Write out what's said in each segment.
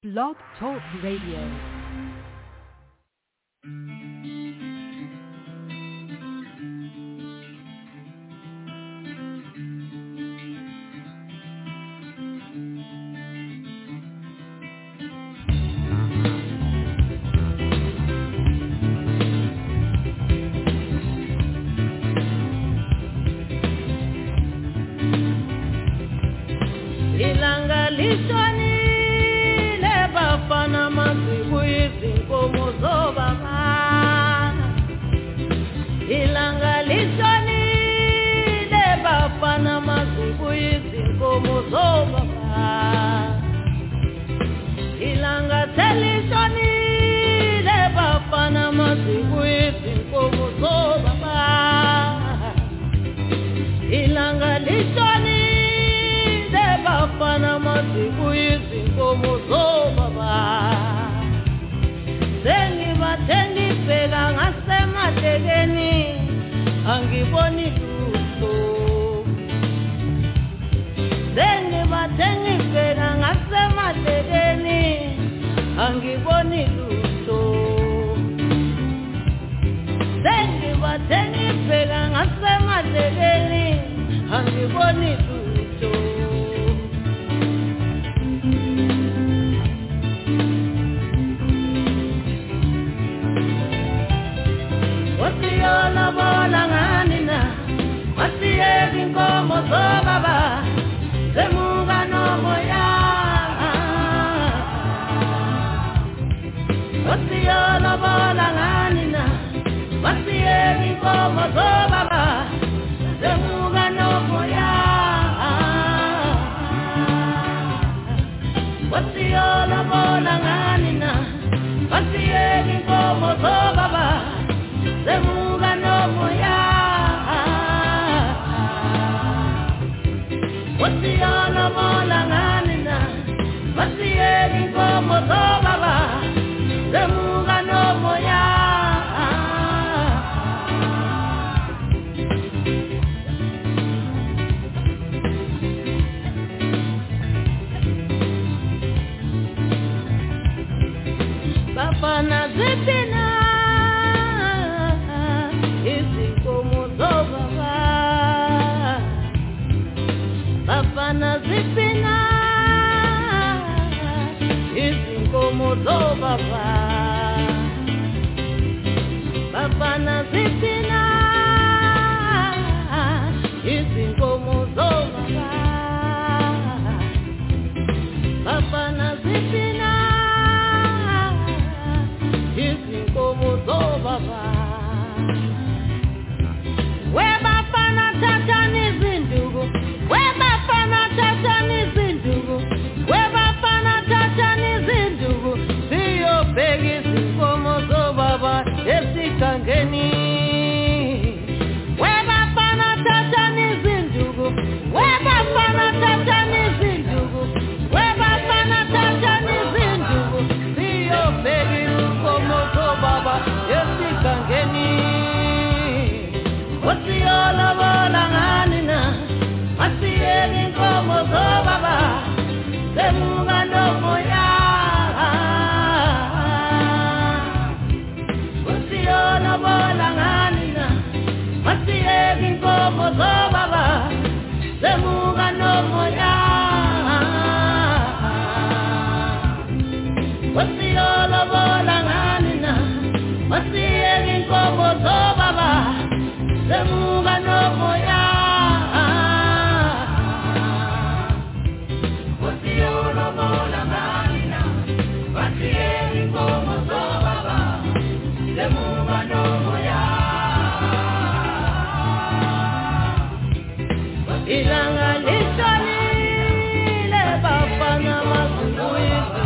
Blog Talk Radio.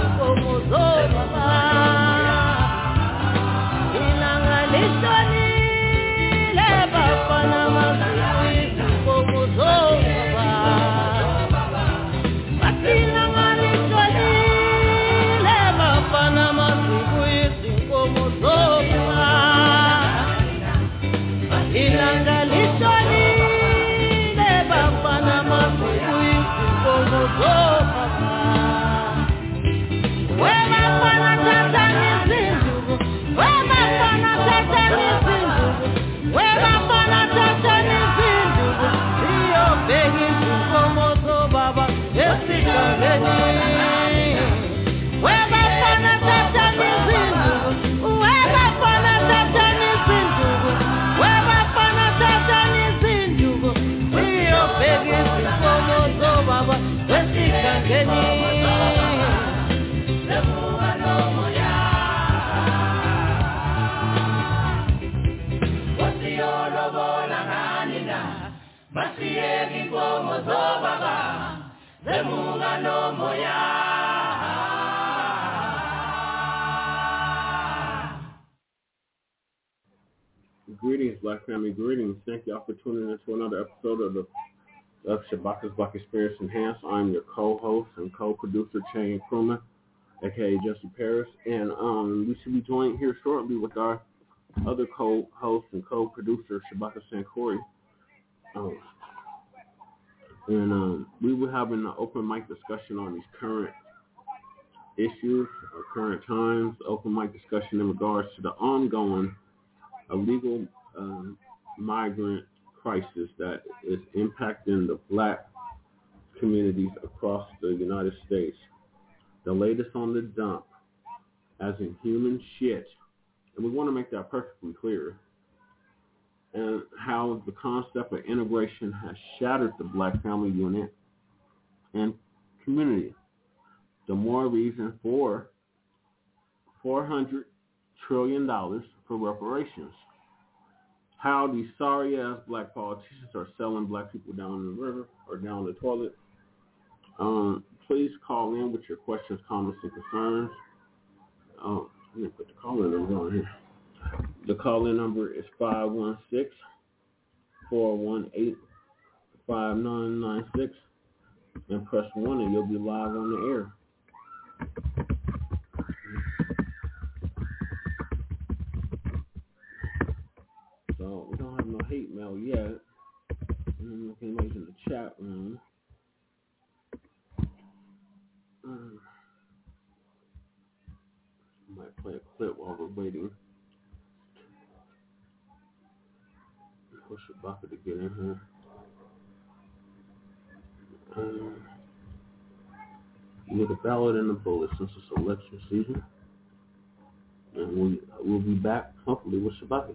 Ilanga lishoni Greetings, Black family, greetings. Thank y'all for tuning in to another episode of Shabaka's Black Experience Enhanced. I'm your co-host and co-producer, Chain Crewman, aka Jesse Paris, and we should be joined here shortly with our other co-host and co-producer, Shabaka Sankori. We were having an open mic discussion on these current issues or current times, open mic discussion in regards to the ongoing illegal migrant crisis that is impacting the black communities across the United States. The latest on the dump, as in human shit, and we want to make that perfectly clear, and how the concept of integration has shattered the black family unit and community. The more reason for $400 trillion for reparations. How these sorry-ass black politicians are selling black people down the river or down the toilet. Please call in with your questions, comments, and concerns. Let me put the call-in number on here. The call-in number is 516-418-5996, and press 1 and you'll be live on the air. So we don't have no hate mail yet. I'm looking like in the chat room. I might play a clip while we're waiting for Shabaka to get in here. With a ballot and a bullet since it's election season. And we'll be back, hopefully, with Shabaka.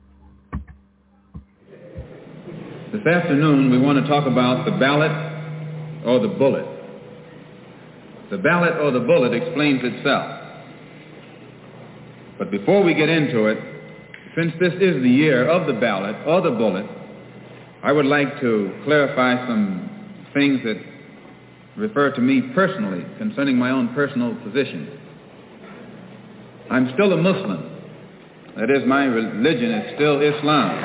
This afternoon, we want to talk about the ballot or the bullet. The ballot or the bullet explains itself. But before we get into it, since this is the year of the ballot or the bullet, I would like to clarify some things that refer to me personally concerning my own personal position. I'm still a Muslim. That is, my religion is still Islam.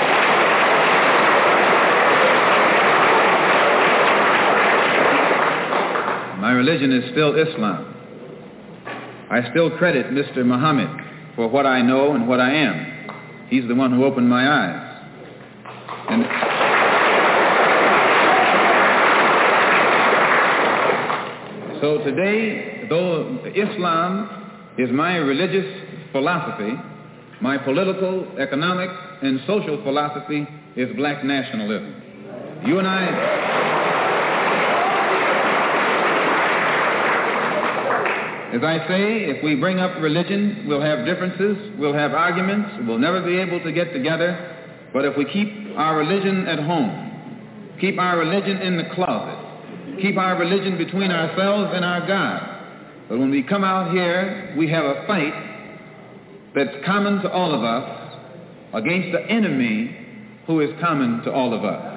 My religion is still Islam. I still credit Mr. Muhammad for what I know and what I am. He's the one who opened my eyes. And so today, though Islam is my religious philosophy, my political, economic, and social philosophy is black nationalism. You and I... As I say, if we bring up religion, we'll have differences, we'll have arguments, we'll never be able to get together. But if we keep our religion at home, keep our religion in the closet, keep our religion between ourselves and our God, but when we come out here, we have a fight that's common to all of us against the enemy who is common to all of us.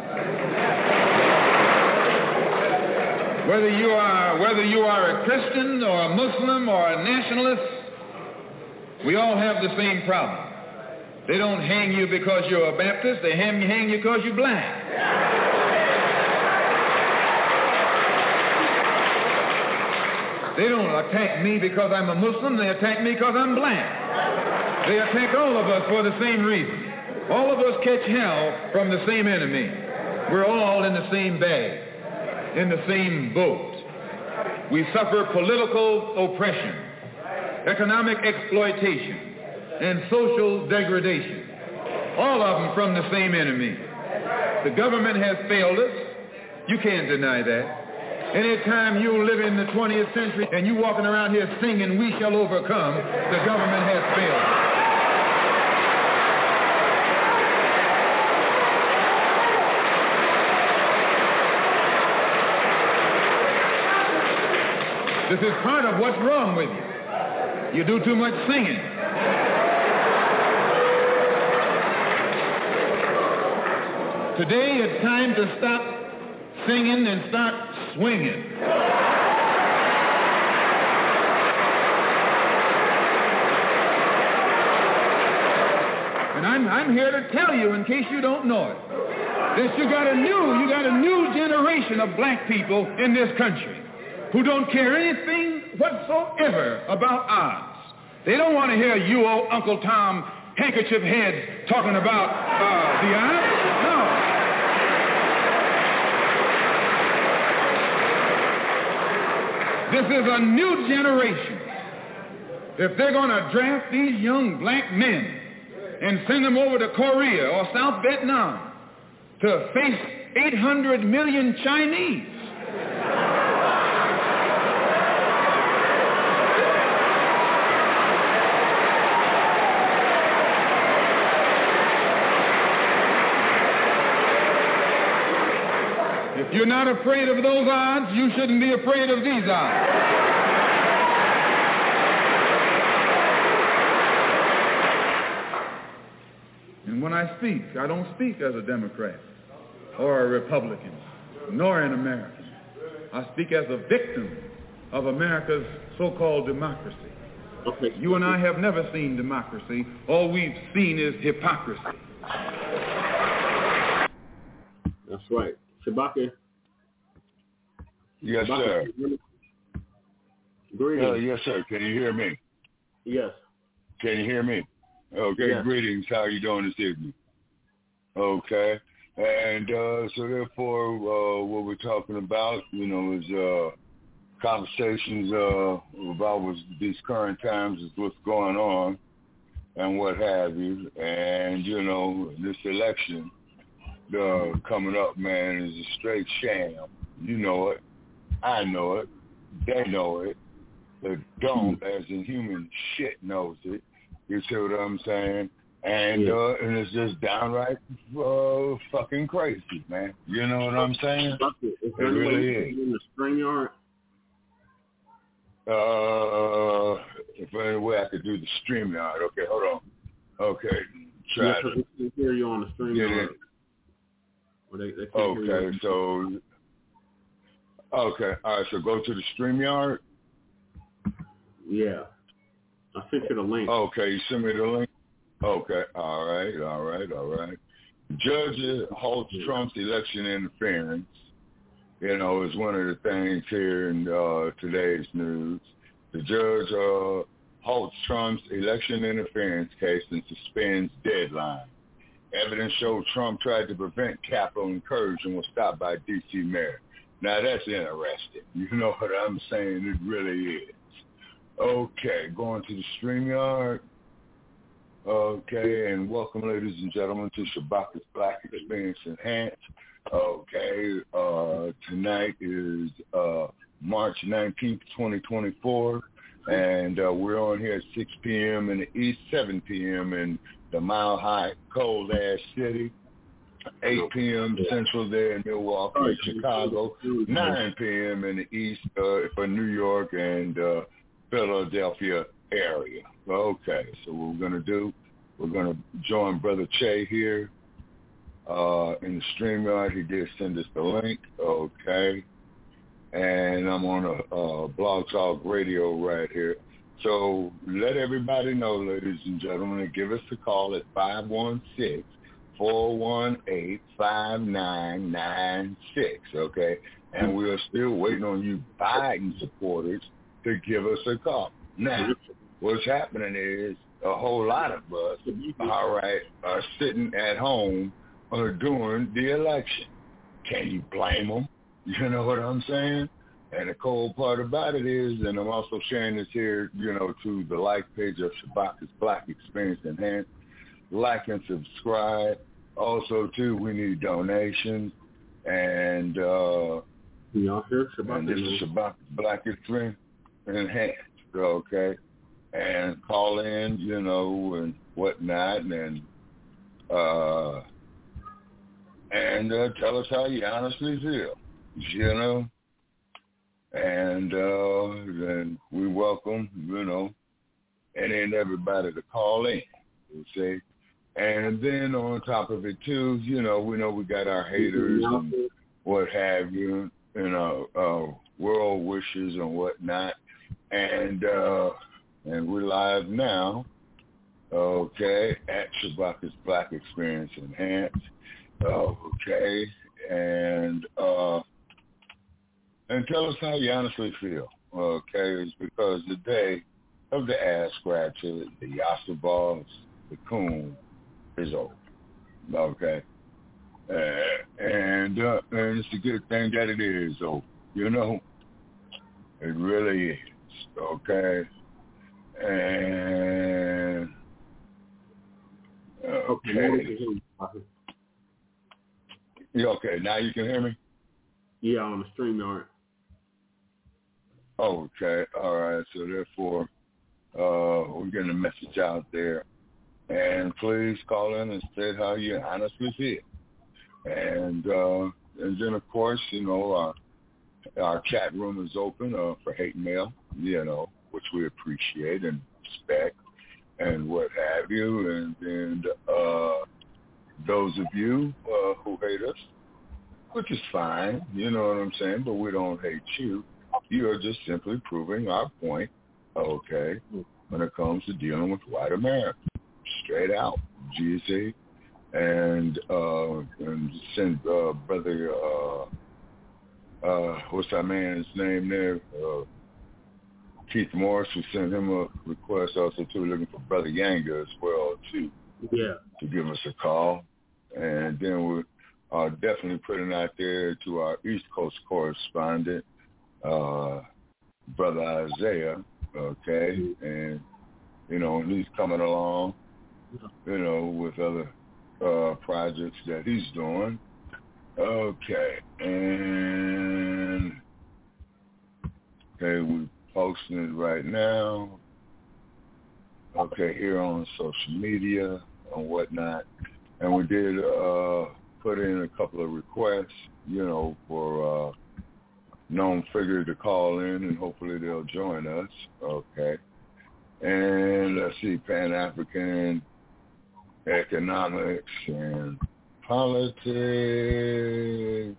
Whether you are a Christian or a Muslim or a nationalist, we all have the same problem. They don't hang you because you're a Baptist, they hang you because you're black. They don't attack me because I'm a Muslim, they attack me because I'm black. They attack all of us for the same reason. All of us catch hell from the same enemy. We're all in the same bag, in the same boat. We suffer political oppression, economic exploitation, and social degradation. All of them from the same enemy. The government has failed us. You can't deny that. Anytime you live in the 20th century and you walking around here singing, "We shall overcome," the government has failed us. This is part of what's wrong with you. You do too much singing. Today it's time to stop singing and start swinging. And I'm I'm here to tell you, in case you don't know it, that you got a new generation of black people in this country who don't care anything whatsoever about odds. They don't want to hear you, old Uncle Tom, handkerchief heads talking about the odds. No. This is a new generation. If they're going to draft these young black men and send them over to Korea or South Vietnam to face 800 million Chinese, if you're not afraid of those odds, you shouldn't be afraid of these odds. And when I speak, I don't speak as a Democrat or a Republican, nor an American. I speak as a victim of America's so-called democracy. Okay. You and I have never seen democracy. All we've seen is hypocrisy. That's right. Shabaka. Yes, Shabaka, sir. Greetings. Yes, sir. Can you hear me? Yes. Can you hear me? Okay, yes. Greetings. How are you doing this evening? Okay. And so therefore, what we're talking about, is conversations about these current times, is what's going on and what have you. And, this election coming up, man, is a straight sham. You know it. I know it. They know it. They don't, as in human shit knows it. You see what I'm saying? And and it's just downright fucking crazy, man. You know what I'm saying? Is there any way you can get in the StreamYard? If any way I could do the StreamYard. Okay, hold on. Okay, try to. We can hear you on the StreamYard. Okay, so... Okay, all right, so go to the StreamYard? Yeah. I sent you the link. Okay, you sent me the link? Okay, all right. Judge halts Trump's election interference, is one of the things here in today's news. The judge halts Trump's election interference case and suspends deadline. Evidence showed Trump tried to prevent Capitol incursion was stopped by D.C. mayor. Now, that's interesting. You know what I'm saying? It really is. Okay, going to the StreamYard. Okay, and welcome, ladies and gentlemen, to Shabaka's Black Experience Enhanced. Okay, tonight is March 19th, 2024, and we're on here at 6 p.m. in the East, 7 p.m. in the mile-high, cold-ass city, 8 p.m. Central there in Milwaukee, Chicago, 9 p.m. in the East for New York and Philadelphia area. Okay, so what we're going to do, we're going to join Brother Che here in the StreamYard. He did send us the link, okay, and I'm on a Blog Talk Radio right here. So let everybody know, ladies and gentlemen, and give us a call at 516-418-5996, okay? And we are still waiting on you Biden supporters to give us a call. Now, what's happening is a whole lot of us, are sitting at home during the election. Can you blame them? You know what I'm saying? And the cold part about it is, and I'm also sharing this here, to the like page of Shabaka's Black Experience Enhanced. Like and subscribe. Also, too, we need donations. And y'all hear and this is Shabaka's Black Experience Enhanced, okay? And call in, and whatnot, and tell us how you honestly feel, And then we welcome, any and everybody to call in, you see. And then on top of it, too, we know we got our haters and what have you, world wishes and whatnot. And we're live now Okay, at Shabaka's Black Experience Enhanced. Okay, and tell us how you honestly feel. Okay, it's because the day of the ass scratcher, the Yassa Balls, the Coon is over. Okay, and it's a good thing that it is over. You know, it really is. Okay, and okay. Yeah, okay, now you can hear me? Yeah, on the StreamYard. Okay, all right. So therefore, we're getting a message out there. And please call in and state how you honestly feel. And then, of course, you know, our chat room is open for hate mail, you know, which we appreciate and respect and what have you. And those of you who hate us, which is fine, you know what I'm saying, but we don't hate you. You are just simply proving our point, okay, when it comes to dealing with white America. Straight out, GC, and send brother, what's that man's name there? Keith Morris, we sent him a request also too, looking for Brother Yanga as well too. Yeah. To give us a call. And then we are definitely putting out there to our East Coast correspondent, Brother Isaiah, okay, and, you know, he's coming along, you know, with other projects that he's doing. Okay, and, okay, we're posting it right now, okay, here on social media and whatnot, and we did put in a couple of requests, you know, for known figure to call in, and hopefully they'll join us. Okay. And let's see, Pan-African economics and politics.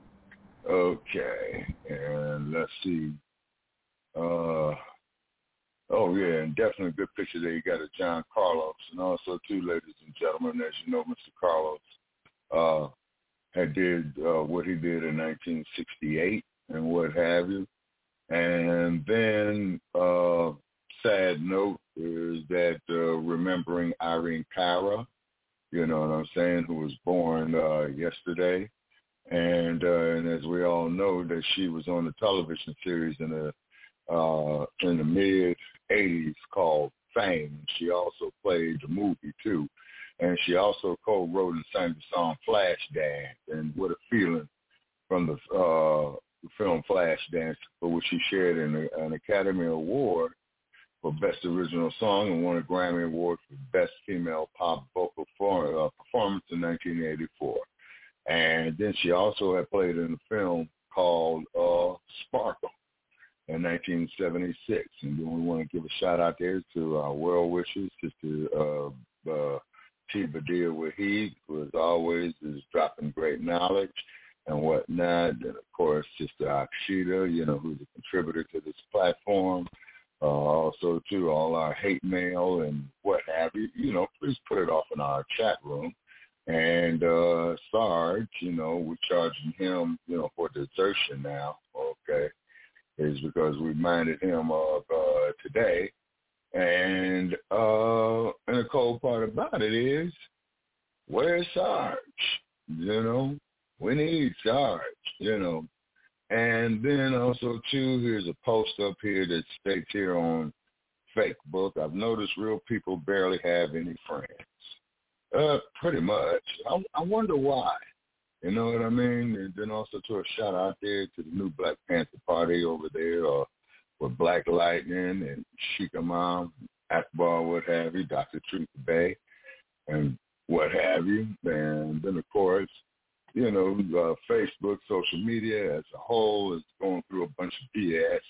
Okay. And let's see. Oh, yeah, and definitely a good picture there. You got of John Carlos. And also, too, ladies and gentlemen, as you know, Mr. Carlos had did what he did in 1968. And what have you. And then sad note is that remembering Irene Cara, you know what I'm saying, who was born yesterday. And as we all know, that she was on the television series in the mid-'80s called Fame. She also played the movie, too. And she also co-wrote and sang the song Flashdance. And what a feeling from the film Flashdance, for which she shared an Academy Award for Best Original Song and won a Grammy Award for Best Female Pop Vocal Performance in 1984. And then she also had played in a film called Sparkle in 1976. And then we want to give a shout out there to our well wishers, Sister T. Badia Wahid, who as always is dropping great knowledge and whatnot. And, of course, Sister Akshita, you know, who's a contributor to this platform. Also, to all our hate mail and what have you, you know, please put it off in our chat room. And Sarge, you know, we're charging him, you know, for desertion now, okay, is because we minded him of today. And the cold part about it is, where's Sarge? You know? We need Sarge, you know. And then also, too, here's a post up here that states here on Facebook, I've noticed real people barely have any friends. Pretty much. I wonder why. You know what I mean? And then also to a shout out there to the new Black Panther Party over there with Black Lightning and Sheikah Mom, Akbar, what have you, Dr. Truth Bay, and what have you. And then, of course, you know, Facebook, social media as a whole is going through a bunch of BS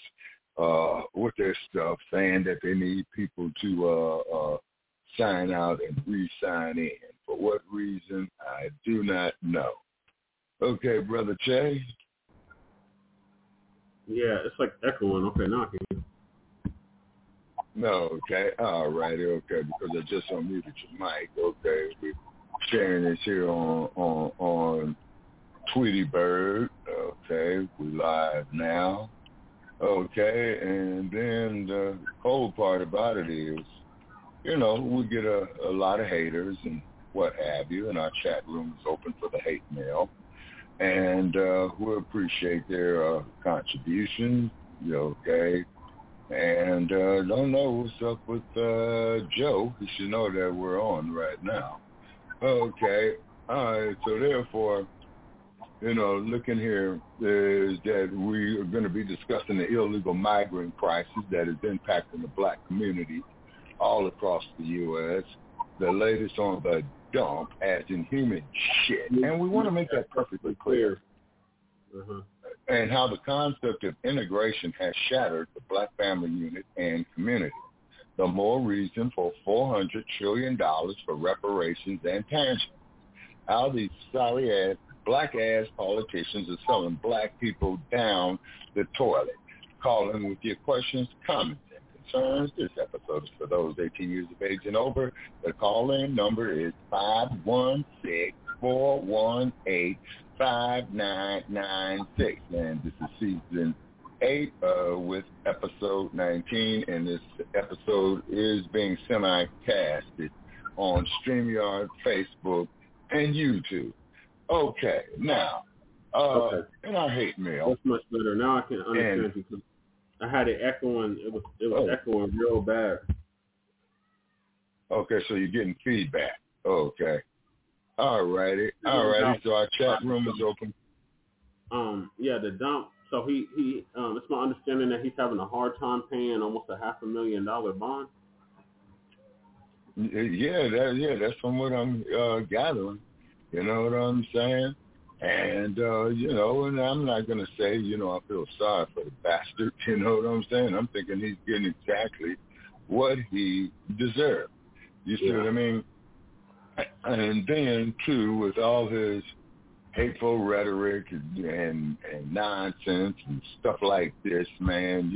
with their stuff, saying that they need people to sign out and re-sign in. For what reason, I do not know. Okay, Brother Che? Yeah, it's like echoing. Okay, now I can hear. No, okay. All righty, okay, because I just unmuted your mic. Okay. We're sharing this here on Tweety Bird. Okay. We live now. Okay. And then the cold part about it is, we get a lot of haters and what have you, and our chat room is open for the hate mail. And we appreciate their contributions, okay? And don't know what's up with Joe. You should know that we're on right now. Okay, all right, so therefore, looking here is that we are going to be discussing the illegal migrant crisis that is impacting the black community all across the U.S., the latest on the dump as in human shit. And we want to make that perfectly clear. And how the concept of integration has shattered the black family unit and community. The more reason for $400 trillion for reparations and tangibles. How these sorry-ass, black-ass politicians are selling black people down the toilet. Call in with your questions, comments, and concerns. This episode is for those 18 years of age and over. The call-in number is 516-418-5996. And this is season 8 with episode 19. And this episode is being semi-casted on StreamYard, Facebook, and YouTube. Okay, now, in our hate mail. That's much better. Now I can understand because I had it echoing. It was echoing real bad. Okay, so you're getting feedback. Okay. All righty. So our chat room is open. The dump. So he it's my understanding that he's having a hard time paying almost a $500,000 bond. That's from what I'm gathering. You know what I'm saying? And, and I'm not going to say, I feel sorry for the bastard. You know what I'm saying? I'm thinking he's getting exactly what he deserved. You see what I mean? And then, too, with all his hateful rhetoric and nonsense and stuff like this, man,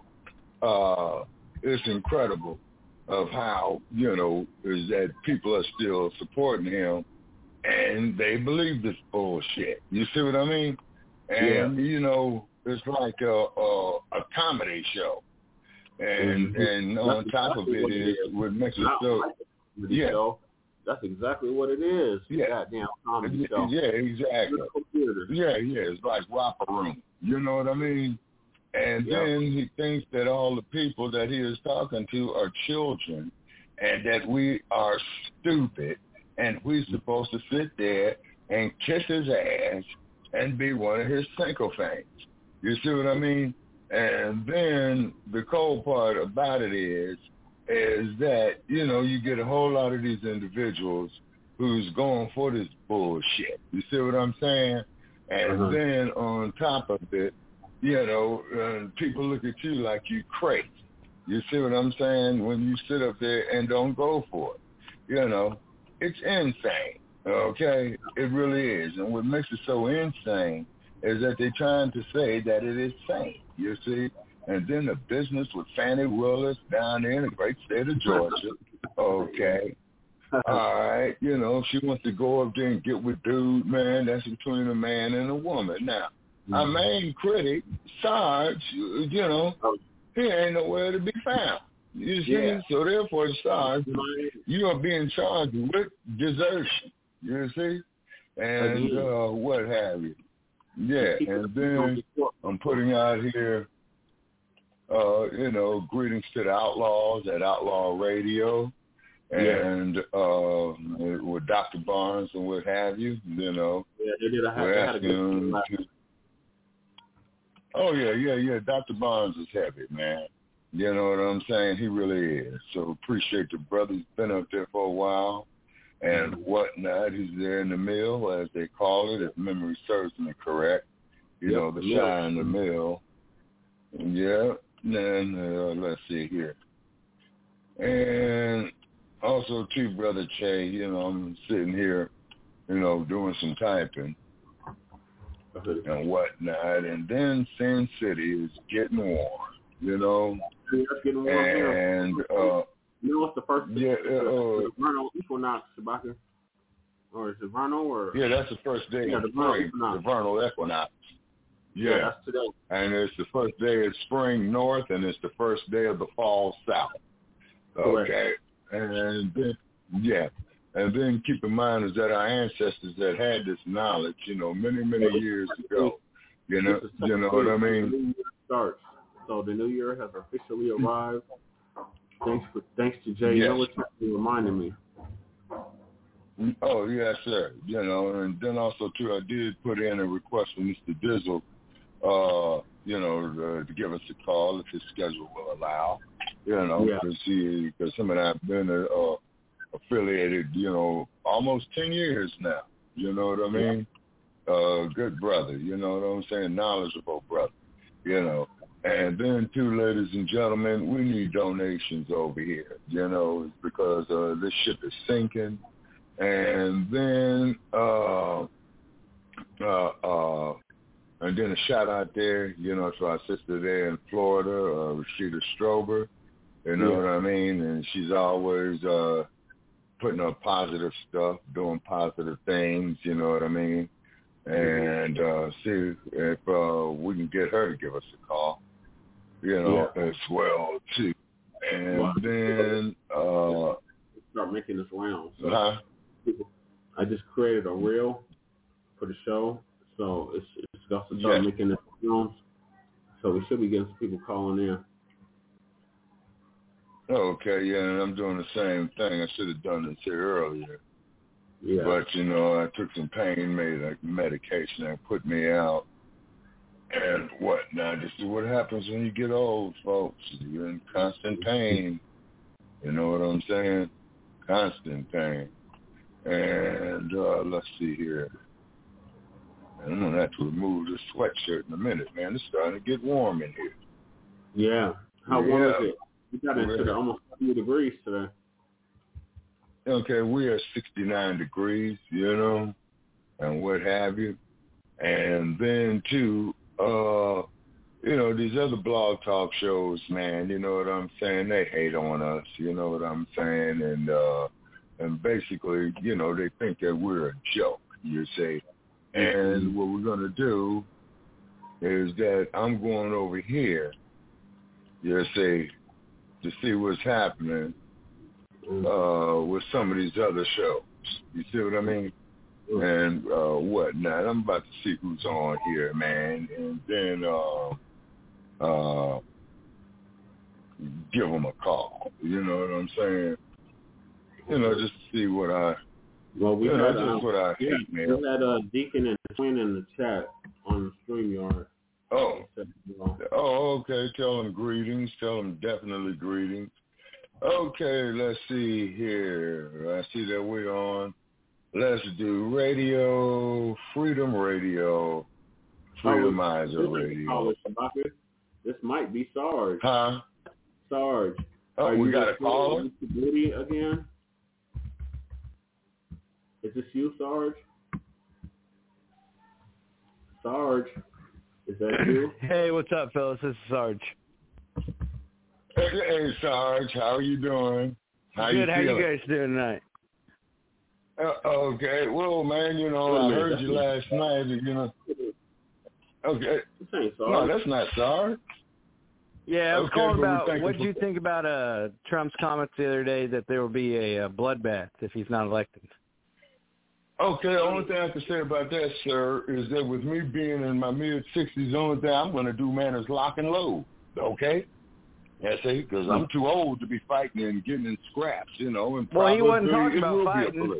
it's incredible of how, is that people are still supporting him and they believe this bullshit. You see what I mean? And, it's like a comedy show. And on top of it is what makes it so... That's exactly what it is. Yeah. Goddamn comedy show. Yeah, exactly. It's like Romper Room. You know what I mean? And then he thinks that all the people that he is talking to are children and that we are stupid and we're supposed to sit there and kiss his ass and be one of his sycophants. You see what I mean? And then the cold part about it is that, you get a whole lot of these individuals who's going for this bullshit. You see what I'm saying? And then on top of it, people look at you like you crazy. You see what I'm saying? When you sit up there and don't go for it. It's insane, okay? It really is. And what makes it so insane is that they're trying to say that it is sane, you see? And then the business with Fannie Willis down there in the great state of Georgia, okay? All right, she wants to go up there and get with dude, man. That's between a man and a woman. Now, our main critic, Sarge, he ain't nowhere to be found. You see? So therefore, Sarge, you are being charged with desertion. You see? And what have you. Yeah, and then I'm putting out here, greetings to the outlaws at Outlaw Radio and with Dr. Barnes and what have you, Yeah, they did. I had a good Dr. Barnes is heavy, man. You know what I'm saying? He really is. So appreciate the brother. He's been up there for a while and whatnot. He's there in the mill, as they call it, if memory serves me correct. The shine in the mill. Yeah. Then let's see here. And also, too, Brother Che, I'm sitting here, doing some typing and whatnot. And then Sin City is getting warm. you know. Yeah, it's getting warm here. And you know what's the first? Yeah, the vernal equinox, Shabaka? Or is it vernal or? Yeah, that's the first day of spring, the vernal equinox. Yeah, that's today. And it's the first day of spring north, and it's the first day of the fall south. Okay, correct. And then keep in mind is that our ancestors that had this knowledge, you know, many years ago. You know what I mean? The new year starts. So the new year has officially arrived. Thanks to Jay Military for reminding me. Oh yes, sir. You know, and then also too, I did put in a request for Mr. Dizzle, to give us a call if his schedule will allow. You know, because him and I have been affiliated, you know, almost 10 years now. You know what I mean? Good brother. You know what I'm saying? Knowledgeable brother. You know. And then, too, ladies and gentlemen, we need donations over here, you know, because this ship is sinking. And then a shout out there, you know, to our sister there in Florida, Rashida Strober, you know what I mean? And she's always putting up positive stuff, doing positive things, you know what I mean? And see if we can get her to give us a call. You know, as well too, and then start making this round. So I just created a reel for the show, so it's got to start making this rounds. So we should be getting some people calling in. Okay, and I'm doing the same thing. I should have done this here earlier. Yeah. But you know, I took some pain medication that put me out. And whatnot. Just what happens when you get old, folks. You're in constant pain. You know what I'm saying? Constant pain. And let's see here. I'm going to have to remove this sweatshirt in a minute, man. It's starting to get warm in here. Yeah. How warm is it? We got into almost 70 degrees today. Okay, we are 69 degrees, you know, and what have you. And then, too, you know, these other blog talk shows, man, you know what I'm saying? They hate on us, you know what I'm saying? And basically, you know, they think that we're a joke, you see. And what we're going to do is that I'm going over here, you see, to see what's happening with some of these other shows. You see what I mean? And whatnot. I'm about to see who's on here, man, and then give them a call. You know what I'm saying? You know, just to see what I. Well, we had just what I hate, man. We had Deacon and Twin in the chat on the StreamYard. Oh, okay. Tell them greetings. Tell them definitely greetings. Okay, let's see here. I see that we're on. Let's do radio, Freedom Radio, Freedomizer Radio. This might be Sarge. Huh? Sarge. Oh, we got a caller? Again? Is this you, Sarge? Sarge, is that you? Hey, what's up, fellas? This is Sarge. Hey, Sarge. How are you doing? Good. How you guys doing tonight? Okay. Well, man, you know, I heard you last night, you know. Okay. No, that's not Sarge. Yeah, I was calling about, what did you think about Trump's comments the other day that there will be a bloodbath if he's not elected? Okay, the only thing I can say about that, sir, is that with me being in my mid-60s, the only thing I'm going to do, man, is lock and load, okay? Yeah, see, because I'm too old to be fighting and getting in scraps, you know. And well, he wasn't talking about fighting.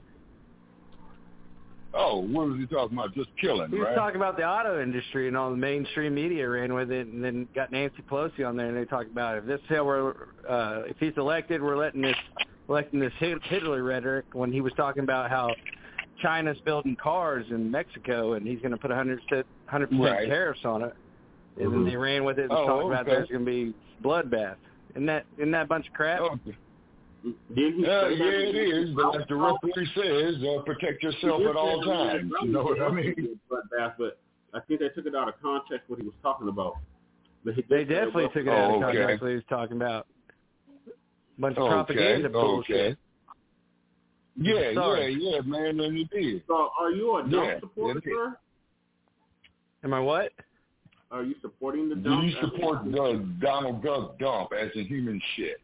Oh, what was he talking about? Just killing, He was talking about the auto industry, and all the mainstream media ran with it, and then got Nancy Pelosi on there, and they talked about if he's elected, we're electing this Hitler rhetoric when he was talking about how China's building cars in Mexico, and he's going to put 100% tariffs on it. And then they ran with it and talked about there's going to be bloodbath. Isn't that a bunch of crap? Okay. Yeah, it is. But like the referee says, protect yourself at all times. You know what I mean? Bloodbath, but I think they took it out of context what he was talking about. They definitely took it out of context what he was talking about. Bunch of propaganda bullshit. Yeah, man, and you did. So are you a Dump supporter, sir? Am I what? Are you supporting the Do Dump? you support the Donald Duck Dump as a human shit?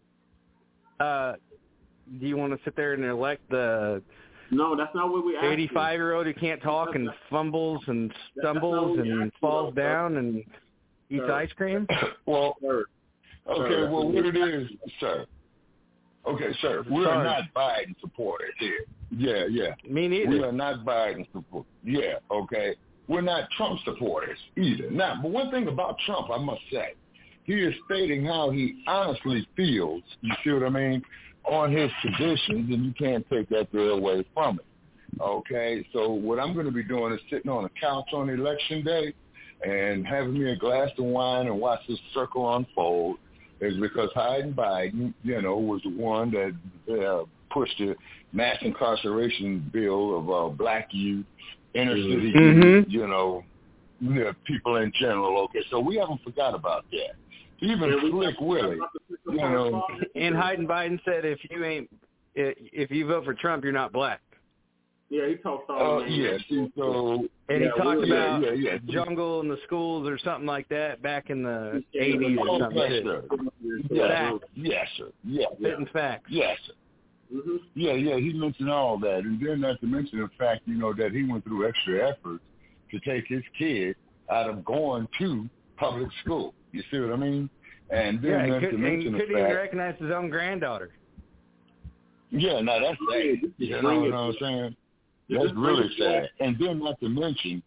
Do you want to sit there and elect the... No, that's not what we asked 85-year-old who can't talk and fumbles and stumbles and falls down and eats ice cream? Well, well, what it is, sir. Okay, sir, we are not Biden supporters here. Yeah. Me neither. We are not Biden supporters. Yeah, okay. We're not Trump supporters either. Now, but one thing about Trump, I must say, he is stating how he honestly feels, you see what I mean, on his traditions, and you can't take that away from it. Okay, so what I'm going to be doing is sitting on a couch on election day and having me a glass of wine and watch this circle unfold, is because Biden, was the one that pushed the mass incarceration bill of black youth, inner city youth, people in general. Okay, so we haven't forgot about that. Even Slick Willie, And Biden said if you vote for Trump, you're not black. Yeah, he talked all and he talked about jungle in the schools or something like that back in the 80s or something. Yes, sir. Spitting facts. Yes, sir. Mm-hmm. Yeah, he mentioned all that. And then not to mention the fact, that he went through extra effort to take his kid out of going to public school. You see what I mean? And then he couldn't even recognize his own granddaughter. Yeah, now that's sad. You know what I'm saying? That's really sad. And then not to mention,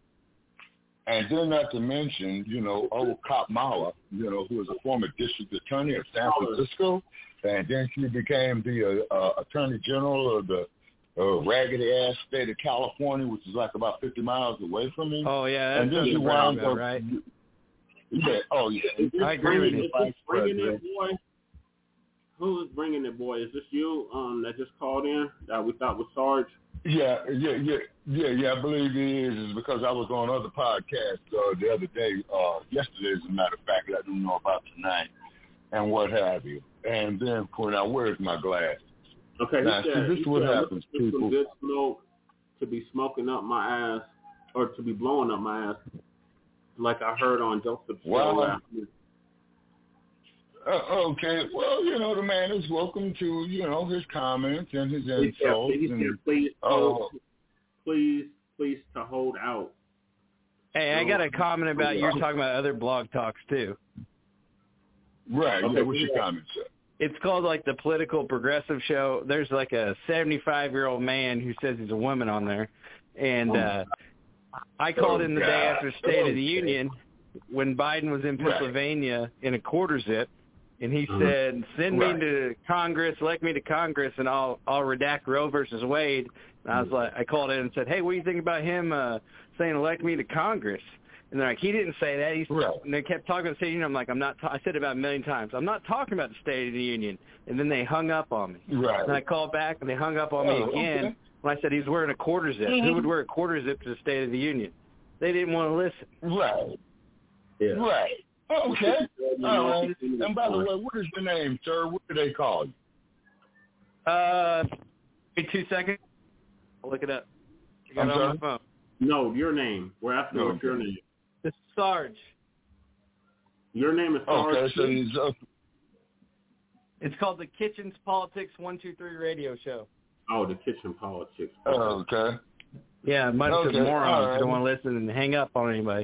old Cop Mala, who was a former district attorney of San Francisco, and then she became the attorney general of the raggedy-ass state of California, which is like about 50 miles away from me. Oh, yeah, and then she wound up, right? Yeah, I agree with you. Who is bringing it, boy? Is this you that just called in that we thought was Sarge? Yeah, I believe it is. It's because I was on other podcasts the other day, yesterday, as a matter of fact, I don't know about tonight, and what have you. And then point out, where's my glass? Okay, now, this is what happens, people. Good smoke to be smoking up my ass, or to be blowing up my ass, like I heard on Joseph's show last week. Okay, well, the man is welcome to, his comments and his insults. Please to hold out. Hey, I got a comment about you're talking about other blog talks too. Right. Okay, what's your comment, sir? It's called like the Political Progressive Show. There's like a 75-year-old man who says he's a woman on there, and I called in the day after State of the Union when Biden was in Pennsylvania in a quarter zip. And he said, send me to Congress, elect me to Congress, and I'll redact Roe versus Wade. And I was like, I called in and said, hey, what do you think about him saying elect me to Congress? And they're like, he didn't say that. And they kept talking about the State of the Union. I'm like, I said it about a million times. I'm not talking about the State of the Union. And then they hung up on me. Right. And I called back, and they hung up on me again when I said he's wearing a quarter zip. Who would wear a quarter zip to the State of the Union? They didn't want to listen. Right. Yeah. Right. Okay. All right. And by the way, what is your name, sir? What do they call you? Wait 2 seconds. I'll look it up. I got it on my phone. No, your name. We're asking what's your name. It's Sarge. Your name is Sarge. Okay, so he's It's called the Kitchen's Politics 123 radio show. Oh, the Kitchen Politics. Okay. Yeah, a bunch of morons who don't want to listen and hang up on anybody.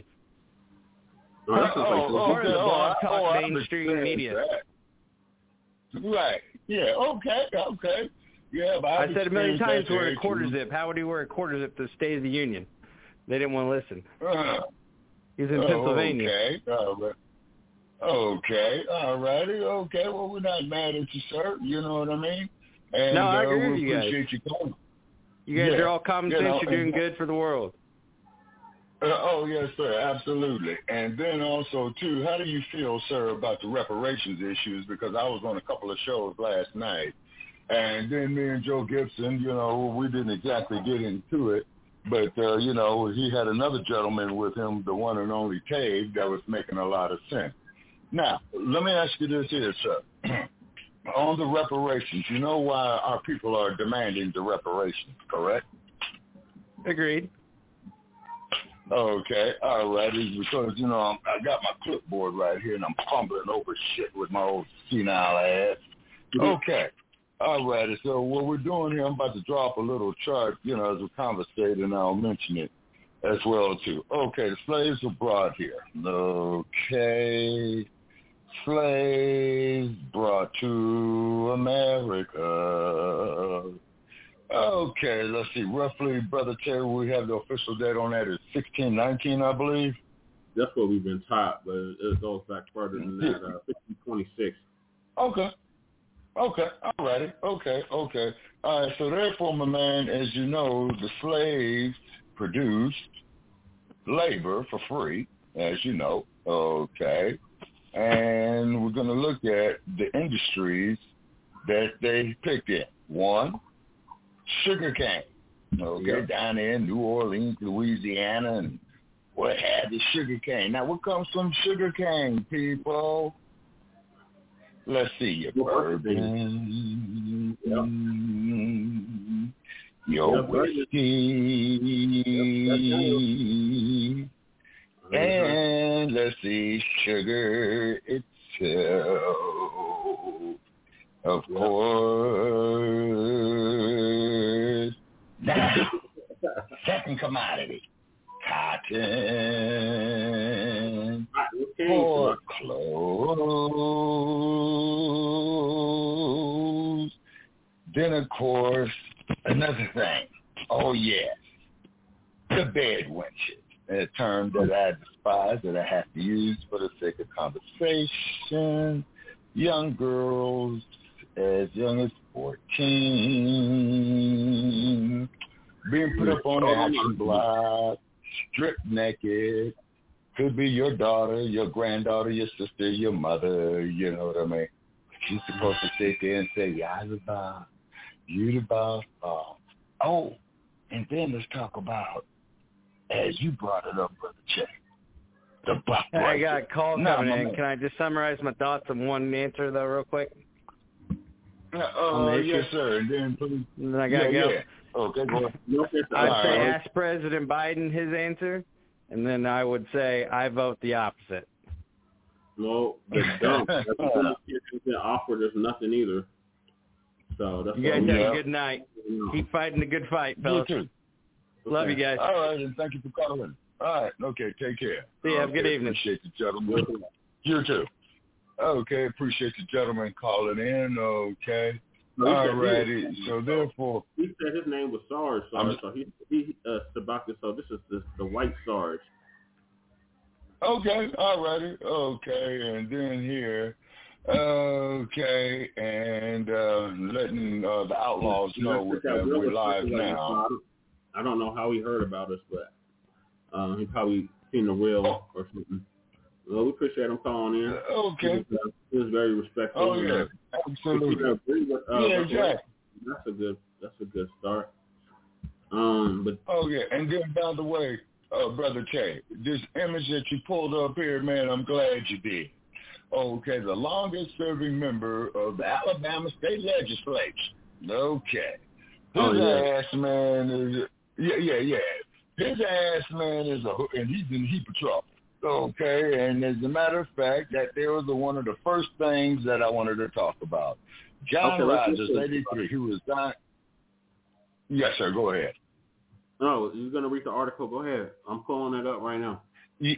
Blog talk mainstream media. Right. Yeah. Okay. Yeah. But I said a million times wear a quarter zip. How would he wear a quarter zip to the State of the Union? They didn't want to listen. He's in Pennsylvania. Okay. All right. Okay. All righty. Okay. Well, we're not mad at you, sir. You know what I mean? And, no, I agree with you guys. Appreciate you coming. You guys are all common sense. You're doing good for the world. Yes, sir, absolutely. And then also, too, how do you feel, sir, about the reparations issues? Because I was on a couple of shows last night, and then me and Joe Gibson, we didn't exactly get into it, But, you know, he had another gentleman with him, the one and only Cave, that was making a lot of sense. Now, let me ask you this here, sir. On the reparations, you know why our people are demanding the reparations, correct? Agreed. Okay, all right. It's because, you know, I got my clipboard right here, and I'm fumbling over shit with my old senile ass. Okay. All right, so what we're doing here, I'm about to drop a little chart, you know, as we conversate, and I'll mention it as well, too. Okay, the slaves were brought here. Okay, slaves brought to America. Okay, let's see. Roughly, Brother Terry, we have the official date on that is 1619, I believe. That's what we've been taught, but it goes back further than that, 1526. Okay. Okay, all righty. Okay. All right, so therefore, my man, as you know, the slaves produced labor for free, as you know, okay? And we're going to look at the industries that they picked in. One, sugar cane, okay, down there in New Orleans, Louisiana, and what have you, sugar cane. Now, what comes from sugar cane, people? Let's see, your bourbon, your whiskey, and let's see, sugar itself, of course. Now, second commodity, cotton, or clothes. Then, of course, another thing. Oh, yes, the bed wenches, a term that I despise, that I have to use for the sake of conversation. Young girls as young as 14, being put up on the action block, stripped naked. Could be your daughter, your granddaughter, your sister, your mother, you know what I mean? She's supposed to sit there and say, yeah, the boss, you the boss. Oh, and then let's talk about, as you brought it up, Brother Che, the buck. I got a call coming in. Can I just summarize my thoughts in one answer, though, real quick? Yes, sir. And then please. And then I got to go. Yeah. Okay, go ahead. I'd say ask President Biden his answer, and then I would say I vote the opposite. No, that's dumb. That's offered us nothing either. So that's you guys have a good night. Keep fighting a good fight, fellas. You too. Love you guys. All right, and thank you for calling. All right, okay, take care. See you. Have a good evening. Appreciate the gentleman. You too. Okay, appreciate the gentleman calling in. Okay. All righty. So therefore, he said his name was Sarge. So he Sabaka. So this is the white Sarge. Okay. All righty. Okay, and then here. Okay, and letting the outlaws know that we're live now. I don't know how he heard about us, but he probably seen the reel or something. Well, we appreciate him calling in. Okay. He was very respectful. Oh yeah, absolutely. That's a good start. But and then by the way, Brother Che, this image that you pulled up here, man, I'm glad you did. Okay, the longest serving member of the Alabama State Legislature. Okay. His ass man is His ass man is and he's in a heap of trouble. Okay, and as a matter of fact, that there was one of the first things that I wanted to talk about. John Rogers, 83, who was dying. Yes, sir, go ahead. Oh, you're going to read the article? Go ahead. I'm pulling it up right now.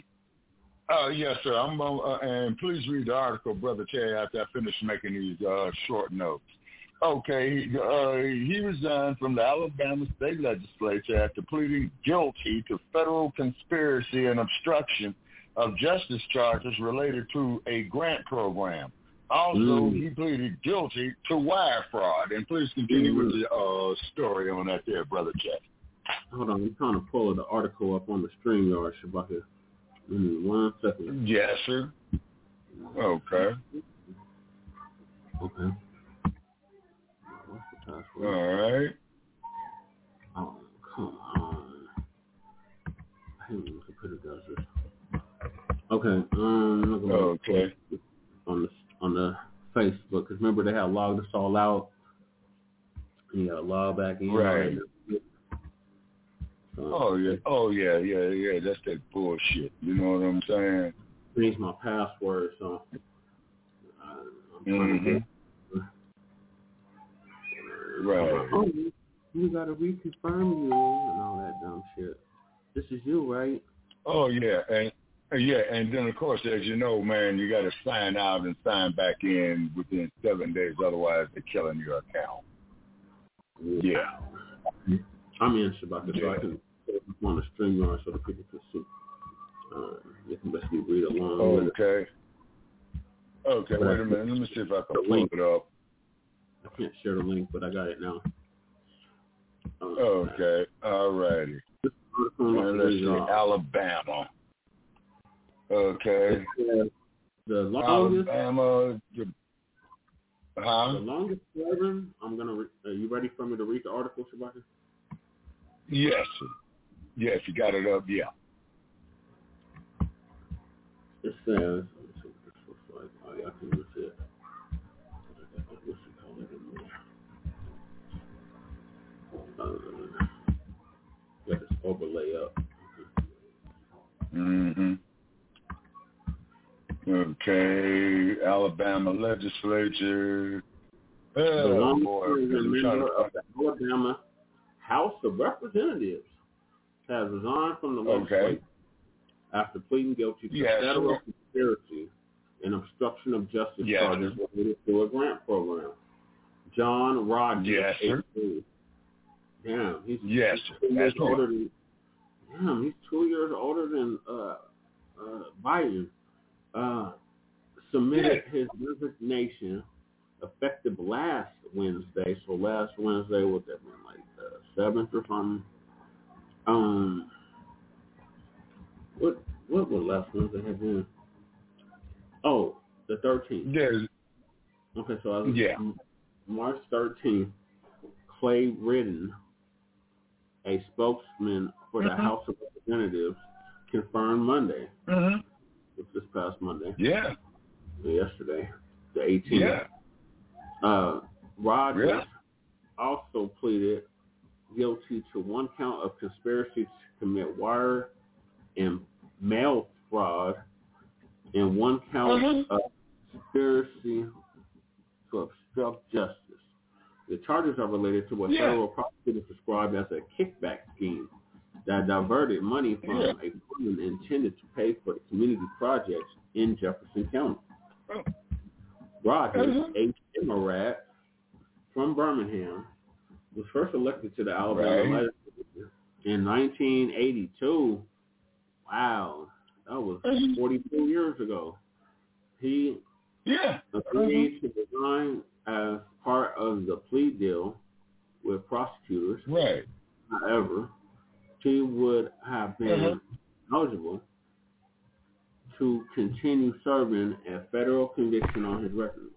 Yes, sir. And please read the article, Brother Che, after I finish making these short notes. Okay, he resigned from the Alabama State Legislature after pleading guilty to federal conspiracy and obstruction of justice charges related to a grant program. Also, he pleaded guilty to wire fraud. And please continue with the story on that there, Brother Che. Hold on. I'm trying to pull the article up on the StreamYard, Shabaka. 1 second. Yes, sir. Okay. Okay. What's the password? All right. Oh, come on. Computer does this. Okay. Okay. On the Facebook, because remember they had logged us all out. And you got to log back in. Right. So, Oh yeah. That's that bullshit. You know what I'm saying? Changed my password, so I'm trying to get. Right. Oh, you got to reconfirm you and all that dumb shit. This is you, right? Oh yeah, and then of course, as you know, man, you got to sign out and sign back in within 7 days, otherwise they're killing your account. Yeah. I'm in Shabaka, so I can put it on the StreamYard so the people can see. They can basically read along with it. Okay, wait a minute. Let me see if I can pull it up. I can't share the link, but I got it now. Okay, all righty. Let's see, Alabama. Okay. The longest. Alabama. The longest serving. Are you ready for me to read the article, Shabaka? Yes, you got it up. Yeah. It says. I can use it. What's it called again? Got this overlay up. Okay, Alabama legislature. The longest member of the Alabama House of Representatives has resigned from the legislature after pleading guilty to federal conspiracy and obstruction of justice charges related to a grant program. John Rogers. Yes, sir. Damn, he's 2 years older than. Damn, he's 2 years older than Biden. Submitted his resignation effective last Wednesday. So last Wednesday would that been like the 7th or something? What would last Wednesday have been? Oh, the 13th. Yes. Okay, so March 13th, Clay Ridden, a spokesman for the House of Representatives, confirmed Monday. This past Monday. Yeah. Yesterday, the 18th. Yeah. Rogers also pleaded guilty to one count of conspiracy to commit wire and mail fraud and one count of conspiracy to obstruct justice. The charges are related to what federal prosecutors described as a kickback scheme that diverted money from a fund intended to pay for the community projects in Jefferson County. Rogers, a Democrat from Birmingham, was first elected to the Alabama legislature in 1982. Wow, that was 42 years ago. He agreed to resign as part of the plea deal with prosecutors. However, he would have been eligible to continue serving a federal conviction on his record.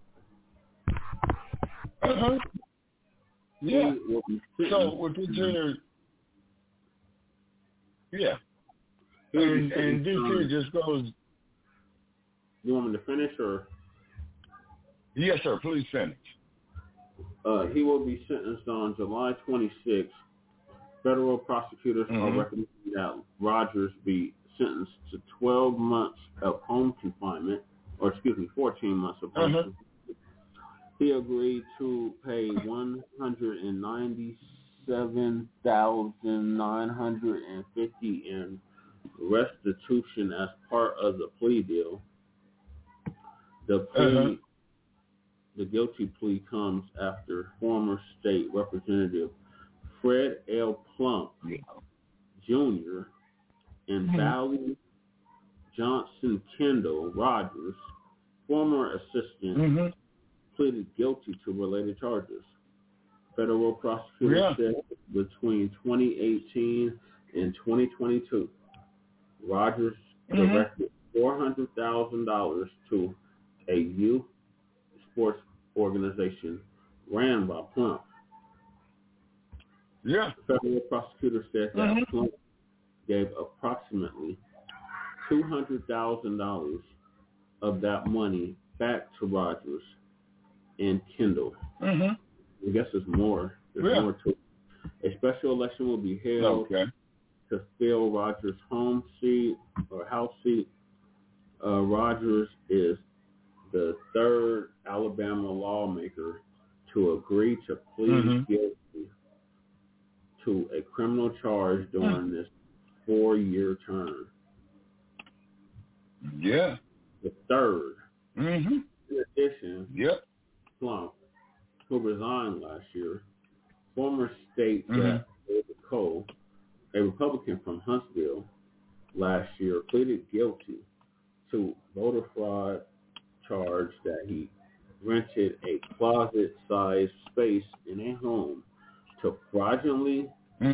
So with this here, and this here just goes. You want me to finish or? Yes, sir. Please finish. He will be sentenced on July 26th. Federal prosecutors are recommending that Rogers be sentenced to 12 months of home confinement, 14 months of home confinement. He agreed to pay $197,950 in restitution as part of the plea deal. The guilty plea comes after former state representative Fred L. Plump Jr. and Valley Johnson Kendall Rogers, former assistant, pleaded guilty to related charges. Federal prosecutors said between 2018 and 2022, Rogers directed $400,000 to a youth sports organization ran by Plump. Federal prosecutors said that Plump gave approximately $200,000 of that money back to Rogers and Kendall. Mm-hmm. I guess there's more. There's more to it. A special election will be held to fill Rogers' home seat or house seat. Rogers is the third Alabama lawmaker to agree to plead guilty to a criminal charge during this 4-year term. Yeah. The third. Mm-hmm. In addition, Plump, who resigned last year, former state rep David Cole, a Republican from Huntsville, last year pleaded guilty to voter fraud charge that he rented a closet-sized space in a home to fraudulently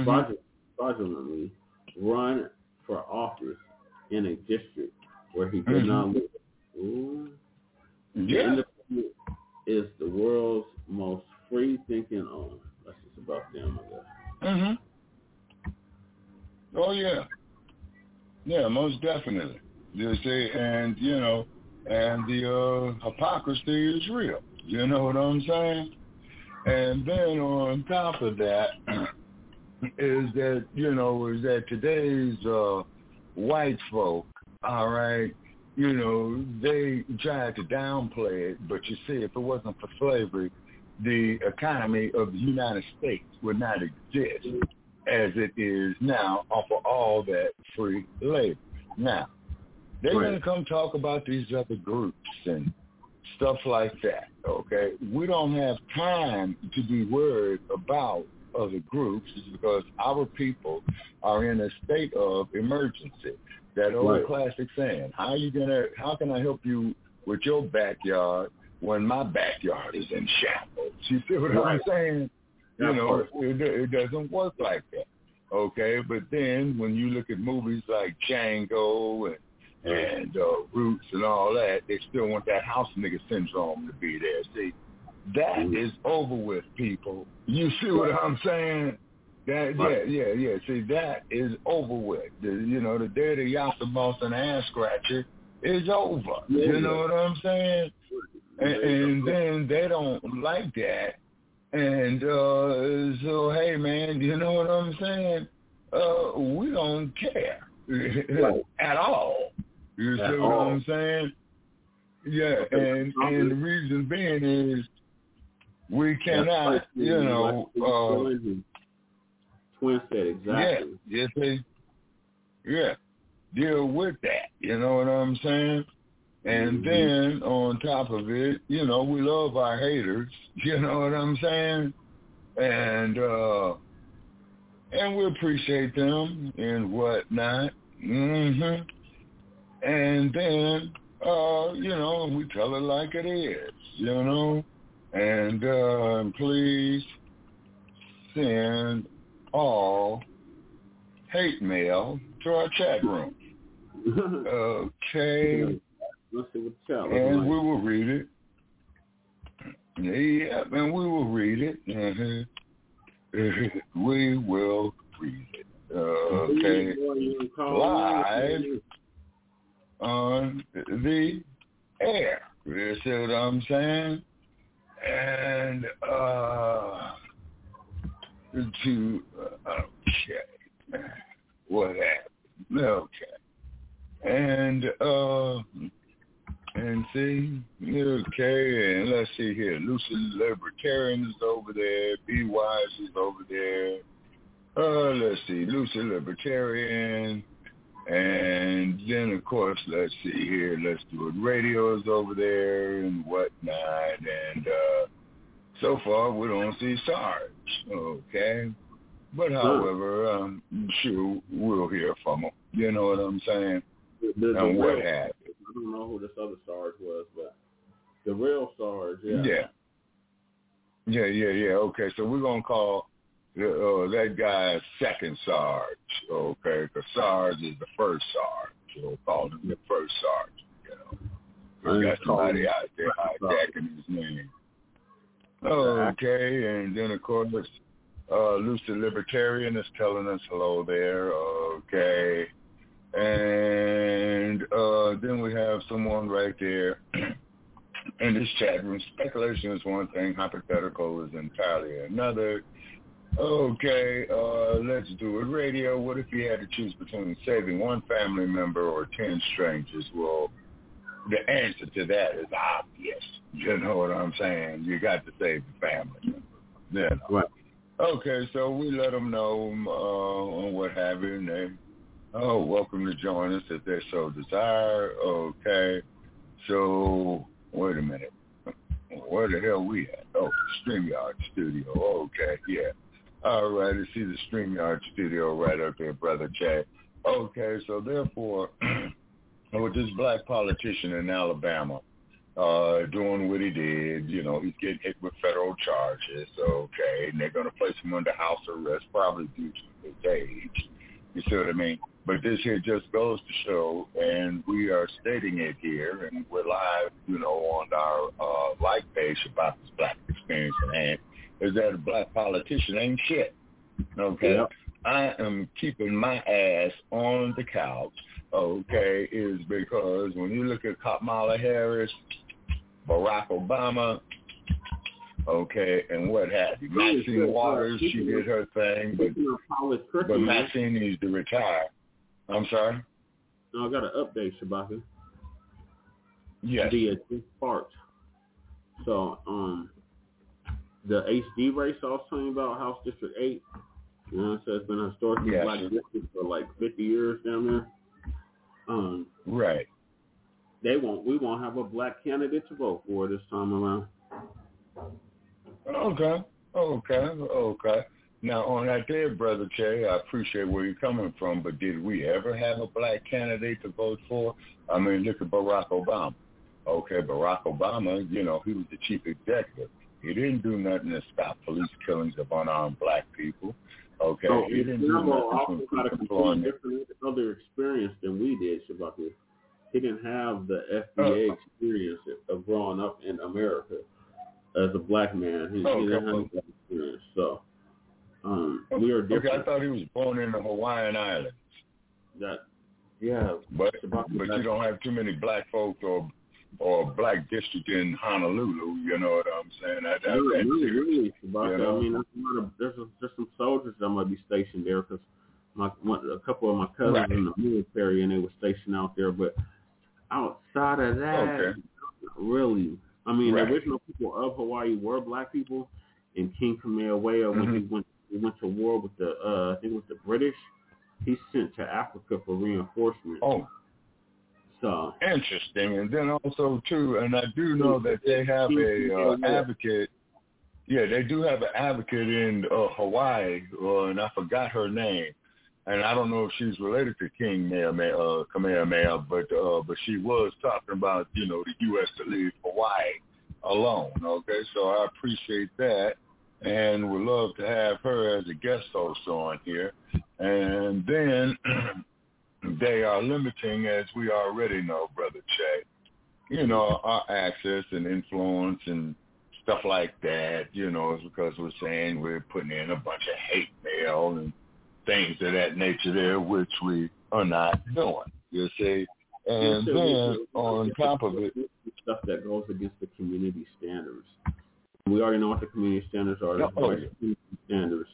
run for office in a district where he did not live. Ooh. Yeah. The is the world's most free-thinking owner. That's just about them, I guess. Mm-hmm. Oh, yeah. Yeah, most definitely. You see, and the hypocrisy is real. You know what I'm saying? And then on top of that is that today's white folk, all right, they tried to downplay it, but you see, if it wasn't for slavery, the economy of the United States would not exist as it is now off of all that free labor. Now, they're going to come talk about these other groups and stuff like that, okay? We don't have time to be worried about other groups because our people are in a state of emergency. That old classic saying, how can I help you with your backyard when my backyard is in shambles? You see what I'm saying? It doesn't work like that, okay? But then when you look at movies like Django and Roots and all that, they still want that house nigga syndrome to be there. See, that is over with, people. You see what I'm saying? Yeah. See, that is over with. The day of the Yassa Boss and Ass Scratcher is over. You know what I'm saying? And then they don't like that. And so, hey, man, you know what I'm saying? We don't care at all. You see what I'm saying? Yeah, and the reason being is we cannot, Twin said exactly. Deal with that. You know what I'm saying? And then on top of it, we love our haters. You know what I'm saying? And we appreciate them and whatnot. And then we tell it like it is. And please send all hate mail to our chat room. Okay. Let's see what the chat and like. We will read it. Yeah, and we will read it. We will read it. Okay. Live on the air. You see what I'm saying? And okay. What happened? Okay. And see, okay, and let's see here. Lucid Libertarian is over there. Be Wise is over there. Let's see, Lucid Libertarian. And then, of course, let's see here. Let's do it. Radio is over there and whatnot. And so far, we don't see Sarge. Okay. But, however, I'm sure we'll hear from him. You know what I'm saying? And what happened. I don't know who this other Sarge was, but the real Sarge, yeah. Okay, so we're going to call that guy Second Sarge, okay? Because Sarge is the first Sarge. We'll call him the first Sarge, We got somebody out there hijacking his name. Okay, and then, of course, Lucid Libertarian is telling us hello there. Okay. And then we have someone right there in this chat room. Speculation is one thing. Hypothetical is entirely another. Okay, let's do it. Radio, what if you had to choose between saving one family member or 10 strangers? Well, the answer to that is obvious. You know what I'm saying? You got to save the family member. You know. Right. Okay, so we let them know on what have you, and they, welcome to join us if they so desire. Okay, so wait a minute. Where the hell we at? Oh, StreamYard Studio. Okay, yeah. All right, I see the StreamYard Studio right up there, Brother Chad. Okay, so therefore, with this black politician in Alabama doing what he did, you know, he's getting hit with federal charges, okay, and they're going to place him under house arrest, probably due to his age. You see what I mean? But this here just goes to show, and we are stating it here, and we're live, you know, on our like page about this black experience in hand, is that a black politician ain't shit, okay? Yep. I am keeping my ass on the couch, okay, is because when you look at Kamala Harris, Barack Obama, okay, and what have you. Maxine Waters, she did her thing, but Maxine needs to retire. I'm sorry? No, I got an update, Shabaka. Yes. The sparked. So, the HD race I was talking about, House District 8, you know, so it's been a historically black district for like 50 years down there. Right. We won't have a black candidate to vote for this time around. Okay. Now, on that there, Brother Che, I appreciate where you're coming from, but did we ever have a black candidate to vote for? I mean, look at Barack Obama. Okay, Barack Obama, you know, he was the chief executive. He didn't do nothing to stop police killings of unarmed black people. Okay, he didn't do nothing to had a completely different other experience than we did, Shabaka. He didn't have the FBA experience of growing up in America as a black man. He didn't have that experience. So we are different. Okay, I thought he was born in the Hawaiian Islands. But you don't have too many black folks or black district in Honolulu. You know what I'm saying? Really, Shabaka. You know? I mean, there's some soldiers that might be stationed there because a couple of my cousins in the military and they were stationed out there, but outside of that, really. I mean, the original people of Hawaii were black people, and King Kamehameha, when he went to war with I think it was the British, he sent to Africa for reinforcement. Oh, so interesting. And then also too, and I do know that they have a advocate. Yeah, they do have an advocate in Hawaii, and I forgot her name. And I don't know if she's related to King Kamehameha, but she was talking about, you know, the U.S. to leave Hawaii alone, okay? So I appreciate that, and would love to have her as a guest host on here. And then they are limiting, as we already know, Brother Che, you know, our access and influence and stuff like that, you know, is because we're saying we're putting in a bunch of hate mail and things of that nature there, which we are not doing, you see. And then on top of it, stuff that goes against the community standards. We already know what the community standards are. Community standards.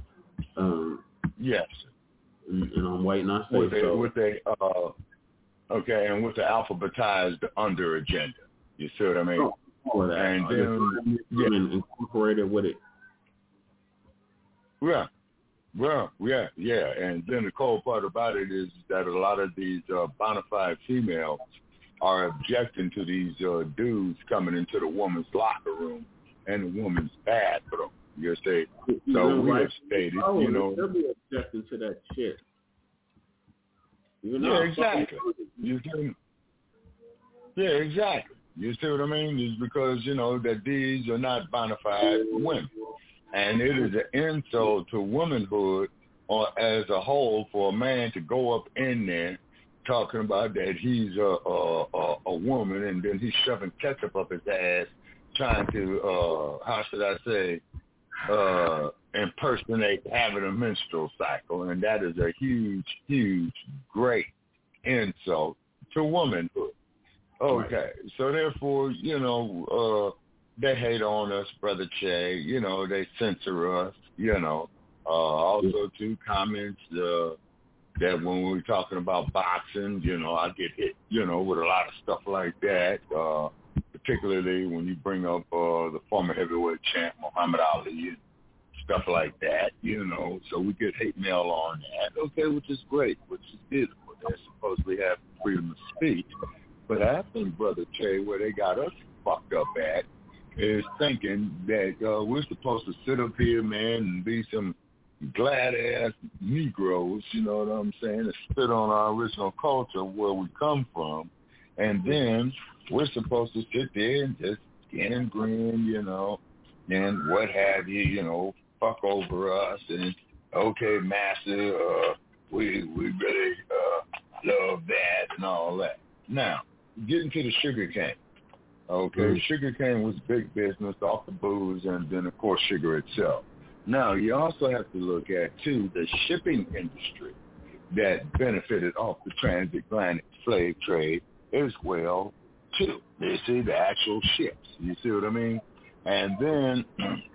Yes. And I'm waiting on say and with the alphabetized under agenda. You see what I mean? All of that. And then incorporated with it. Yeah. Well, yeah. And then the cold part about it is that a lot of these bona fide females are objecting to these dudes coming into the woman's locker room and the woman's bathroom. You see? So we have stated, you know. They'll be objecting to that shit. Yeah, exactly. You see? Yeah, exactly. You see what I mean? It's because, you know, that these are not bona fide women. And it is an insult to womanhood as a whole for a man to go up in there talking about that he's a woman and then he's shoving ketchup up his ass trying to, how should I say, impersonate having a menstrual cycle, and that is a huge, huge, great insult to womanhood. Okay, right. So therefore, they hate on us, Brother Che. They censor us. Also too comments that when we're talking about boxing, I get hit, with a lot of stuff like that. Particularly when you bring up the former heavyweight champ Muhammad Ali and stuff like that, So we get hate mail on that. Okay, which is great, which is beautiful. They supposedly have freedom of speech. But I think, Brother Che, where they got us fucked up at is thinking that we're supposed to sit up here, man, and be some glad-ass Negroes, you know what I'm saying, and spit on our original culture where we come from. And then we're supposed to sit there and just skin and grin, and what have you, fuck over us. And, okay, master, we really love that and all that. Now, getting to the sugar cane. Okay, Sugar cane was big business off the booze and then, of course, sugar itself. Now, you also have to look at, too, the shipping industry that benefited off the transatlantic slave trade as well, too. You see, the actual ships. You see what I mean? And then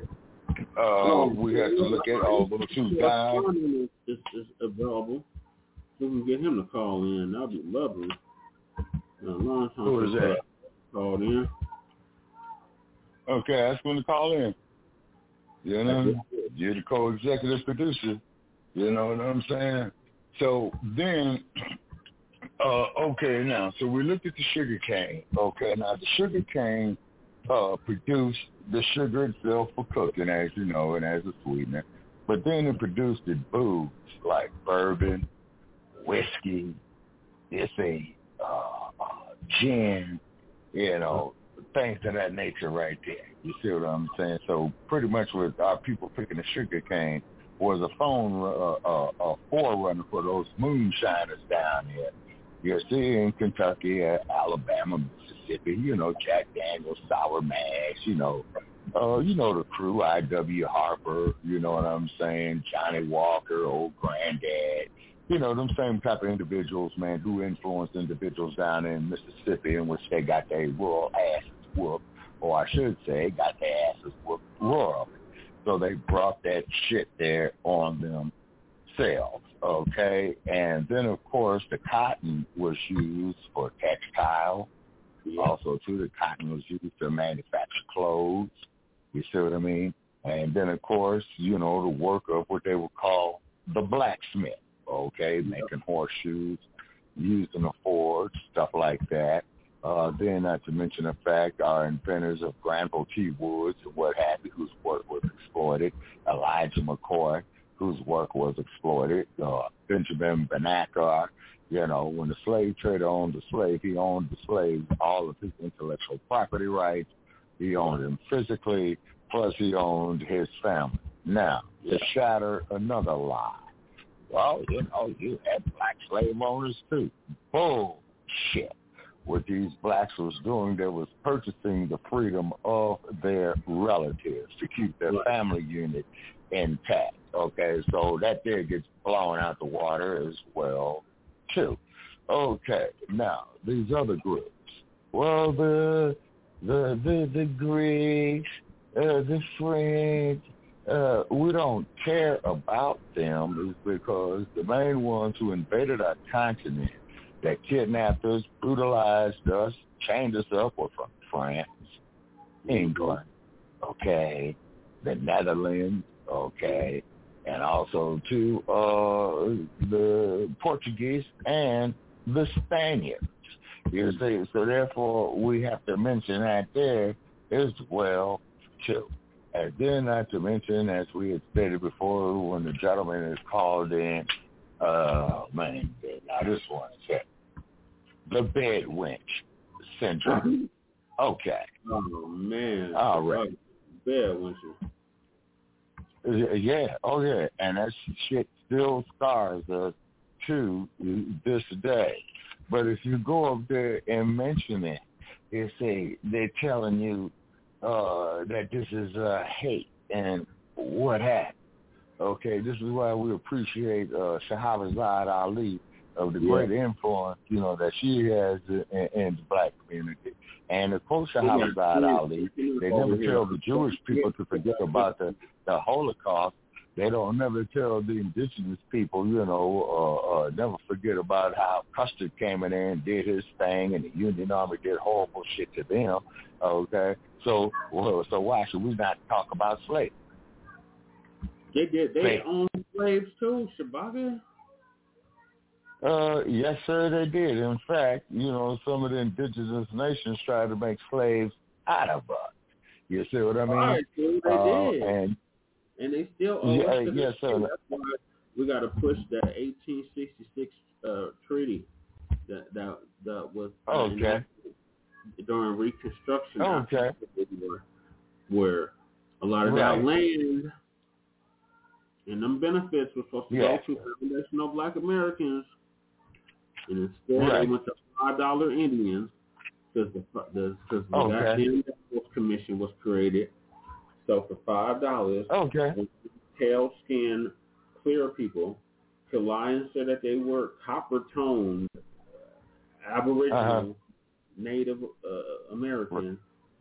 we have to look at all those two guys. It's available. We can get him to call in. That would be lovely. A long time. Who is that? Called in. Okay, ask him to call in. You're the co-executive producer. You know what I'm saying? So then, okay, now, so we looked at the sugar cane. Okay, now the sugar cane produced the sugar itself for cooking, as you know, and as a sweetener. But then it produced the booze like bourbon, whiskey, gin, things of that nature right there. You see what I'm saying? So pretty much with our people picking the sugar cane was a forerunner for those moonshiners down there. You see in Kentucky, Alabama, Mississippi, Jack Daniels, Sour Mash, the crew, I.W. Harper, you know what I'm saying, Johnny Walker, Old Granddad, them same type of individuals, man, who influenced individuals down in Mississippi in which they got their rural asses whooped, or I should say got their asses whooped rural. So they brought that shit there on themselves, okay? And then, of course, the cotton was used for textile. Also, too, the cotton was used to manufacture clothes. You see what I mean? And then, of course, the work of what they would call the blacksmith. Okay, making horseshoes, using a forge, stuff like that. Then not to mention the fact our inventors of Granville T. Woods and what have you, whose work was exploited, Elijah McCoy, whose work was exploited, Benjamin Banneker, when the slave trader owned the slave, he owned the slave, all of his intellectual property rights. He owned him physically, plus he owned his family. Now, to shatter another lie. Well, you had black slave owners too. Bullshit. What these blacks was doing, they was purchasing the freedom of their relatives to keep their family unit intact. Okay, so that there gets blown out the water as well too. Okay, now these other groups. Well, the Greeks, the French. We don't care about them is because the main ones who invaded our continent, that kidnapped us, brutalized us, chained us up were from France, England, okay, the Netherlands, okay, and also too the Portuguese and the Spaniards. You see, so therefore we have to mention that there as well too. And then not to mention, as we had stated before, when the gentleman is called in, I just want to say, the bed wench syndrome. Okay. Oh, man. All right. Bed wenches. Yeah. Oh, yeah. And that shit still scars us to this day. But if you go up there and mention it, they're telling you, that this is hate and what happened. Okay, this is why we appreciate Shahrazad Ali of the great influence, that she has in the black community. And of course, Shahrazad Ali, they never tell the Jewish people to forget about the Holocaust. They don't never tell the indigenous people, never forget about how Custer came in there and did his thing, and the Union Army did horrible shit to them. Okay, so why should we not talk about slavery? They owned slaves too, Shabaka. Yes, sir, they did. In fact, some of the indigenous nations tried to make slaves out of us. You see what I mean? Right, they did. And they still owe us. Yes, sir. That's why we got to push that 1866 treaty that was during Reconstruction. Okay. Where a lot of that land and them benefits were supposed to go to foundational Black Americans, and instead they went to $5 Indians because the goddamn Commission was created. So for $5, pale skinned, clear people could lie and say that they were copper toned, Aboriginal, Native American,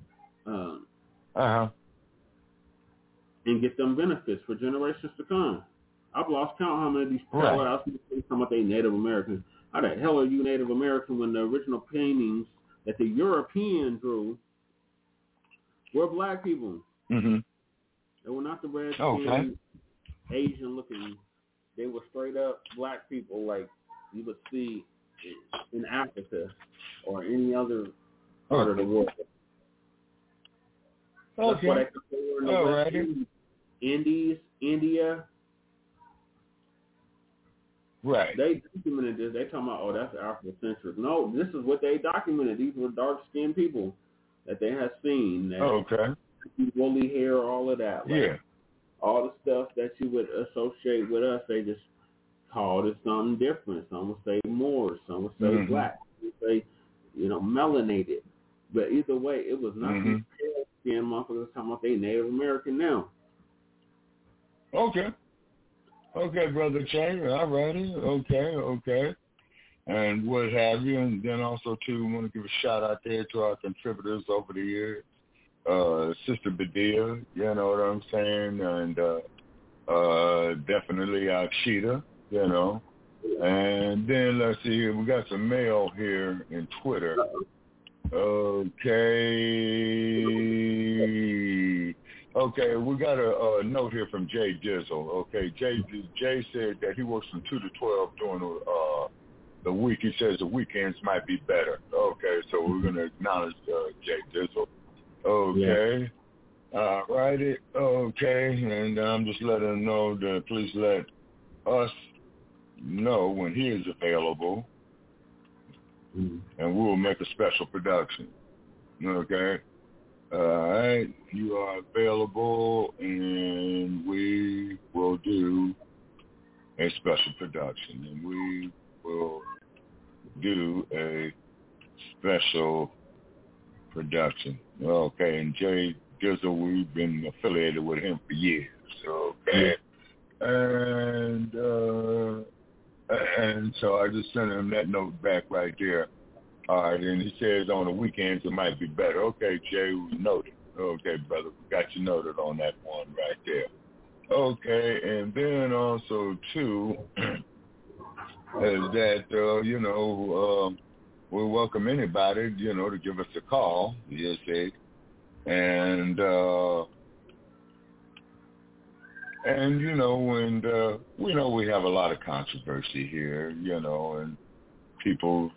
and get them benefits for generations to come. I've lost count how many of these I see talking about they Native Americans. How the hell are you Native American when the original paintings that the European drew were black people? Mm-hmm. They were not the red skinned, Asian looking. They were straight up black people like you would see in Africa or any other part of the world. That's why they were in the West Indies, India. Right. They documented this. They talking about, that's Afrocentric. No, this is what they documented. These were dark skinned people that they had seen. Woolly hair, all of that. All the stuff that you would associate with us, they just called it something different. Some would say Moors, some would say black, some would say, melanated. But either way, it was not these pale skin motherfuckers talking about they Native American now. Okay, Brother Chang, all righty. Okay. And what have you. And then also, too, we want to give a shout out there to our contributors over the years. Sister Badia, you know what I'm saying? And definitely Akshita, And then, let's see here. We got some mail here in Twitter. Okay, we got a note here from Jay Dizzle. Okay, Jay said that he works from 2 to 12 during the week. He says the weekends might be better. Okay, so we're going to acknowledge Jay Dizzle. Okay. Righty. Okay, and I'm just letting him know that please let us know when he is available, and we'll make a special production. Okay. All right, you are available, and we will do a special production, and we will do a special production. Okay, and Jay Dizzle, we've been affiliated with him for years. Okay, and so I just sent him that note back right there. All right, and he says on the weekends it might be better. Okay, Jay, we noted. Okay, brother, we got you noted on that one right there. Okay, and then also, too, is that, we'll welcome anybody, to give us a call, you see. And we know we have a lot of controversy here, and people,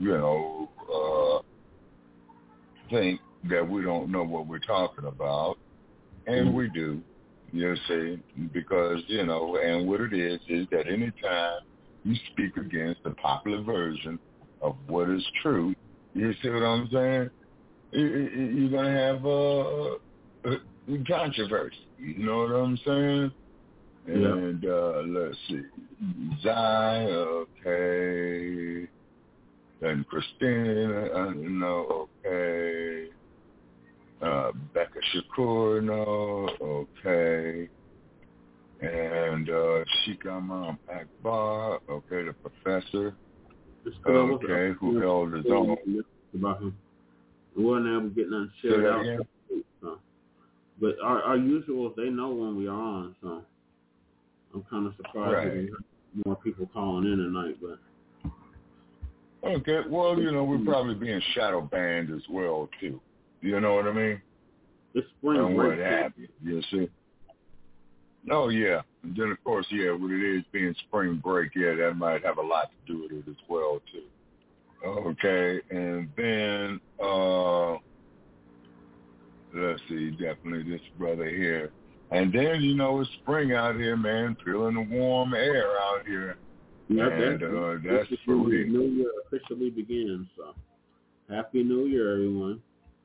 think that we don't know what we're talking about, and we do, you see, because, and what it is that anytime you speak against the popular version of what is true, you see what I'm saying? You're going to have controversy, you know what I'm saying? And let's see, Zai, okay, and Christina, okay, Becca Shakur, no, okay, And Sheikh Imam Akbar, okay, the professor, okay, who held his own. About him. We weren't able to get nothing shared out. So. But our usuals, they know when we are on, so I'm kind of surprised that there's more people calling in tonight. But okay, well, we're probably being shadow banned as well, too. You know what I mean? It's spring and break. What happened, you see? Oh, yeah. And then, of course, what it is being spring break, that might have a lot to do with it as well, too. Okay, and then, let's see, definitely this brother here. And then, it's spring out here, man, feeling the warm air out here. Yeah, and that's for real. The New Year officially begins, so Happy New Year, everyone.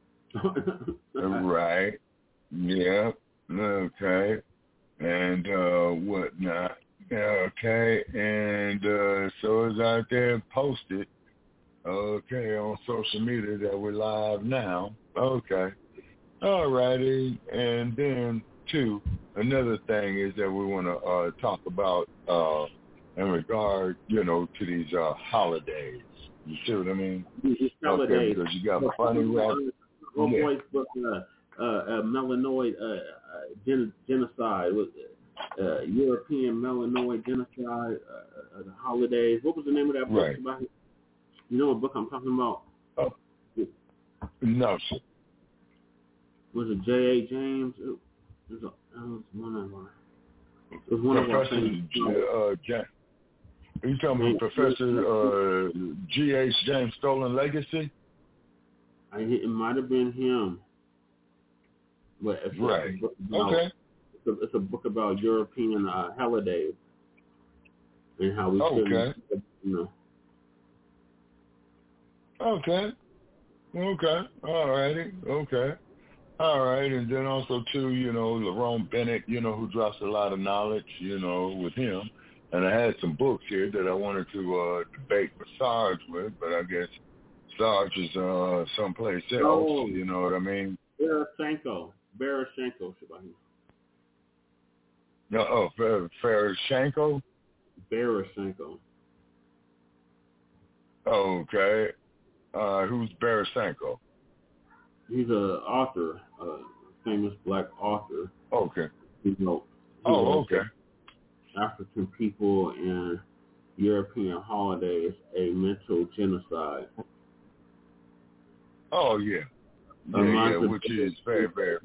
Right. Yeah. Okay. And whatnot. Okay. And so it's out there posted. Okay, on social media that we're live now. Okay. All righty. And then, too, another thing is that we want to talk about in regard, to these holidays. You see what I mean? These holidays. Because you got funny rap. Boy's book, Melanoid Genocide, European Melanoid Genocide, the holidays. What was the name of that book? Right. About? You know what book I'm talking about? Oh. No, sir. Was it J.A. James? It was one of our. It was one Professor of our things. Are you talking about Professor G.H. James Stolen Legacy? It might have been him. But it's right. Okay. It's a book about European holidays and how we Okay. Okay. All righty. Okay. All right. And then also, too, Lerone Bennett, who drops a lot of knowledge, with him. And I had some books here that I wanted to debate with Sarge with, but I guess Sarge is someplace else. Oh. You know what I mean? Barashenko, Shabahi. No, Farashenko? Barashenko. Okay. Who's Barashenko? He's an author, a famous black author. Okay. He wrote okay. African people and European holidays, a mental genocide. Oh, yeah. Yeah, which is very, very...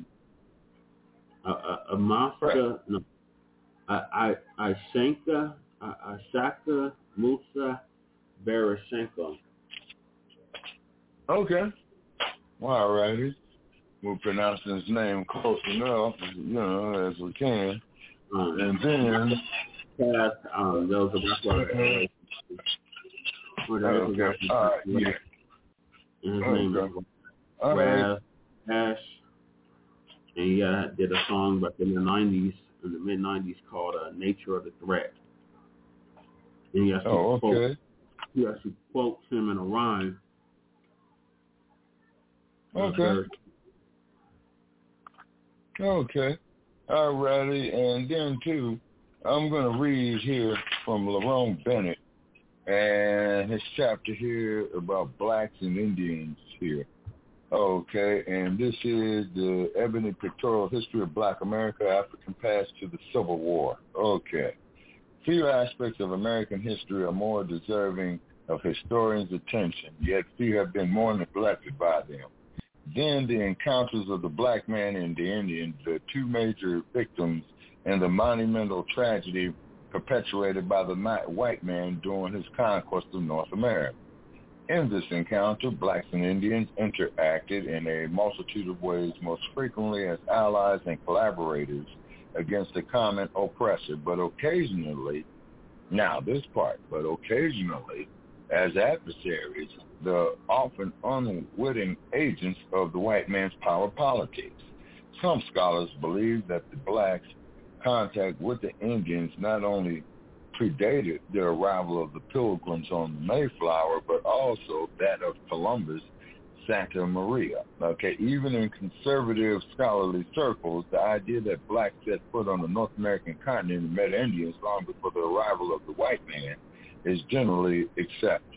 Ishaka Musa Barashenko. Okay. All righty. We're pronouncing his name close enough, as we can. And then... those are okay. All right, yeah. And his name is Raz Ash. And he did a song back in the mid-90s called Nature of the Threat. And he actually quotes him in a rhyme. Okay. Okay. All righty. And then, too, I'm going to read here from Lerone Bennett and his chapter here about blacks and Indians here. Okay, and this is the Ebony Pictorial History of Black America, African Past to the Civil War. Okay. Few aspects of American history are more deserving of historians' attention, yet few have been more neglected by them. Then the encounters of the black man and the Indian, the two major victims in the monumental tragedy perpetuated by the white man during his conquest of North America. In this encounter, blacks and Indians interacted in a multitude of ways, most frequently as allies and collaborators against a common oppressor, but occasionally as adversaries, the often unwitting agents of the white man's power politics. Some scholars believe that the blacks' contact with the Indians not only predated the arrival of the Pilgrims on the Mayflower, but also that of Columbus Santa Maria. Okay, even in conservative scholarly circles, the idea that blacks set foot on the North American continent and met Indians long before the arrival of the white man is generally accepted.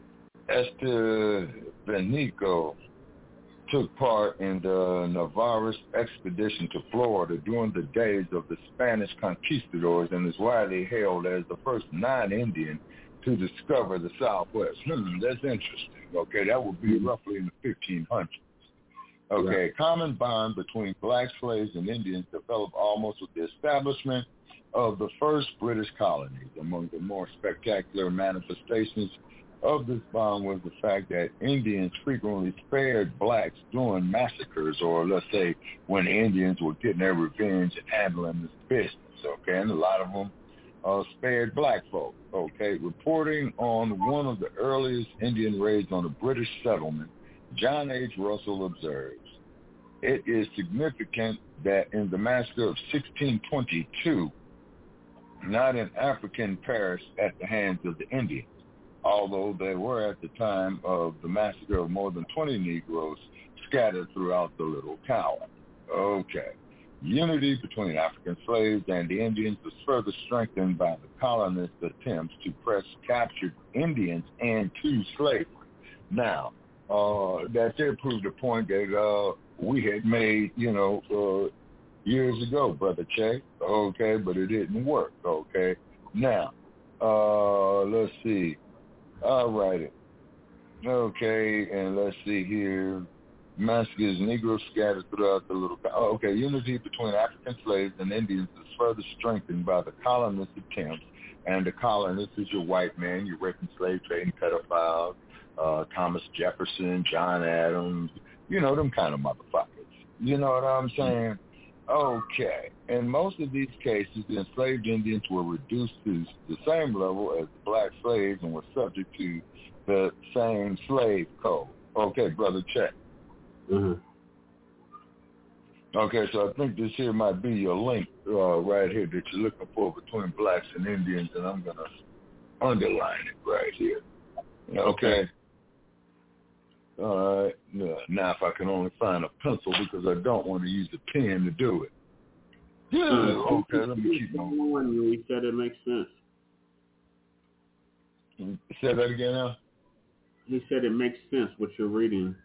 Estevanico took part in the Narvaez expedition to Florida during the days of the Spanish conquistadors and is widely hailed as the first non-Indian to discover the Southwest. That's interesting. Okay, that would be roughly in the 1500s. Okay, common bond between black slaves and Indians developed almost with the establishment of the first British colonies. Among the more spectacular manifestations of this bond was the fact that Indians frequently spared blacks during massacres, or let's say when Indians were getting their revenge and handling this business, okay? And a lot of them spared black folk, okay? Reporting on one of the earliest Indian raids on a British settlement, John H. Russell observes, it is significant that in the massacre of 1622, not an African perished at the hands of the Indians, although there were at the time of the massacre of more than 20 Negroes scattered throughout the Little Colony. Okay. Unity between African slaves and the Indians was further strengthened by the colonists' attempts to press captured Indians into slavery. Now, that there proved a point that we had made, years ago, Brother Che, okay, but it didn't work, okay. Now, let's see. All right. Okay, and let's see here. Massacres, Negroes scattered throughout the Little... okay, unity between African slaves and Indians is further strengthened by the colonists' attempts. And the colonists is your white man, your raping, slave trading, pedophiles, Thomas Jefferson, John Adams, them kind of motherfuckers. You know what I'm saying? Okay. In most of these cases, the enslaved Indians were reduced to the same level as the black slaves and were subject to the same slave code. Okay, Brother Che. Mm-hmm. Okay, so I think this here might be your link right here that you're looking for between blacks and Indians, and I'm going to underline it right here. Okay. All right. Now, if I can only find a pencil because I don't want to use a pen to do it. Yeah. Okay, let me keep going. You said it makes sense. Say that again now? He said it makes sense what you're reading.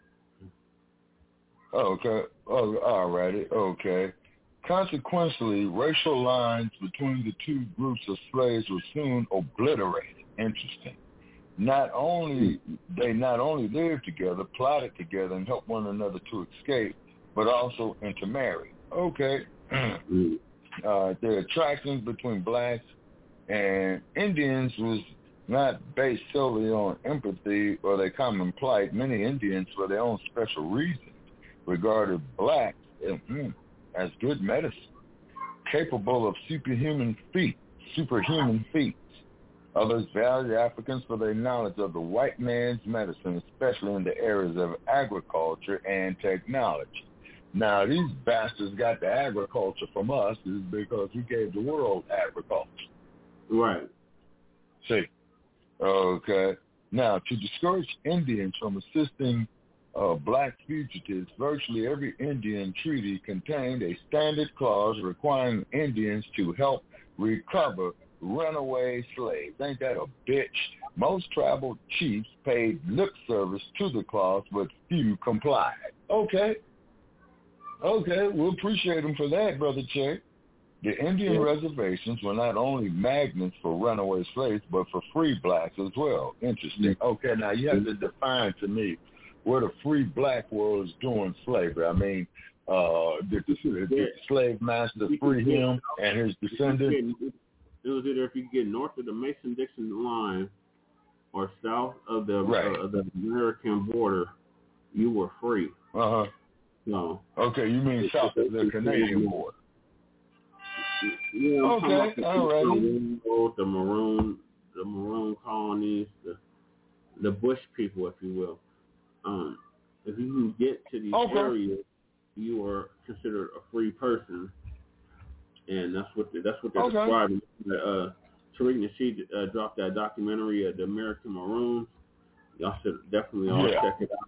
Okay. Oh, all righty. Okay. Consequently, racial lines between the two groups of slaves were soon obliterated. Interesting. They not only lived together, plotted together, and helped one another to escape, but also intermarried. Okay. The attractions between blacks and Indians was not based solely on empathy or their common plight. Many Indians, for their own special reasons, regarded blacks as good medicine, capable of superhuman feats. Others valued Africans for their knowledge of the white man's medicine, especially in the areas of agriculture and technology. Now, these bastards got the agriculture from us is because we gave the world agriculture. Right. See. Okay. Now, to discourage Indians from assisting black fugitives, virtually every Indian treaty contained a standard clause requiring Indians to help recover runaway slaves. Ain't that a bitch? Most tribal chiefs paid lip service to the clause, but few complied. Okay, we'll appreciate them for that, Brother Che. The Indian reservations were not only magnets for runaway slaves, but for free blacks as well. Interesting. Okay, now you have to define to me where the free black world is doing slavery. I mean, did the slave master free him and his descendants? It was either if you get north of the Mason-Dixon line or south of the American border, you were free. Uh-huh. No. Okay, you mean south of the Canadian border. Yeah, okay, all right. The maroon colonies, the bush people, if you will. If you can get to these areas, you are considered a free person, and that's what they're describing. Tariq Nasheed dropped that documentary, The American Maroons. Y'all should definitely check it out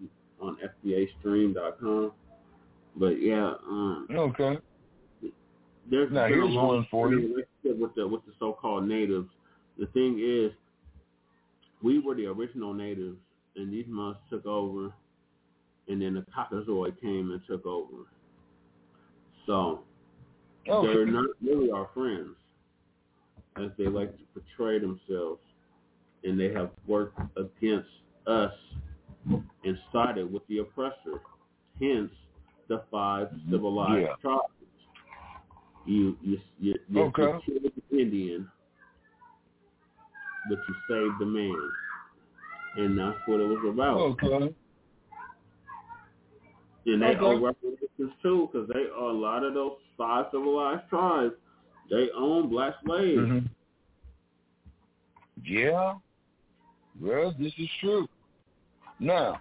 on FBAstream.com. But yeah, okay. There's now been here's a long one for you relationship with the so-called natives. The thing is, we were the original natives, and these monks took over, and then the Caucasoid came and took over. So they're not really our friends, as they like to portray themselves, and they have worked against us and sided with the oppressor. Hence, the 5 civilized tribes. You killed the Indian, but you saved the man, and that's what it was about. Okay. And they own reparations too, because a lot of those 5 civilized tribes, they own black slaves. Mm-hmm. Yeah. Well, this is true. Now,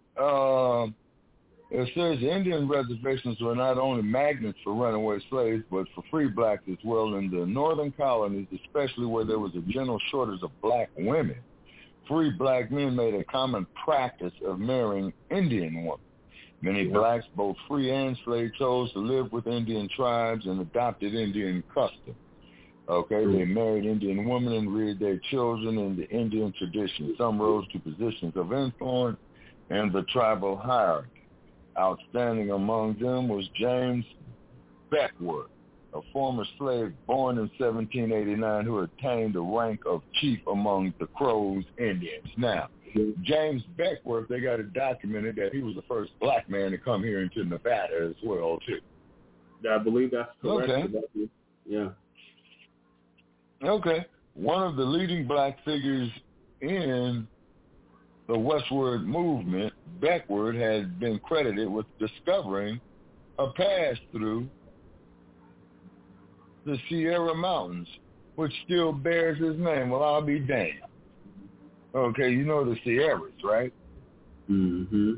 it says Indian reservations were not only magnets for runaway slaves, but for free blacks as well in the northern colonies, especially where there was a general shortage of black women. Free black men made a common practice of marrying Indian women. Many blacks, both free and slave, chose to live with Indian tribes and adopted Indian customs. Okay, they married Indian women and reared their children in the Indian tradition. Some rose to positions of influence in the tribal hierarchy. Outstanding among them was James Beckwourth, a former slave born in 1789 who attained the rank of chief among the Crows Indians. Now, James Beckwourth, they got it documented that he was the first black man to come here into Nevada as well, too. I believe that's correct. Okay. Yeah. Okay. One of the leading black figures in the westward movement, Beckwourth, has been credited with discovering a pass through the Sierra Mountains, which still bears his name. Well, I'll be damned. Okay, you know the Sierras, right? Mm-hmm.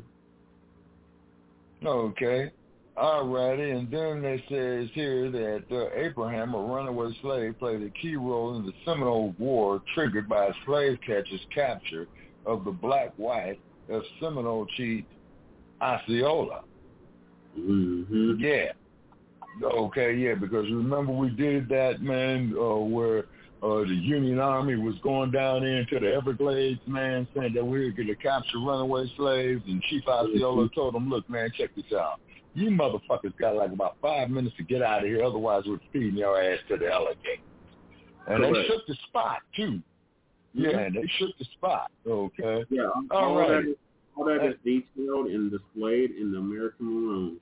Okay. All righty, and then it says here that Abraham, a runaway slave, played a key role in the Seminole War triggered by a slave catcher's capture of the black wife of Seminole chief Osceola. Mm-hmm. Yeah. Okay, yeah, because remember we did that, man, where the Union Army was going down into the Everglades, man, saying that we were going to capture runaway slaves, and Chief Osceola told them, look, man, check this out. You motherfuckers got like about 5 minutes to get out of here, otherwise we're feeding your ass to the alligators. And they shook the spot, too. Yeah, and they shook the spot, okay? Yeah, all that is detailed and displayed in the American Maroons.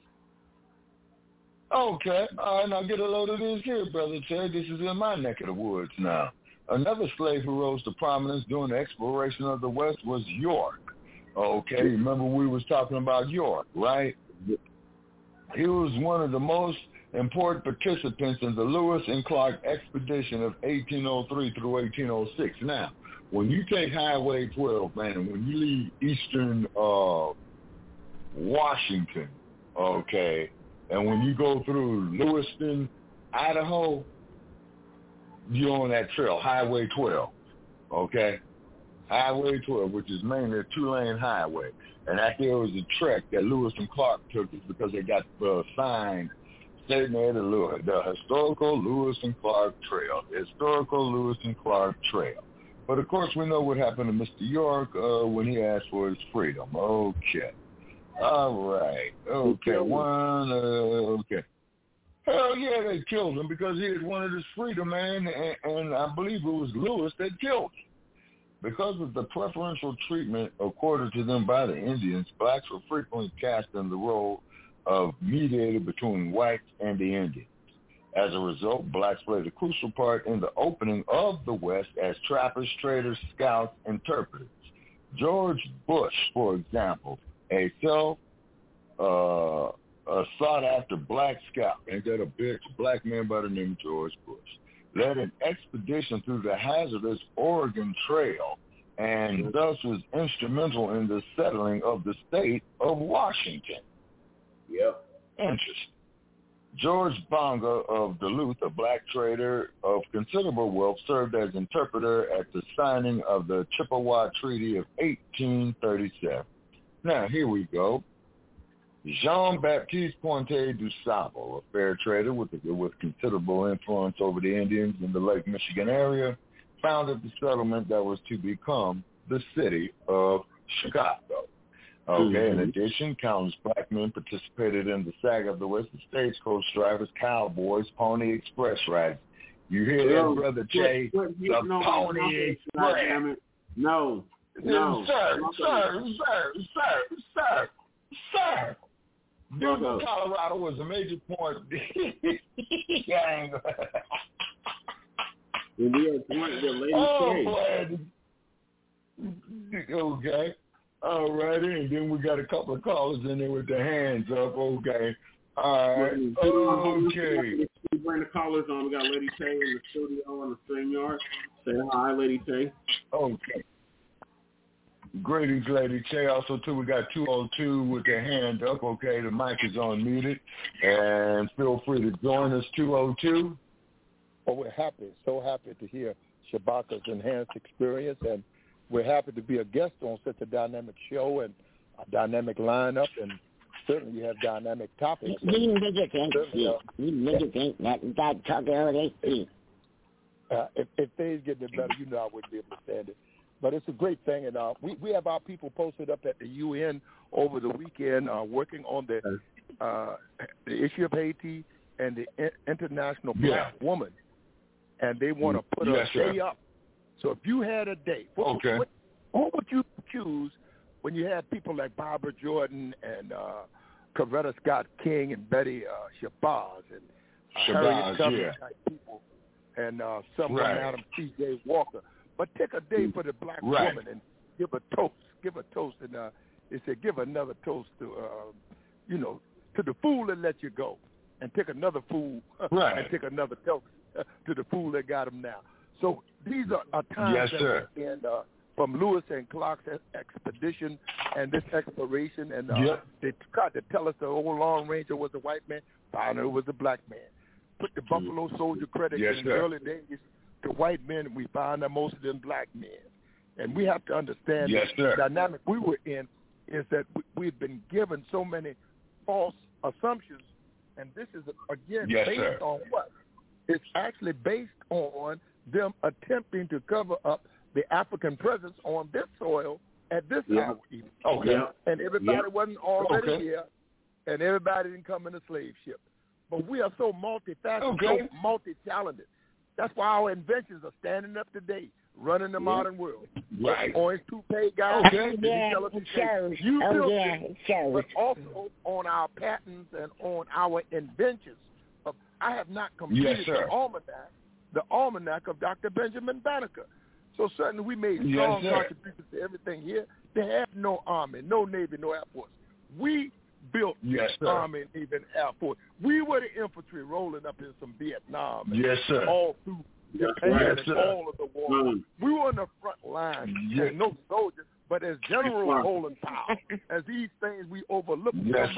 Okay, all right, now get a load of this here, Brother Ted. This is in my neck of the woods now. Another slave who rose to prominence during the exploration of the West was York. Okay, remember we was talking about York, right? He was one of the most important participants in the Lewis and Clark expedition of 1803 through 1806. Now, when you take Highway 12, man, when you leave eastern Washington, okay, and when you go through Lewiston, Idaho, you're on that trail, Highway 12, okay? Highway 12, which is mainly a 2-lane highway. And that there was a trek that Lewis and Clark took because they got signed stating there the historical Lewis and Clark Trail, the historical Lewis and Clark Trail. But, of course, we know what happened to Mr. York when he asked for his freedom. Okay. All right. Okay. Okay. Hell yeah, they killed him because he had wanted his freedom, man, and I believe it was Lewis that killed him. Because of the preferential treatment accorded to them by the Indians, blacks were frequently cast in the role of mediator between whites and the Indians. As a result, blacks played a crucial part in the opening of the West as trappers, traders, scouts, interpreters. George Bush, for example, a sought-after black scout, ain't that a bitch, black man by the name of George Bush, led an expedition through the hazardous Oregon Trail and thus was instrumental in the settling of the state of Washington. Yep. Interesting. George Bonga of Duluth, a black trader of considerable wealth, served as interpreter at the signing of the Chippewa Treaty of 1837. Now, here we go. Jean-Baptiste Pointe du Sable, a fair trader with considerable influence over the Indians in the Lake Michigan area, founded the settlement that was to become the city of Chicago. Okay, in addition, countless black men participated in the saga of the Western Stagecoach Drivers, Cowboys, Pony Express rides. You hear that, Brother Jay? The Pony Express. No. Sir. Denver, Colorado was a major point. Okay. All righty. And then we got a couple of callers in there with their hands up. Okay. All right. Okay. We bring the callers on. We got Lady Tay in the studio on the StreamYard. Say hi, Lady Tay. Okay. Greetings, Lady Tay. Also, too, we got 202 with their hand up. Okay, the mic is unmuted. And feel free to join us, 202. Well, we're so happy to hear Shabaka's enhanced experience, and we're happy to be a guest on such a dynamic show and a dynamic lineup, and certainly you have dynamic topics. You make it think that talking over there. If things get better, I wouldn't be able to stand it. But it's a great thing, and we have our people posted up at the UN over the weekend working on the issue of Haiti and the International Black Woman, and they want to put a day up. So if you had a day, what would you choose when you had people like Barbara Jordan and Coretta Scott King and Betty Shabazz and Harriet Tubman type people and some Madam C.J. Walker? But take a day for the black woman and give a toast, and they said give another toast to, to the fool that let you go, and take another fool and take another toast to the fool that got him now. So these are times that in from Lewis and Clark's expedition and this exploration, and they tried to tell us the old Lone Ranger was a white man, found out it was a black man. Put the Buffalo Soldier credit in the early days to white men, we found that most of them black men. And we have to understand the dynamic we were in is that we've been given so many false assumptions, and this is, again, based on what? It's actually based on them attempting to cover up the African presence on this soil at this hour even. And everybody wasn't already here, and everybody didn't come in a slave ship. But we are so multifaceted, so multi-talented. That's why our inventions are standing up today, running the modern world. Orange toupee guys. It shows. But also on our patents and on our inventions. I have not completed the almanac of Dr. Benjamin Banneker. So certainly we made strong contributions to everything here. They had no Army, no Navy, no Air Force. We built Army, Navy, and Air Force. We were the infantry rolling up in some Vietnam and all through Japan and all of the war. We were on the front line as no soldiers, but as generals holding power. As these things we overlook.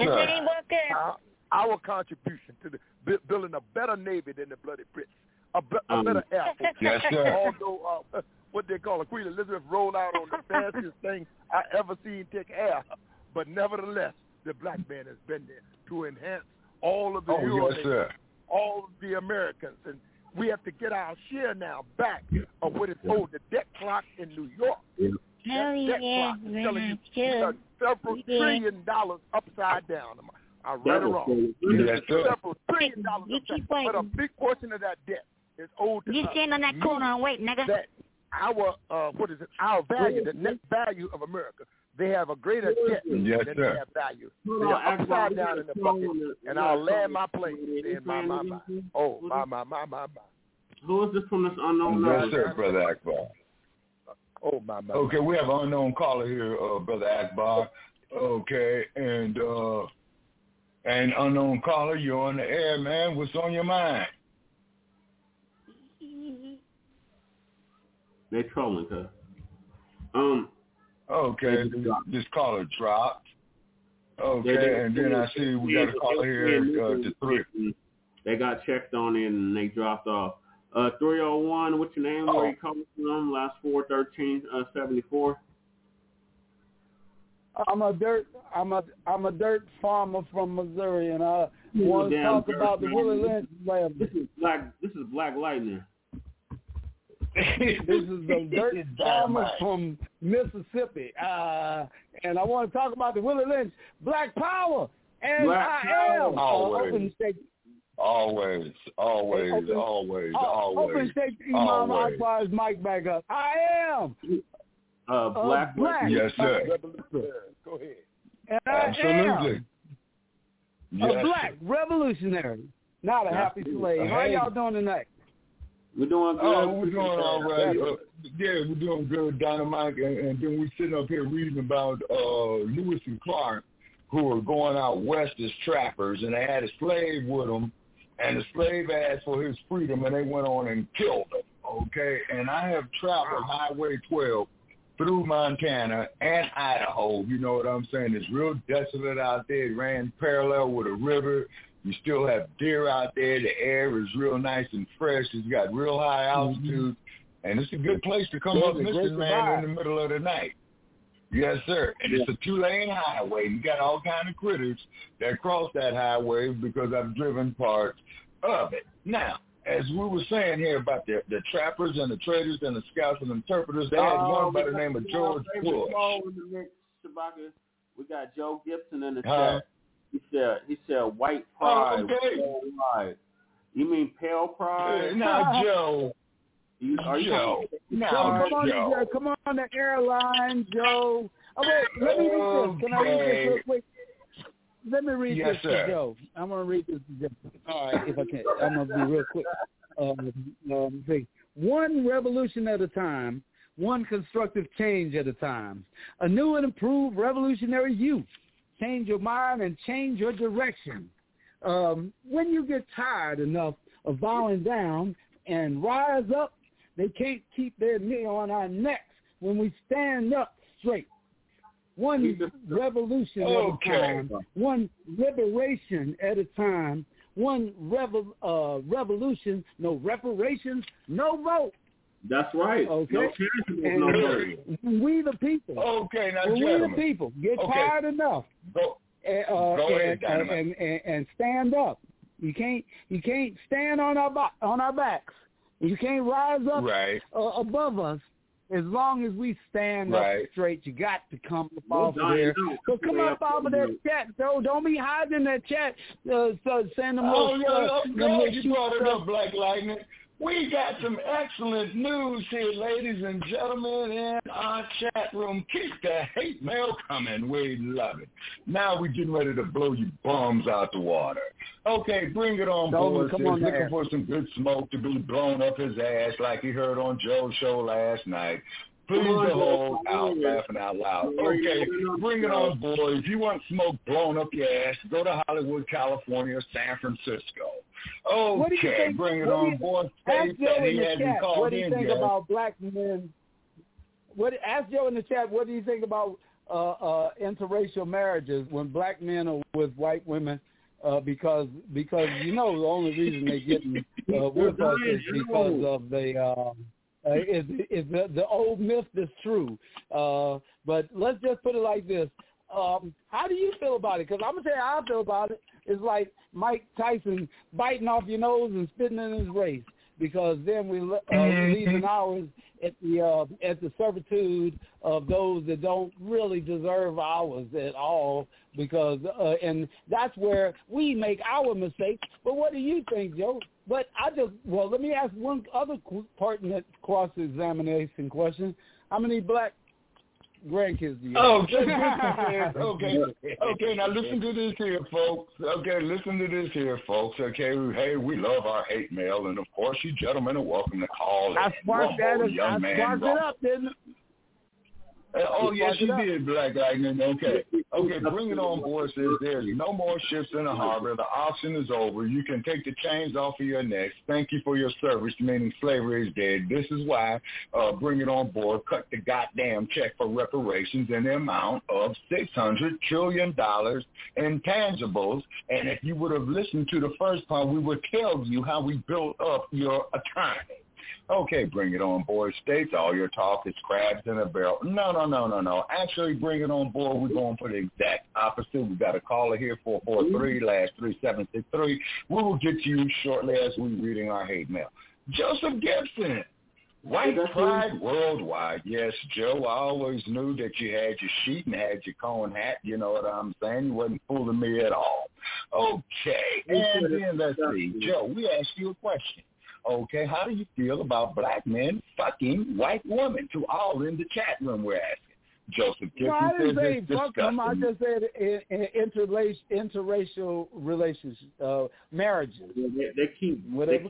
Our contribution to the building a better Navy than the Bloody Brits, a better Air Force. Although what they call Queen Elizabeth rolled out on the fastest thing I ever seen take air, but nevertheless, the black man has been there to enhance all of the Europeans, all of the Americans, and we have to get our share now back of what is called the debt clock in New York. That debt clock is telling you several $1 trillion upside down. I read it wrong. Several $1 trillion upside, but a big portion of that debt is owed to us. You stand on that corner and wait, nigga. That our our value, the net value of America. They have a greater debt than they have value. They are upside down in the bucket, and I'll land my plane in my. Oh, my. Who is this from this unknown number? Yes, sir, Brother Akbar. Oh, my. Okay, we have an unknown caller here, Brother Akbar. Okay, and unknown caller, you're on the air, man. What's on your mind? They trolling, cuz. Okay, this caller dropped. Okay, and then I see we got a caller here to 3. They got checked on it and they dropped off. 301, what's your name? Where you calling from? Last 41374. I'm a dirt farmer from Missouri, and I want to talk about the Willie Lynch family. This is Black Lightning. This is the dirt farmer from Mississippi, and I want to talk about the Willie Lynch Black Power. And I am Open State. Always. Open State Imam Akbar's mic back up. I am Black. Yes, sir. Go ahead. And Absolutely. I am a black revolutionary, not a happy slave. How y'all doing tonight? We're doing good. Oh, we're doing all right. We're doing good, Dynamite. And then we're sitting up here reading about Lewis and Clark, who were going out west as trappers, and they had a slave with them, and the slave asked for his freedom, and they went on and killed him, okay? And I have traveled Highway 12 through Montana and Idaho. You know what I'm saying? It's real desolate out there. It ran parallel with a river. You still have deer out there. The air is real nice and fresh. It's got real high altitude, and it's a good place to come up missing, man, in the middle of the night. Yes, sir. And it's a 2-lane highway. You got all kind of critters that cross that highway because I've driven parts of it. Now, as we were saying here about the trappers and the traders and the scouts and interpreters, they had one by the name of George Bush. We got Joe Gibson in the chat. He said white pride. Oh, okay. Pride. You mean pale pride? Now, Joe. Joe. Come on the airline, Joe. Oh, wait, let me read this. Can I read this real quick? Let me read this to Joe. I'm going to read this to Joe. All right, if I can. I'm going to be real quick. One revolution at a time, one constructive change at a time. A new and improved revolutionary youth. Change your mind and change your direction. When you get tired enough of bowing down and rise up, they can't keep their knee on our necks when we stand up straight. One revolution at a time, one liberation at a time, one revolution, no reparations, no vote. That's right. Okay. No vote. We the people. Okay, now we the people get tired enough and stand up. You can't stand on our backs. You can't rise up above us as long as we stand up straight. You got to come up off of there. So come up off of that chat. So don't be hiding in that chat. Send them you brought it up, Black Lightning. We got some excellent news here, ladies and gentlemen, in our chat room. Keep the hate mail coming. We love it. Now we're getting ready to blow you bums out the water. Okay, bring it on, boys. He's looking for some good smoke to be blown up his ass like he heard on Joe's show last night. Please hold out, laughing out loud. Okay, bring it on, boys. If you want smoke blown up your ass, go to Hollywood, California, or San Francisco. Okay, bring it on, boys. Ask Joe in the chat, what do you think about black men? Ask Joe in the chat, what do you think about interracial marriages when black men are with white women? Because you know the only reason they get with us is because of the is the old myth that's true. But let's just put it like this. How do you feel about it? Because I'm going to tell you how I feel about it. It's like Mike Tyson biting off your nose and spitting in his race, because then we leaving ours at the servitude of those that don't really deserve ours at all, because and that's where we make our mistakes. But what do you think, Joe? But let me ask one other pertinent cross-examination question. How many black grandkids do you have? Okay, now listen to this here, folks. Okay, hey, we love our hate mail, and of course you gentlemen are welcome to call. I sparked it up, didn't it? Yes, you did, Black Lightning. Okay, bring it on, boys. There's no more ships in the harbor. The auction is over. You can take the chains off of your necks. Thank you for your service, meaning slavery is dead. This is why, bring it on board, cut the goddamn check for reparations in the amount of $600 trillion in tangibles. And if you would have listened to the first part, we would tell you how we built up your attorney. Okay, bring it on board, states. All your talk is crabs in a barrel. No. Actually, bring it on board. We're going for the exact opposite. We got a caller here, 443, last 3763. We will get to you shortly as we're reading our hate mail. Joseph Gibson. White pride worldwide. Yes, Joe, I always knew that you had your sheet and had your cone hat. You know what I'm saying? You wasn't fooling me at all. Okay, and then let's see. Joe, we asked you a question. Okay, how do you feel about black men fucking white women? To all in the chat room we're asking. Joseph Gibson I didn't say says fuck them. I just said interracial relations, marriages. They keep whatever.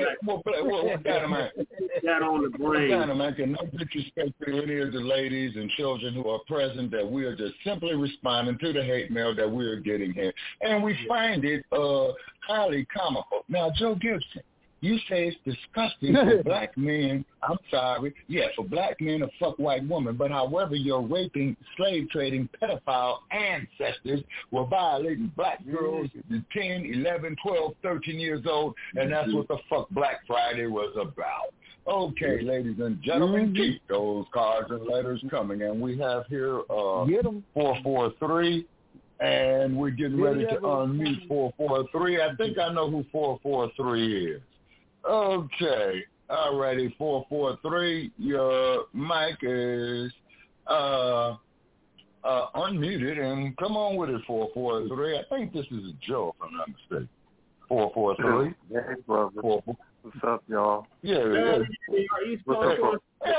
That on the brain. Dynamite, and no disrespect to any of the ladies and children who are present, that we are just simply responding to the hate mail that we are getting here, and we find it highly comical. Now, Joe Gibson, you say it's disgusting for black men. I'm sorry. Yeah, for black men to fuck white women. But however, your raping, slave trading, pedophile ancestors were violating black girls 10, 11, 12, 13 years old. And that's what the fuck Black Friday was about. Okay, ladies and gentlemen, keep those cards and letters coming. And we have here 443. And we're getting ready to unmute 443. I think I know who 443 is. Okay, all righty, 443, your mic is unmuted, and come on with it, 443. I think this is Joe, if I'm not mistaken. 443. Hey, brother. What's up, y'all? Yeah. What's up,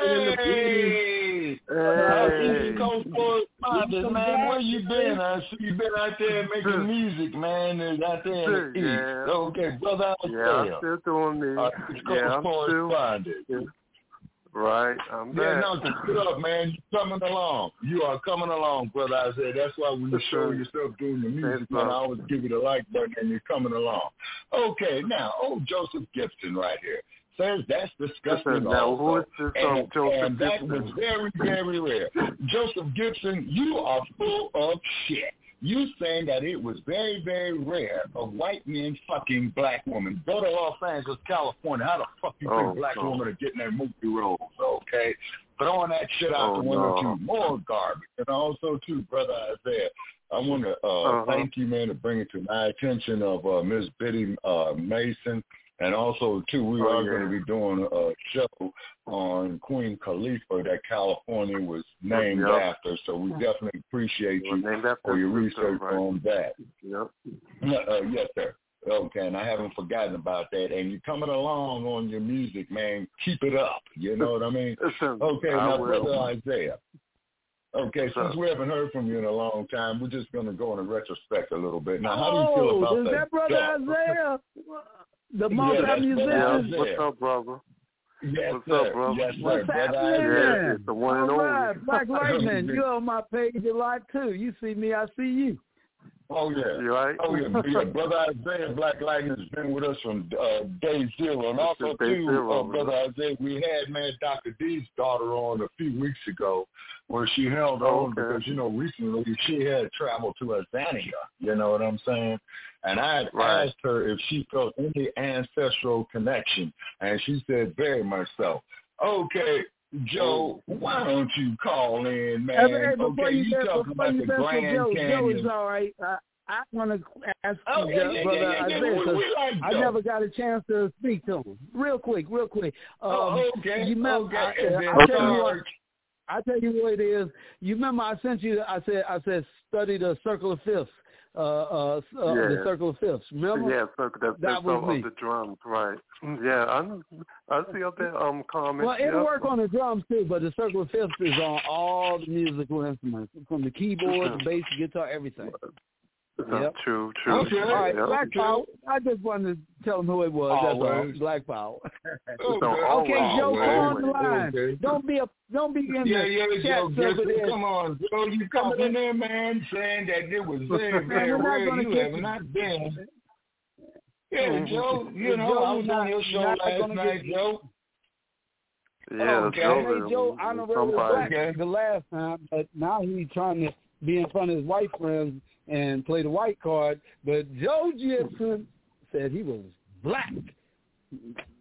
Hey, East Coast correspondent, man. Where you been? I see you been out there making music, man. Out there in the East. Okay, brother. I'm still doing me. East Coast correspondent. Right, I'm back. Yeah, no, keep it up, man. You're coming along. You are coming along, brother. I said that's why when you show yourself doing the music, man, I always give you the like button and you're coming along. Okay, now, Joseph Gibson right here says that's disgusting. Now, who is this Joseph and that Gibson? was very, very rare. Joseph Gibson, you are full of shit. You saying that it was very, very rare of white men fucking black women. Go to Los Angeles, California. How the fuck you think black women are getting their movie roles, okay? Throwing that shit out the window, too. More garbage. And also, too, Brother Isaiah, I want to thank you, man, to bring it to my attention of Miss Biddy Mason. And also, too, we are going to be doing a show on Queen Khalifa that California was named after. So we definitely appreciate you for your research on that. Yes, sir. Okay, and I haven't forgotten about that. And you're coming along on your music, man. Keep it up. You know what I mean? Okay, now, Brother Isaiah. Okay, since we haven't heard from you in a long time, we're just going to go in a retrospect a little bit. Now, how do you feel about that? Is that Brother Isaiah? The multi-musician. What's up, brother? Yes, What's sir. up, brother? Yes, sir. What's happening? It's the one and only. Black Lightning, you're on my page a lot, too. You see me, I see you. Oh, yeah. You right? Oh, yeah. Brother Isaiah, Black Lightning has been with us from day zero. And also, too, Brother Isaiah, we had, man, Dr. D's daughter on a few weeks ago where she held on because, you know, recently she had traveled to Azania, you know what I'm saying? And I had asked her if she felt any ancestral connection, and she said very much so. Okay, Joe, why don't you call in, man? You talking about the Grand Canyon. Joe is all right. I want to ask you, Brother Isaiah, I never got a chance to speak to him. Real quick. I tell you what it is. You remember I sent you, I said study the Circle of Fifths. The Circle of Fifths. Remember? Yeah, that was me. The drums, right? Yeah, I see up there comments. Well, it'll work on the drums too, but the Circle of Fifths is on all the musical instruments, from the keyboard, the bass, the guitar, everything. True. Okay. All right, Black Power. I just wanted to tell them who it was. That's all. Black Power. Okay, Joe, come on the line. Okay. Don't be in the chat circle. Come on, Joe. You coming in there, man, saying that it was very, very rare. You have not been. Yeah, Joe. You know, I was on your show last night, Joe. Yeah, Joe honorary black the last time, but now he's trying to be in front of his white friends and play the white card. But Joe Gibson said he was black.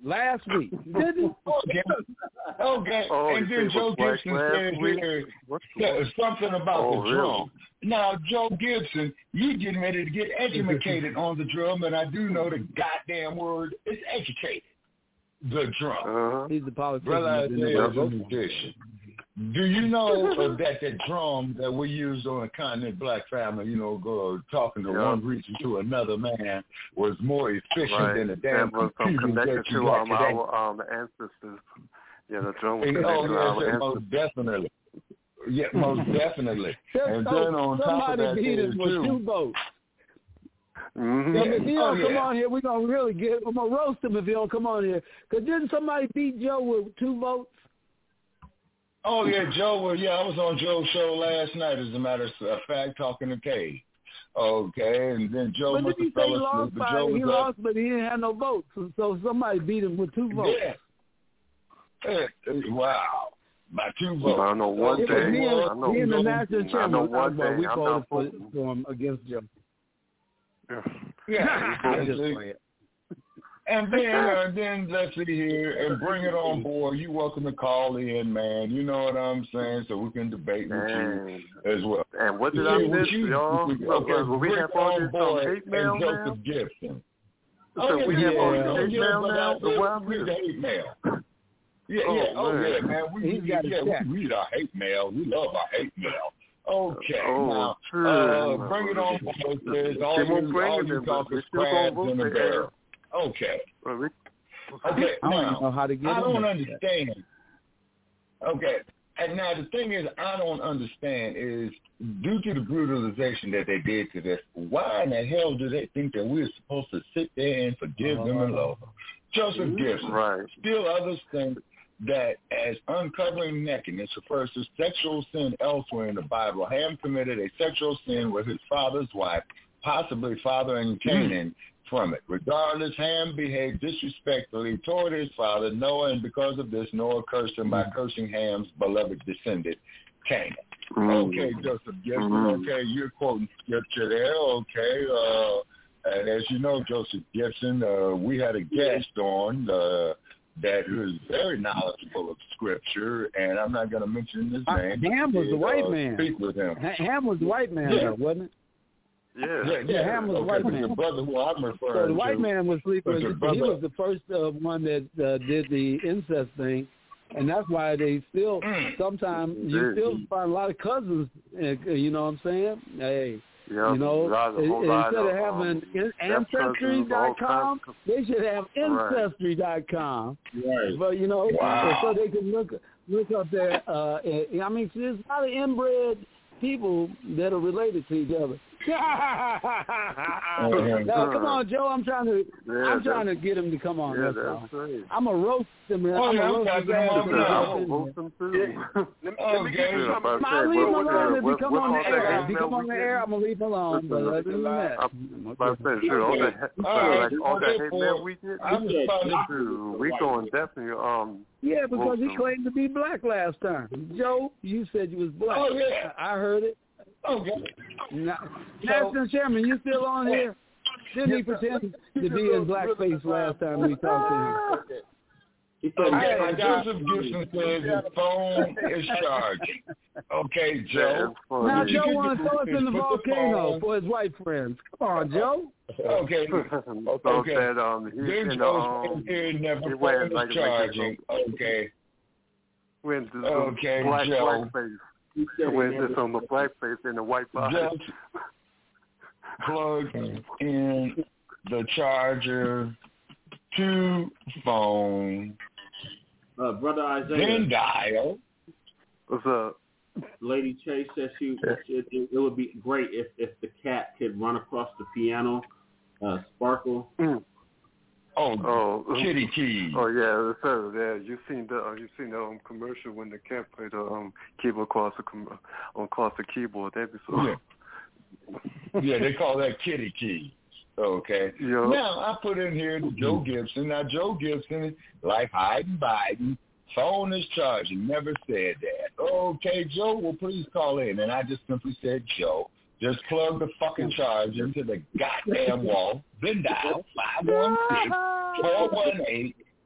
last week. Did he? Okay. Oh, and then Joe Gibson said here something about the drum. Now, Joe Gibson, you getting ready to get educated on the drum, and I do know the goddamn word is educated. The drum. He's the politician. Brother Isaiah is a musician. Do you know that the drum that we used on a continent black family, you know, go talking to one region to another man, was more efficient than a damn computer connected to our ancestors. Yeah, the drum was connected to our ancestors. Most definitely. Yeah, most definitely. And then on top of that, beat us with 2 votes. Mm-hmm. If he don't come on here, we're going to really I'm going to roast him if he don't come on here. Because didn't somebody beat Joe with 2 votes? Oh, yeah, Joe. Well, yeah, I was on Joe's show last night, as a matter of fact, talking to Kay. Okay, and then Joe must have fell asleep. But Joe he lost, but he didn't have no votes. So somebody beat him with 2 votes. Yeah. Wow. By 2 votes. I know one thing. He and the national chairman. I know one thing. We voted for him against Joe. Yeah. And then let's see here and bring it on board. You're welcome to call in, man. You know what I'm saying? So we can debate with you as well. And what did I miss, y'all? We have on board hate mail now? Joseph Gibson. So we have on hate mail now? Read the hate mail. Yeah, man. We read our hate mail. We love our hate mail. Okay, now, bring it on board. There's all you talk is crabs in the barrel. Okay. Okay, now, I don't understand. Okay, and now the thing is, I don't understand is, due to the brutalization that they did to this, why in the hell do they think that we're supposed to sit there and forgive them and love them? Joseph Gibson. Right. Still others think that as uncovering nakedness refers to sexual sin elsewhere in the Bible. Ham committed a sexual sin with his father's wife, possibly fathering Canaan from it. Regardless, Ham behaved disrespectfully toward his father, Noah, and because of this, Noah cursed him by cursing Ham's beloved descendant, Canaan. Okay, Joseph Gibson, okay, you're quoting scripture there, okay. And as you know, Joseph Gibson, we had a guest on that was very knowledgeable of scripture, and I'm not going to mention his name. Ham was the white man. Speak with him. Ham was the white man, though, wasn't it? Yeah, Ham was the white man. The brother who I'm referring so the white man was sleeping. He was the first one that did the incest thing, and that's why they still sometimes you still find a lot of cousins. You know what I'm saying? Hey. Yeah, you know, instead of having Ancestry.com, they should have Ancestry.com. Right. But, you know, so they can look up there. I mean, there's a lot of inbred people that are related to each other. Now, come on, Joe. I'm trying to get him to come on. Yeah, that's all. Right. I'm a roast him. I'm a roast him. Roast him too. I'll leave him alone if he come on the air. If he come on the air, I'm gonna leave him alone. But other than that, on that hate mail weekend, we going definitely. Yeah, because he claimed to be black last time. Joe, you said you was black. Oh yeah, I heard it. Okay. National Chairman, you still on here? Didn't he pretend to be in blackface last time we talked to him? Okay, Joseph Gibson says his phone is charging. Okay, Joe. Now Joe wants to throw us in the volcano for his white friends. Come on, Joe. Okay. Okay. Then Joe's never phone is charging. Okay. Okay, Joe. When it's on the blackface and the white body. Just plug in the charger to phone. Brother Isaiah. Then dial. What's up? Lady Chase says it would be great if the cat could run across the piano. Sparkle. Oh, Kitty Key. Oh yeah, you seen the commercial when the cat played the keyboard across the keyboard. That'd be so. Yeah, they call that Kitty Key. Okay. Yeah. Now I put in here Joe Gibson. Now Joe Gibson, like Biden, phone is charging. Never said that. Okay, Joe, well please call in, and I just simply said Joe. Just plug the fucking charger into the goddamn wall. Then dial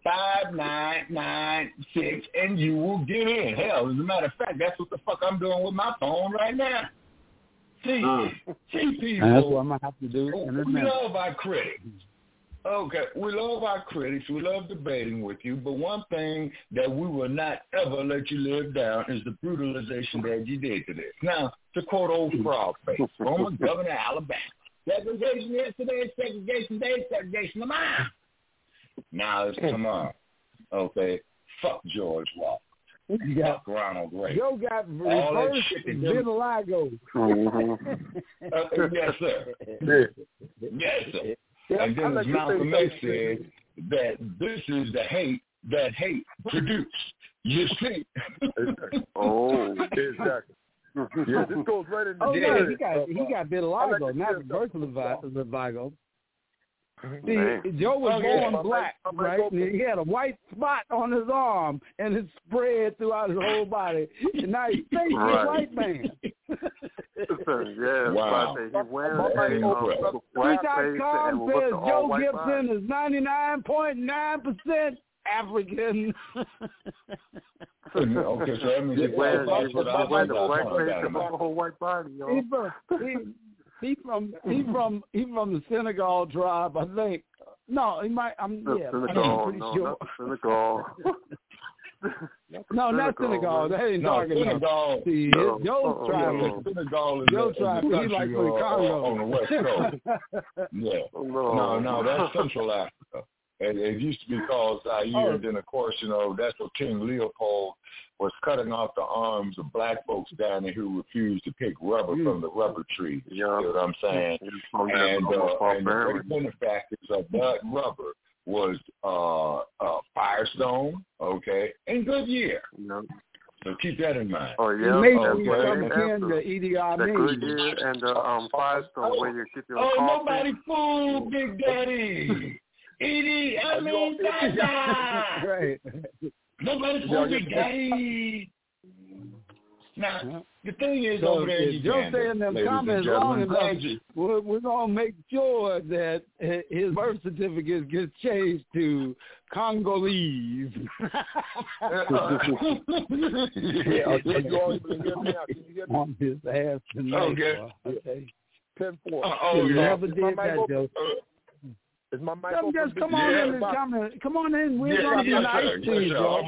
5996, and you will get in. Hell, as a matter of fact, that's what the fuck I'm doing with my phone right now. See, people. That's what I'm going to have to do. We love our critics. Okay, we love our critics. We love debating with you. But one thing that we will not ever let you live down is the brutalization that you did to this. Now, to quote old Frogface, former governor of Alabama, segregation yesterday, segregation day, segregation tomorrow. Now it's tomorrow. Okay, fuck George Walker. Fuck Ronald Reagan. Joe got reversed vitiligo. Yes, sir. Yes, sir. And then as Malcolm X said, that this is the hate that hate produced. You see? Oh, exactly. Yeah, this goes right into he got vitiligo, not reverse vitiligo. See, Joe was born black, right? And he had a white spot on his arm, and it spread throughout his whole body. And now he's a white man. Wow. Tweet.com says Joe Gibson is 99.9% African. Okay, so that means the whole white body, y'all. He from the Senegal tribe, I think. No, he might. I'm pretty sure. Not Senegal. No, not Senegal. That ain't talking about. See, Joe's tribe. Joe's tribe. He like from Congo on the West Coast. Yeah. No, that's Central Africa. And it used to be called Zaire, and then of course, that's what King Leopold was cutting off the arms of black folks down there who refused to pick rubber from the rubber tree. You know what I'm saying? And the benefactors of that rubber was Firestone, okay, and Goodyear. So keep that in mind. Oh, yeah. The Edie Goodyear and the Firestone where you keep your coffee. Nobody fooled Big Daddy. Edie, Dada. Right. Nobody fooled Big Daddy. Now, the thing is over there in Joe saying them comments long enough, we're going to make sure that his birth certificate gets changed to Congolese. On his ass tonight. Okay. 10-4. You never did that, Joe. Is my mic just come on in and come on in. We're going to be nice to you, Joe.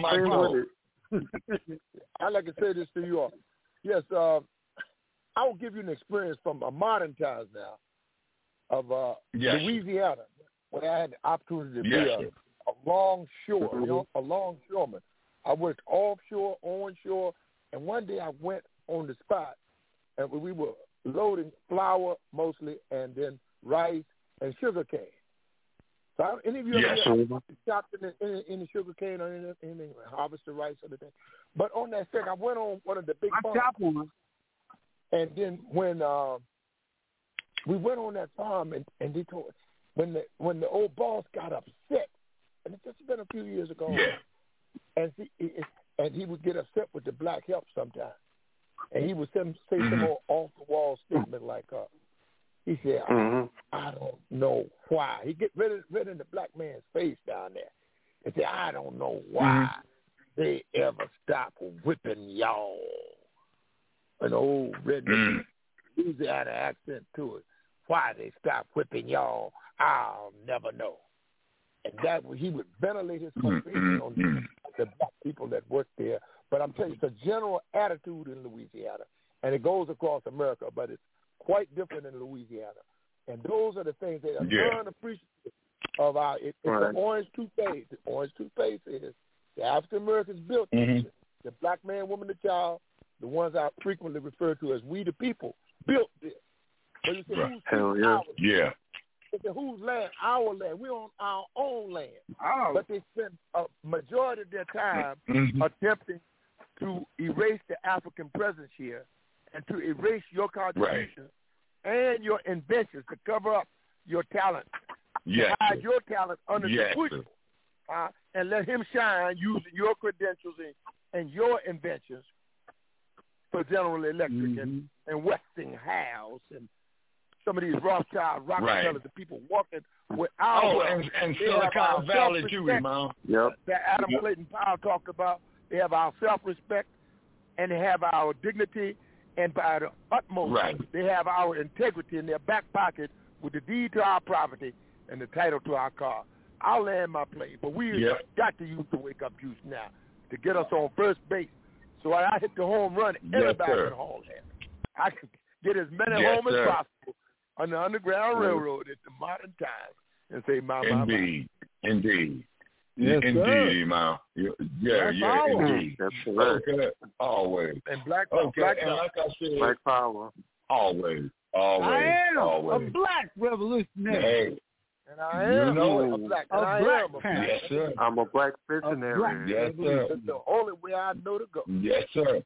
I'd like to say this to you all. Yes, I will give you an experience from modern times now of Louisiana, when I had the opportunity to be a longshore, a longshoreman. I worked offshore, onshore, and one day I went on the spot, and we were loading flour mostly, and then rice and sugar cane. So any of you ever chopped in the sugar cane or anything, harvest the rice or anything? But on that second, I went on one of the big farms. And then when we went on that farm, and they told us, when the old boss got upset, and it's just been a few years ago, and he would get upset with the black help sometimes, and he would say some more off-the-wall statement like, he said, I don't know why. He get rid in the black man's face down there and say, I don't know why they ever stop whipping y'all. An old redneck Louisiana accent to it. Why they stop whipping y'all, I'll never know. And that he would ventilate his frustration on the black people that work there. But I'm telling you, it's a general attitude in Louisiana, and it goes across America, but it's quite different in Louisiana. And those are the things that are unappreciated of our, it's the orange toothpaste. The orange toothpaste is the African Americans built this. The black man, woman, the child, the ones I frequently refer to as we the people, built this. So you say, whose They say, whose land? Our land. We're on our own land. But they spend a majority of their time attempting to erase the African presence here and to erase your contribution and your inventions, to cover up your talent, to hide your talent under the bushel, and let him shine using your credentials and your inventions for General Electric and Westinghouse. And some of these Rothschild, Rockefellers, the people walking with our and Silicon Valley too, man. Yep. That Adam Clayton Powell talked about. They have our self-respect, and they have our dignity, and by the utmost, they have our integrity in their back pocket with the deed to our property and the title to our car. I'll land my plane, but we got to use the wake-up juice now to get us on first base. So when I hit the home run, everybody can home have it. I can get as many home as possible on the Underground Railroad at the modern times and say, Indeed. Yes, indeed, man. Indeed. That's correct. Okay, always. And Black and Black like I said, Black Power. Always. I am always. a black revolutionary. Hey. And I am a black panther. Yes, sir. I'm a black visionary. Yes, sir. That's the only way I know to go. Yes, sir.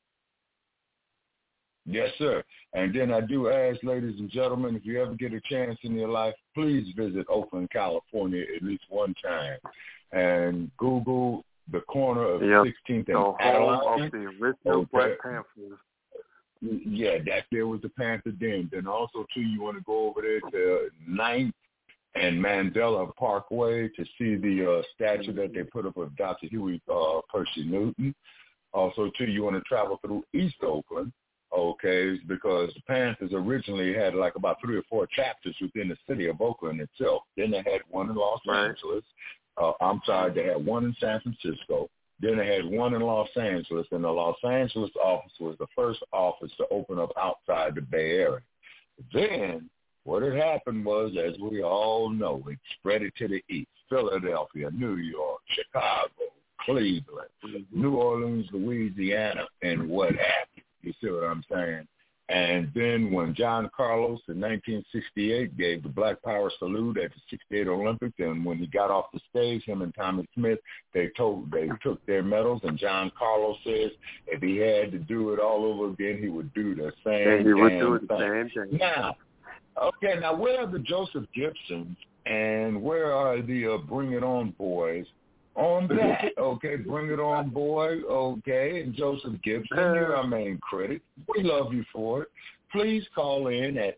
Yes, sir. And then I do ask, ladies and gentlemen, if you ever get a chance in your life, please visit Oakland, California at least one time and Google the corner of 16th and Adeline. Of the original Black Panthers. Yeah, that there was the Panther Den. Then also, too, you want to go over there to 9th and Mandela Parkway to see the statue that they put up of Dr. Huey Percy Newton. Also, too, you want to travel through East Oakland, okay, because the Panthers originally had like about 3 or 4 chapters within the city of Oakland itself. Then they had one in Los Angeles. They had one in San Francisco. Then they had one in Los Angeles, and the Los Angeles office was the first office to open up outside the Bay Area. Then what had happened was, as we all know, it spread it to the east: Philadelphia, New York, Chicago, Cleveland, New Orleans, Louisiana, and what have you. You see what I'm saying? And then when John Carlos in 1968 gave the Black Power salute at the 68 Olympics, and when he got off the stage, him and Tommy Smith, they took their medals, and John Carlos says if he had to do it all over again, he would do the same thing. Now, where are the Joseph Gibsons and where are the Bring It On boys on that? Okay, Bring It On boy, okay, and Joseph Gibson, you're our main critic. We love you for it. Please call in at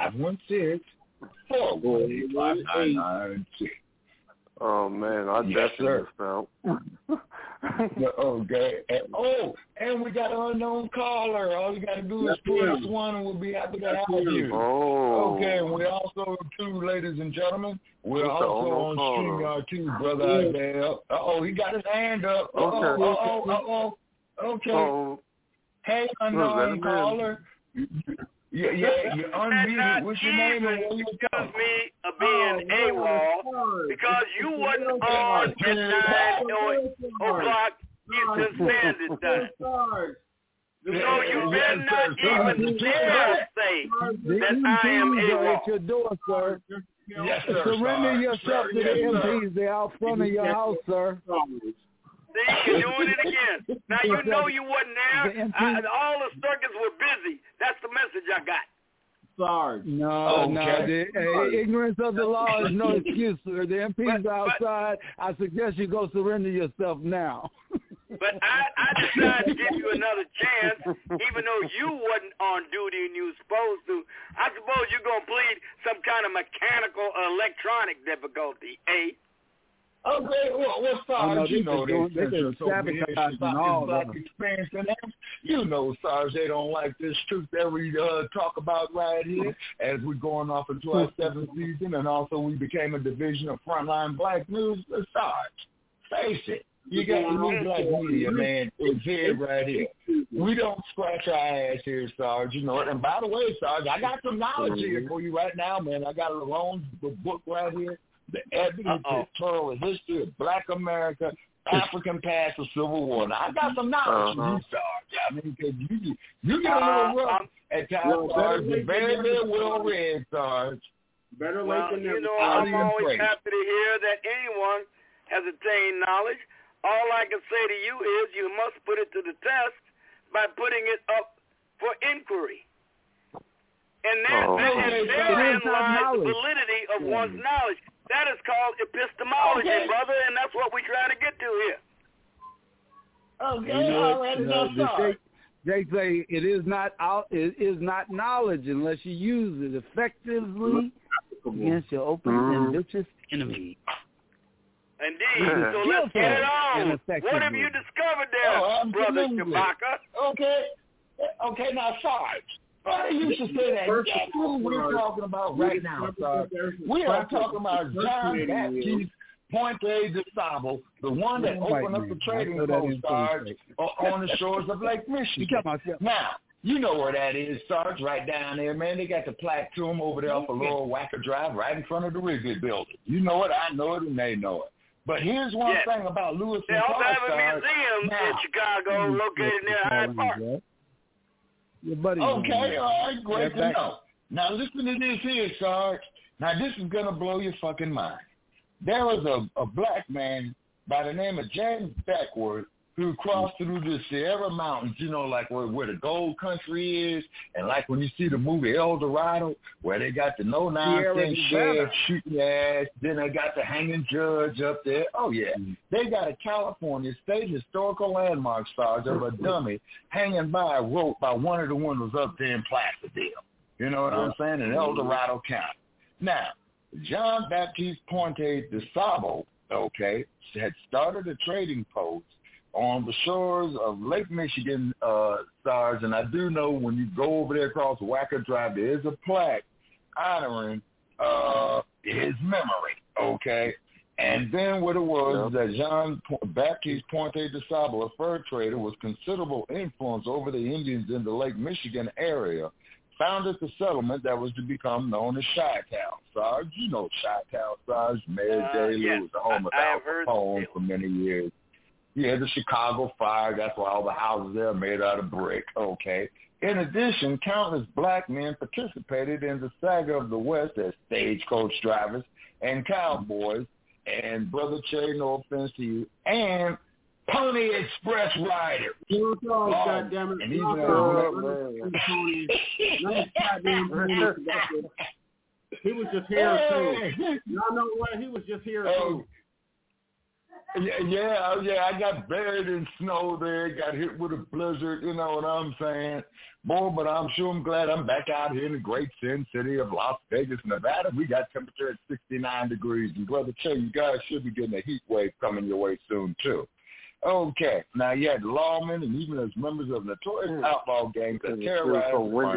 516-418-5996. Oh, man, I definitely missed out. Okay. And we got an unknown caller. All you got to do is press 1 and we'll be happy to have you. Okay, and we also, too, ladies and gentlemen, we're also on StreamYard, too, Brother Isaiah. He got his hand up. Okay. Hey, unknown caller. Yeah, you're unmuted. What's your name and where you from? Me of being AWOL because you wasn't on at 9 o'clock Eastern Standard Time. So you better not even dare say that I am AWOL. At your door, sir. Yes, sir. Surrender yourself to the MPs. They're out front of your house, sir. See, you're doing it again. Now, you know you wasn't there. All the circuits were busy. That's the message I got. Sarge. No. Ignorance of the law is no excuse, sir. The MPs are outside. I suggest you go surrender yourself now. But I decided to give you another chance, even though you wasn't on duty and you was supposed to. I suppose you're going to plead some kind of mechanical or electronic difficulty, eh? Okay, well, Sarge, you know they sabotage and all Black experience in them. You know, Sarge, they don't like this truth that we talk about right here as we're going off into our 7th season, and also we became a division of Frontline Black News. Sarge, face it. You got the new black media, man. It's here right here. We don't scratch our ass here, Sarge. You know it. And by the way, Sarge, I got some knowledge here for you right now, man. I got a long book right here. The Evidence Pictorial History of Black America, African Past of Civil War. Now, I got some knowledge for you, Sarge. I mean, because you get a little rough at times, Sarge. You're very, very well read, Sarge. Better late than never. I'm always happy to hear that anyone has attained knowledge. All I can say to you is you must put it to the test by putting it up for inquiry. And therein lies the validity of one's knowledge. That is called epistemology, brother, and that's what we're trying to get to here. They say it is not knowledge unless you use it effectively against your open and vicious enemy. Indeed. So let's get it on. What have you discovered there, Brother Shabaka? Okay, now, Sarge, you should say that. That's who we're talking about right now, Sarge. We are talking about John Baptiste Ponte de Sable, the one that opened up the trading post, Sarge, on the shores of Lake Michigan. Now, you know where that is, Sarge, right down there, man. They got the plaque to them over there off of Lower Wacker Drive, right in front of the Wrigley building. You know it, I know it, and they know it. But here's one thing about Lewis and Clark. They also have a museum in Chicago located near Hyde Park. Okay, all right, great to know. Now listen to this here, Sarge. Now this is going to blow your fucking mind. There was a black man by the name of James Beckwourth who crossed through the Sierra Mountains, you know, like where the gold country is, and like when you see the movie El Dorado, where they got the no-nonsense sheriff shooting your ass, then they got the hanging judge up there. Oh, yeah. They got a California state historical landmark, Sarge, of a dummy hanging by a rope by one of the windows up there in Placerville. You know what I'm saying? In El Dorado County. Now, John Baptiste Ponte de Sable, had started a trading post on the shores of Lake Michigan, Sarge, and I do know when you go over there across Wacker Drive, there is a plaque honoring his memory, okay? And then what it was that John Baptiste Ponte de Sable, a fur trader, was considerable influence over the Indians in the Lake Michigan area, founded the settlement that was to become known as Chi-Town. Sarge, you know Chi-Town, Sarge. Mayor Daley was the home of Al Capone for many years. Yeah, the Chicago fire, that's why all the houses there are made out of brick, okay. In addition, countless black men participated in the saga of the West as stagecoach drivers and cowboys, and Brother Che, no offense to you, and Pony Express riders. Goddamn it. He was just here too. Y'all know what? He was just here too. Yeah, I got buried in snow there, got hit with a blizzard, you know what I'm saying? Boy, but I'm glad I'm back out here in the great sin city of Las Vegas, Nevada. We got temperature at 69 degrees. And Brother Che, you guys should be getting a heat wave coming your way soon, too. Okay, now you had lawmen and even as members of notorious outlaw gangs that terrorized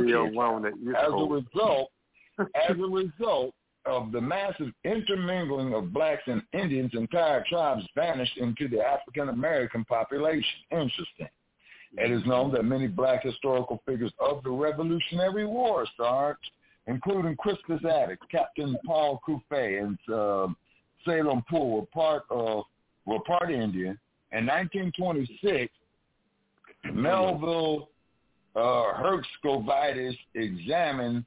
as a result of the massive intermingling of blacks and Indians, entire tribes vanished into the African-American population. Interesting. It is known that many black historical figures of the Revolutionary War, Sarge, including Crispus Attucks, Captain Paul Couffé, and Salem Pool, were part Indian. In 1926, Melville Hertzkovitis examined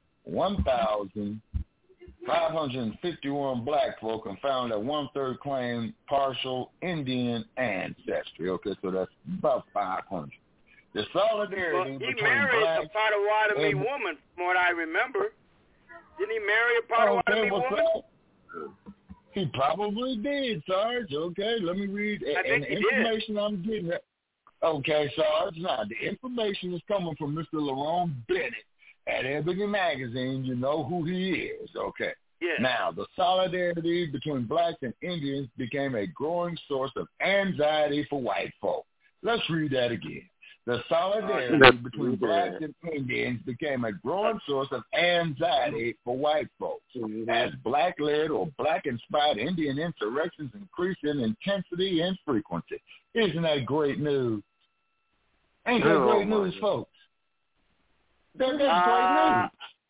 1,551 black folk and found that 1/3 claimed partial Indian ancestry. Okay, so that's about 500. The solidarity between he married a Potawatomi woman, from what I remember. Didn't he marry a Potawatomi woman? He probably did, Sarge. Okay, let me read. And the information I'm getting. Okay, Sarge. Now, the information is coming from Mr. Lerone Bennett at Ebony Magazine. You know who he is. Okay. Yeah. Now, the solidarity between blacks and Indians became a growing source of anxiety for white folk. Let's read that again. The solidarity between blacks and Indians became a growing source of anxiety for white folks as black-led or black-inspired Indian insurrections increased in intensity and frequency. Isn't that great news? Ain't that great news, folks? That's great news.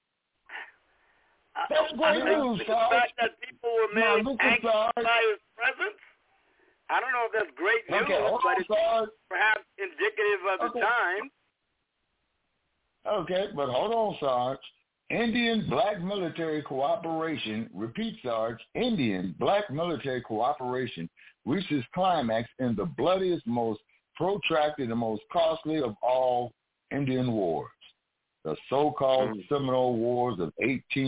That's great news, the fact that people were made anxious by his presence, I don't know if that's great news, but it's perhaps indicative of the time. Okay, but hold on, Sarge. Indian Black Military Cooperation, repeat, Sarge, Indian Black Military Cooperation reaches climax in the bloodiest, most protracted, and most costly of all Indian wars. The so-called Seminole Wars of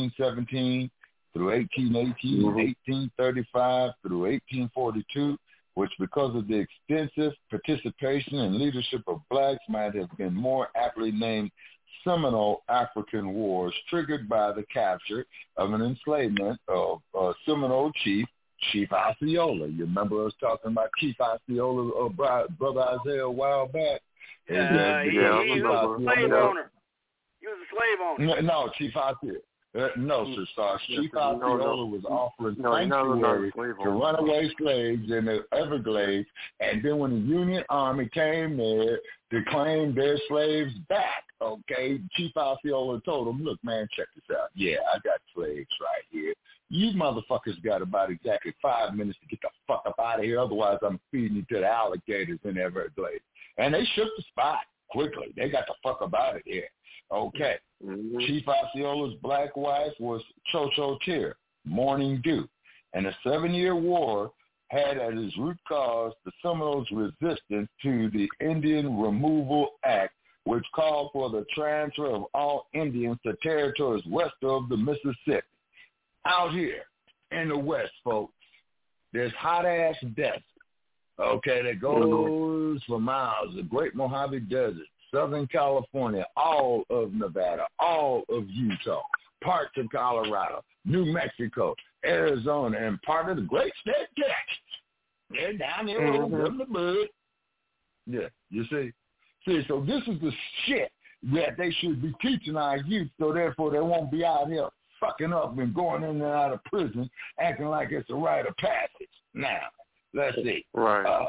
1817 through 1818, 1835 through 1842, which because of the extensive participation and leadership of blacks might have been more aptly named Seminole African Wars, triggered by the capture of an enslavement of Seminole chief, Chief Osceola. You remember us talking about Chief Osceola, Brother Isaiah, a while back? He was a slave owner. He was a slave owner. No, Chief Osceola. No, Sir Sarge. Chief Osceola was offering sanctuary to runaway slaves in the Everglades, and then when the Union Army came there to claim their slaves back, okay, Chief Osceola told them, look, man, check this out. Yeah, I got slaves right here. You motherfuckers got about exactly 5 minutes to get the fuck up out of here, otherwise I'm feeding you to the alligators in the Everglades. And they shook the spot quickly. They got the fuck up out of here. Okay. Mm-hmm. Chief Osceola's black wife was Cho-Cho Tear, Morning Dew. And the 7-Year War had at its root cause the Seminoles' resistance to the Indian Removal Act, which called for the transfer of all Indians to territories west of the Mississippi. Out here in the West, folks, there's hot-ass desert, okay, that goes for miles, the Great Mojave Desert, Southern California, all of Nevada, all of Utah, parts of Colorado, New Mexico, Arizona, and part of the great state Texas. They're down there in the bud. Yeah, you see? So this is the shit that they should be teaching our youth, so therefore they won't be out here fucking up and going in and out of prison, acting like it's a rite of passage. Now, let's see. Right.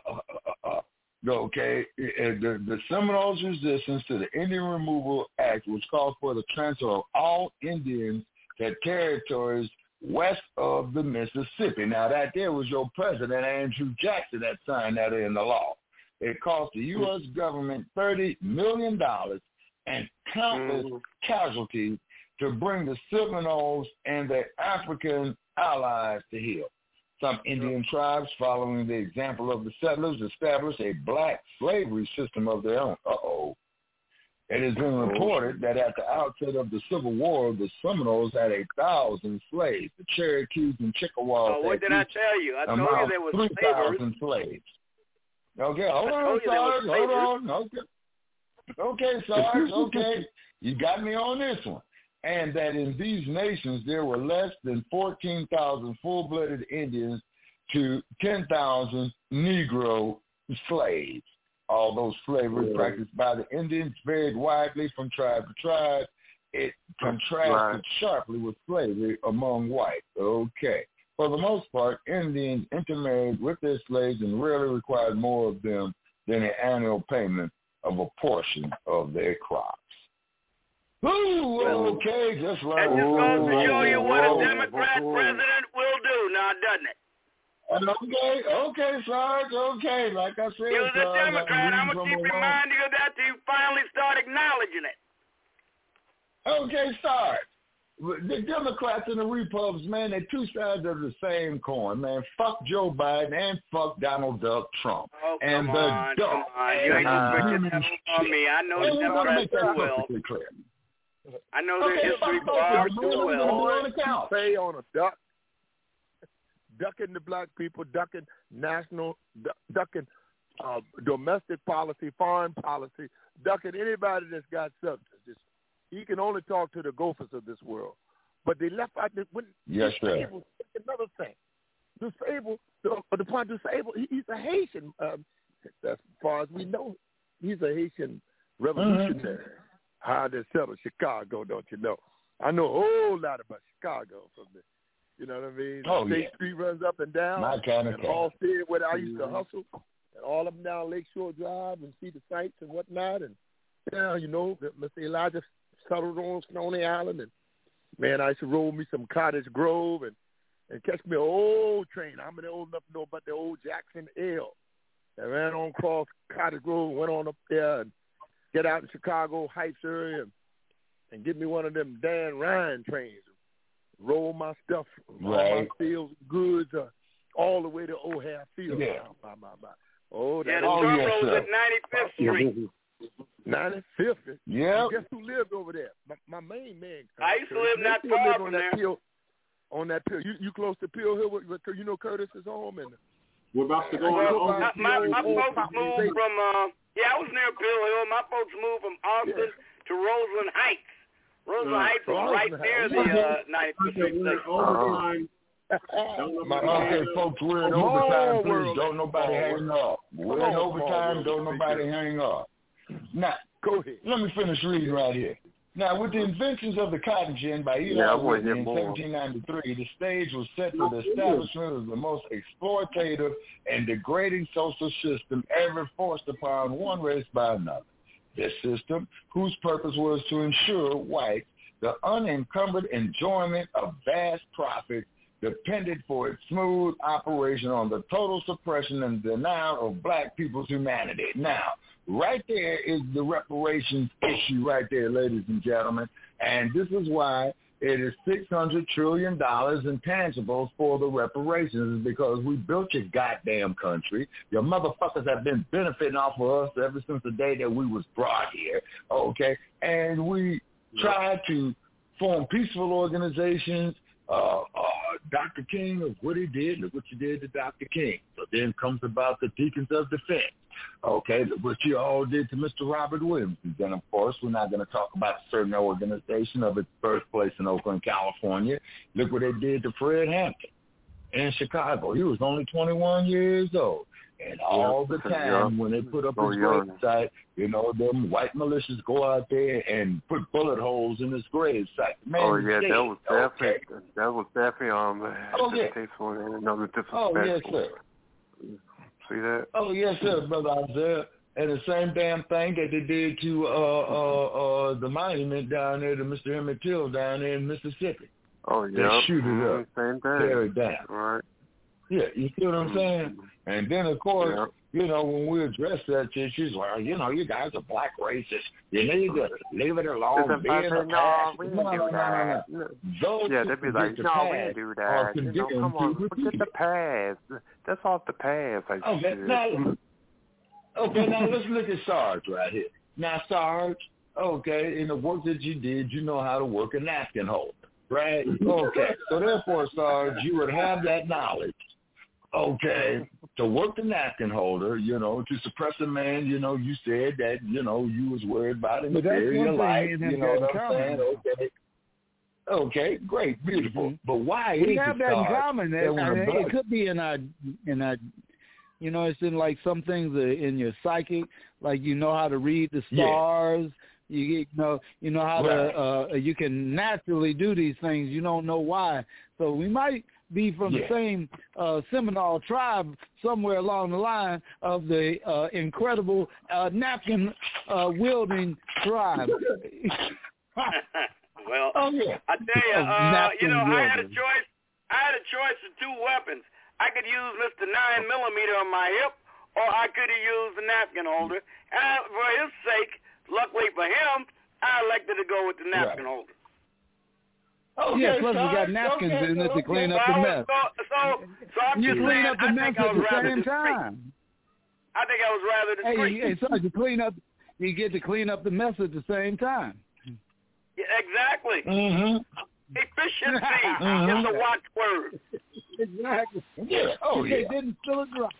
Okay, the Seminoles' resistance to the Indian Removal Act, which called for the transfer of all Indians to territories west of the Mississippi. Now, that there was your president, Andrew Jackson, that signed that in the law. It cost the U.S. government $30 million and countless casualties to bring the Seminoles and their African allies to heel. Some Indian tribes, following the example of the settlers, established a black slavery system of their own. It has been reported that at the outset of the Civil War, the Seminoles had 1,000 slaves. The Cherokees and Chickasaws what did I tell you? I told you there was 3,000 slaves. Okay, hold on, Sarge. Hold on. Okay, Sarge. Okay, you got me on this one. And that in these nations there were less than 14,000 full-blooded Indians to 10,000 Negro slaves. Although slavery practiced by the Indians varied widely from tribe to tribe, it contrasted sharply with slavery among whites. Okay. For the most part, Indians intermarried with their slaves and rarely required more of them than an annual payment of a portion of their crops. Ooh, okay, just right. That just goes to show you what a Democrat president will do now, doesn't it? Okay, Sarge, okay. Like I said, he was a Democrat. I'm going to keep reminding you of that till you finally start acknowledging it. Okay, Sarge. The Democrats and the Republicans, man, they're two sides of the same coin, man. Fuck Joe Biden and fuck Donald Duck Trump. Oh, come on. You ain't just bringing that on me. I know the Democrats too well. I know their history far too well. Say on a duck, ducking the black people, ducking ducking domestic policy, foreign policy, ducking anybody that's got substance. He can only talk to the gophers of this world. But they left out disabled. Another thing. Disabled, the point disabled, he's a Haitian. As far as we know, he's a Haitian revolutionary. How they settled Chicago, don't you know? I know a whole lot about Chicago from the, you know what I mean? State Street runs up and down. My kind of and all Allsted, where I used to hustle, and all of them down Lakeshore Drive and see the sights and whatnot. And you know, Mr. Elijah settled on Stony Island, and man, I used to roll me some Cottage Grove and catch me an old train. I'm old enough to know about the old Jackson L. I ran on across Cottage Grove, went on up there and get out in Chicago Heights area and get me one of them Dan Ryan trains. Roll my stuff, all my fields, goods, all the way to O'Hare Field. Yeah. Oh, the drum rolls at 95th Street. 95th. Yeah. Guess who lived over there? My main man. I used to live not far from there. On that pill. You close to Pill Hill? You know Curtis's home? And We're about to go on. My folks moved from, I was near Pill Hill. My folks moved from Austin to Roseland Heights. Roseland Heights is right near the 9th Street. Okay, folks, we're in overtime. Please, don't nobody hang up. We're in overtime. Don't nobody hang up. Now, go ahead. Let me finish reading right here. Now, with the inventions of the cotton gin by Eli Whitney in 1793, the stage was set for the establishment of the most exploitative and degrading social system ever forced upon one race by another. This system, whose purpose was to ensure whites the unencumbered enjoyment of vast profits, depended for its smooth operation on the total suppression and denial of black people's humanity. Now, right there is the reparations issue right there, ladies and gentlemen, and this is why it is $600 trillion in tangibles for the reparations, because we built your goddamn country. Your motherfuckers have been benefiting off of us ever since the day that we was brought here, okay? And we tried to form peaceful organizations. Dr. King, of what he did, look what you did to Dr. King. So then comes about the Deacons of Defense. Okay, look what you all did to Mr. Robert Williams. And then, of course, we're not going to talk about a certain organization of its birthplace in Oakland, California. Look what they did to Fred Hampton in Chicago. He was only 21 years old. And all the time when they put up his gravesite, you know, them white militias go out there and put bullet holes in his gravesite. Man, that was definitely distasteful and another disrespectful. Oh, yes, sir. See that? Oh, yes, sir, Brother Isaiah. And the same damn thing that they did to the monument down there to Mr. Emmett Till down there in Mississippi. Oh, yeah. They shoot it up. Same thing. Tear it down. Right. Yeah, you see what I'm saying? And then, of course, you know, when we address that issue, well, you know, you guys are black racists. You need to leave it alone. No, we didn't do that. They'd be like, no, we didn't do that. You know, come on, forget the past. That's off the past. Okay, now let's look at Sarge right here. Now, Sarge, okay, in the work that you did, you know how to work a napkin holder, right? Okay, so therefore, Sarge, you would have that knowledge. Okay, to work the napkin holder, you know, to suppress a man, you know, you said that, you know, you was worried about him in your life, you know what I'm saying? Okay, great, beautiful. But why we have that in common? It could be in our, you know, it's in like some things in your psychic, like you know how to read the stars. You know how to you can naturally do these things. You don't know why. So we might be from the same Seminole tribe somewhere along the line of the incredible napkin wielding tribe. Well, I tell you, you know, I had a choice. I had a choice of two weapons. I could use Mr. 9mm on my hip, or I could have used the napkin holder. And for his sake, luckily for him, I elected to go with the napkin holder. Oh, yes, plus we got napkins in it to clean up the mess. So I'm you just clean saying, up the mess at the same time. I think I was rather discreet. Hey, so you clean up, you get to clean up the mess at the same time. Yeah, exactly. Mm-hmm. Efficiency is the watchword. Exactly. Yeah. Oh, they didn't spill a drop.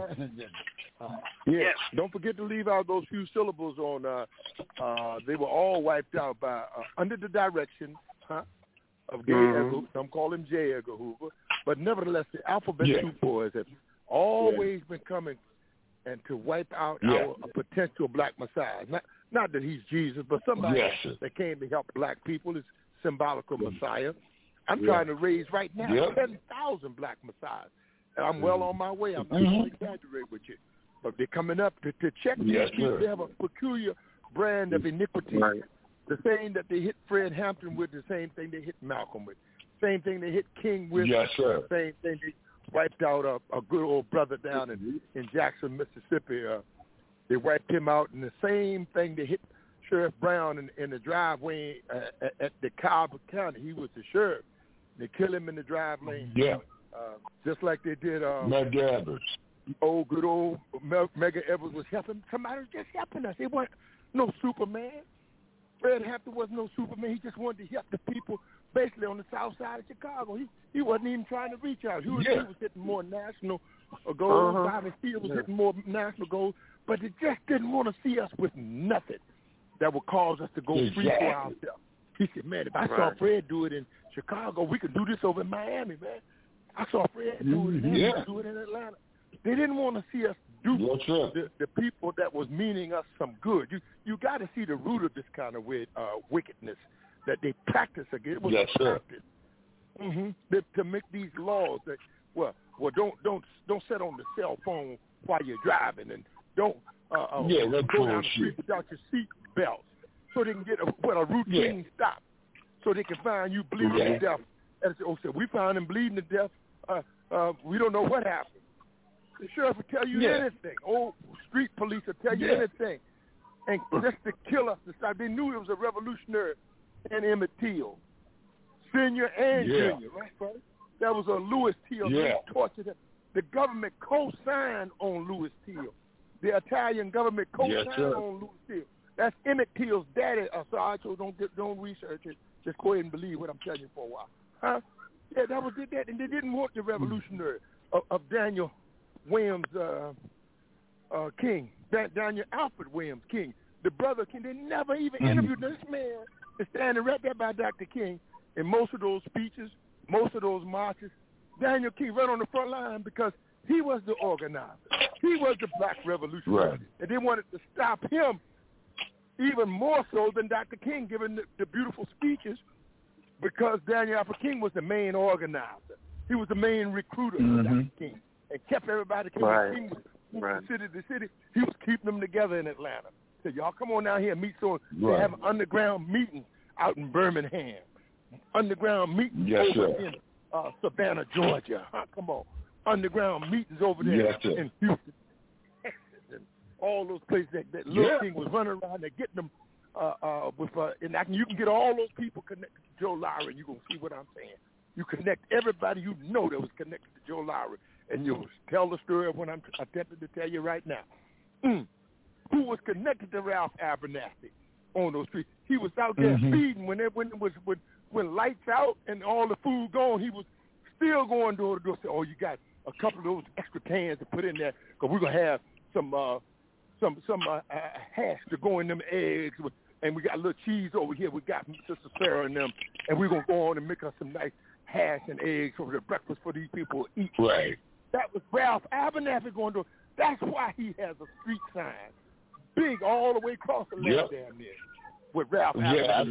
Yes. Don't forget to leave out those few syllables on. They were all wiped out by under the direction of J. Edgar. Some call him J. Edgar Hoover, but nevertheless, the alphabet soup boys have always been coming and to wipe out our potential black messiah. Not that he's Jesus, but somebody that came to help black people is symbolical messiah. I'm trying to raise right now 10,000 black messiahs. And I'm well on my way. I'm not going to exaggerate with you. But they're coming up to check these people. They have a peculiar brand of iniquity. Right. The same that they hit Fred Hampton with, the same thing they hit Malcolm with. Same thing they hit King with. Yes, sir. The same thing they wiped out a good old brother down in Jackson, Mississippi. They wiped him out. And the same thing they hit Sheriff Brown in the driveway at the Cobb County. He was the sheriff. They killed him in the drive lane. Yeah. Just like they did Medgar Evers. Good old Medgar Evers was helping. Somebody was just helping us. He wasn't no Superman. Fred Hampton wasn't no Superman. He just wanted to help the people basically on the south side of Chicago. He wasn't even trying to reach out. He was hitting more national goals. Bobby Seale was hitting more national goals, but they just didn't want to see us with nothing that would cause us to go free for ourselves. He said, man, if I saw Fred do it in Chicago, we could do this over in Miami, man. I saw Fred do it in do it in Atlanta. They didn't want to see us do the people that was meaning us some good. You got to see the root of this kind of wickedness that they practice again. It was a practice to make these laws that don't sit on the cell phone while you're driving, and don't go down the street without your seat belt, so they can get a routine stop, so they can find you bleeding to death. And say, so we found him bleeding to death. We don't know what happened. The sheriff will tell you anything. Old street police will tell you anything. And just to kill us, they knew it was a revolutionary in Emmett Till, senior and junior, right? That was a Louis Till. They tortured him. The government co-signed on Louis Till. The Italian government co-signed on Louis Till. That's Emmett Till's daddy. So don't research it. Just go ahead and believe what I'm telling you for a while. Huh? Yeah, that was that, and they didn't want the revolutionary of Daniel Williams King, Daniel Alfred Williams King, the brother King. They never even interviewed this man. Is standing right there by Dr. King in most of those speeches, most of those marches. Daniel King right on the front line because he was the organizer. He was the black revolutionary, and they wanted to stop him even more so than Dr. King giving the beautiful speeches, because Daniel Alfred King was the main organizer. He was the main recruiter of Dr. King and kept everybody coming. King was from city to city. He was keeping them together in Atlanta. Said, y'all come on down here and meet. So they have an underground meeting out in Birmingham, underground meetings over in Savannah, Georgia. Come on. Underground meetings over there in Houston, Texas, and all those places that Lil King was running around there getting them and you can get all those people connected to Joe Lowry, and you're going to see what I'm saying. You connect everybody you know that was connected to Joe Lowry, and you'll tell the story of what I'm attempting to tell you right now. Who was connected to Ralph Abernathy on those streets? He was out there feeding when lights out and all the food gone. He was still going door to door. Say, you got a couple of those extra cans to put in there because we're gonna have some hash to go in them eggs. And we got a little cheese over here. We got Sister Sarah and them, and we're going to go on and make us some nice hash and eggs for the breakfast for these people to eat. Right. That was Ralph Abernathy going to. That's why he has a street sign, big all the way across the land damn near, with Ralph Abernathy. I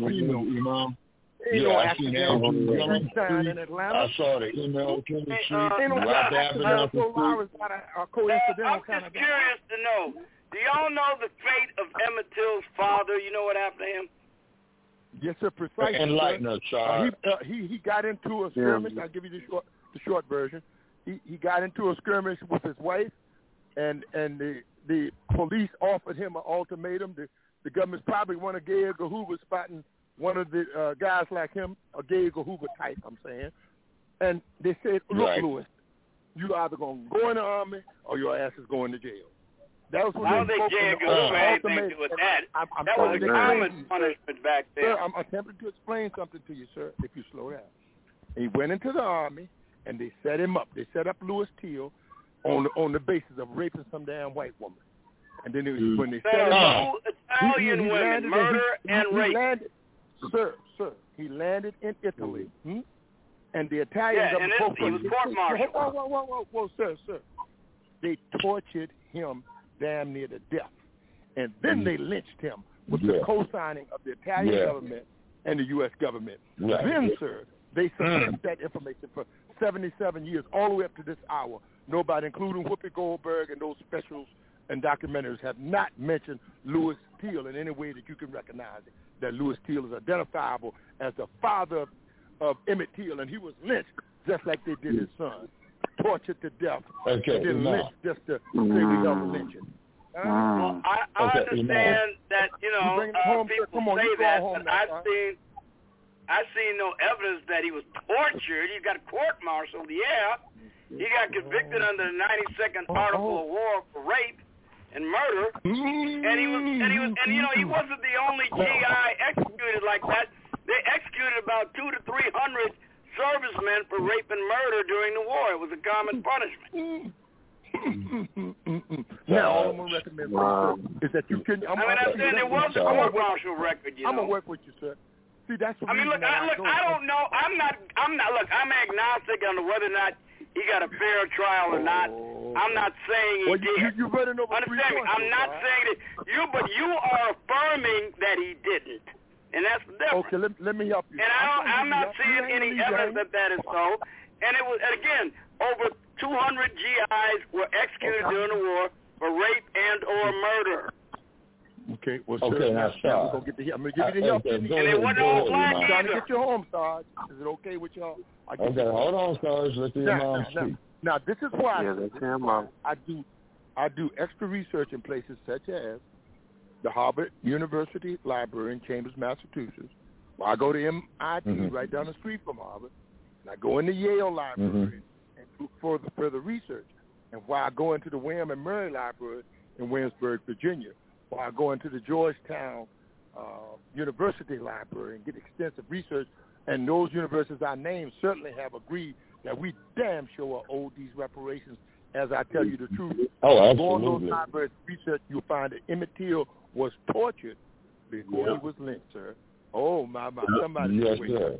seen street sign in Atlanta. I saw the ML Street. Ralph Abernathy. I'm just curious to know. Do y'all know the fate of Emmett Till's father? You know what happened to him? Yes, sir, precisely. Enlighten us, Charles. He got into a skirmish. I'll give you the short version. He got into a skirmish with his wife, and the police offered him an ultimatum. The government's probably one of Gay Edgar Hoover spotting one of the guys like him, a Gay Edgar Hoover type, I'm saying. And they said, look, Lewis, you either going to go in the army or your ass is going to jail. That was what I don't think J. Edgar Hoover had anything to do with that. That was a common punishment back then. Sir, I'm attempting to explain something to you, sir, if you slow down. He went into the army, and they set him up. They set up Louis Till on the basis of raping some damn white woman. And then when they set him up, Italian women, murder and rape. He landed in Italy. And the Italians he was court-martialed. Whoa, sir. They tortured him damn near to death. And then they lynched him with the co-signing of the Italian government and the U.S. government. Then, sir, they suppressed that information for 77 years, all the way up to this hour. Nobody, including Whoopi Goldberg and those specials and documentaries, have not mentioned Louis Till in any way that you can recognize it, that Louis Till is identifiable as the father of Emmett Till, and he was lynched just like they did his son. Tortured to death. Okay. They didn't lynch just to say we don't lynch it. I understand that, people say that, but I've seen no evidence that he was tortured. He got court-martialed, He got convicted under the 92nd Article of War for rape and murder. And he wasn't the only GI executed like that. They executed about 200 to 300 servicemen for rape and murder during the war. It was a common punishment. Now, all I'm going to recommend for you, sir, is that you can... I'm saying there was a court-martial record, you know. I'm going to work with you, sir. See, that's the reason look, I don't know. I'm not, look, I'm agnostic on whether or not he got a fair trial or not. I'm not saying he did. You're running over Understand me? I'm not saying that but you are affirming that he didn't. And that's the difference. Okay, let me help you. And I'm not seeing any evidence that is so. And it was, and again, over 200 GIs were executed during the war for rape and or murder. Okay, well, okay, now, I'm going to give you the help. And it wasn't all black I'm trying to either. get you home, Sarge. Is it okay with y'all? Okay, hold on, Sarge. Let your mom speak. Now, this is why I do extra research in places such as the Harvard University Library in Chambers, Massachusetts. Well, I go to MIT right down the street from Harvard, and I go in the Yale Library and do further research. And while I go into the William and Mary Library in Williamsburg, Virginia, or I go into the Georgetown University Library and get extensive research, and those universities I named certainly have agreed that we damn sure are owed these reparations, as I tell you the truth. Oh, Go on absolutely. those libraries research, you'll find that Emmett Till was tortured before he was lynched, sir. Oh, my. Somebody yes, sir.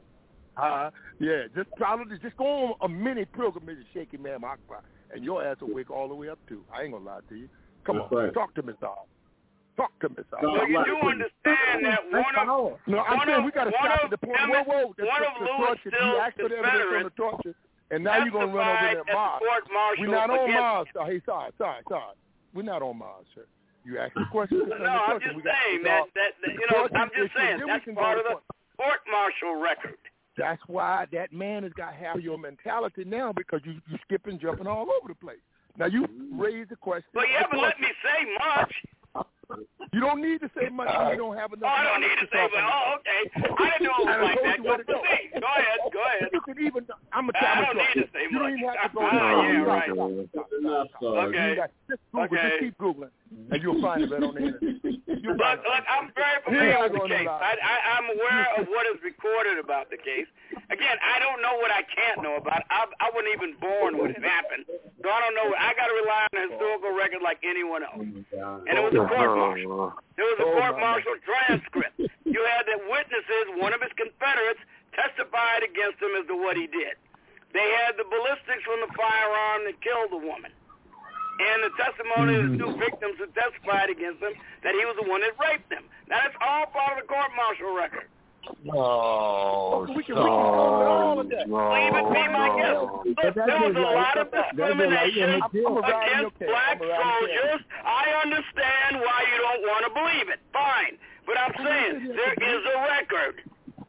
Just go on a mini pilgrimage to Shaky Man Akbar, and your ass will wake all the way up, too. I ain't going to lie to you. Come on, talk to me, Sarge. Talk to me, Sarge. So you do understand that we got to stop at the point. Whoa. One of Louis Still's Confederates and now you're going to run over there Mars. We're not on Mars. Hey, sorry. We're not on Mars, sir. You asked the question. I'm just saying that's part of the court-martial record. That's why that man has got half of your mentality now, because you skipping, jumping all over the place. Now, you raise the question. But you haven't let me say much. You don't need to say much when you don't have enough. I don't need to say much. Okay. I didn't know it was like that. Go ahead. You can even, I don't need to say much. You don't even have to go right. Okay. Just keep Googling, and you'll find it right on the internet. Look, I'm very familiar with the case. I'm aware of what is recorded about the case. Again, I don't know what I can't know about. I wasn't even born when it happened, so I don't know. I got to rely on a historical record like anyone else. And it was a court-martial. There was a court-martial transcript. You had the witnesses, one of his Confederates, testified against him as to what he did. They had the ballistics from the firearm that killed the woman. And the testimony of the two victims who testified against him that he was the one that raped them. Now, that's all part of the court-martial record. We can all of that. Leave it be my guest. Look, there was a lot of discrimination against black soldiers. I understand why you don't want to believe it. Fine. But I'm saying there is a record.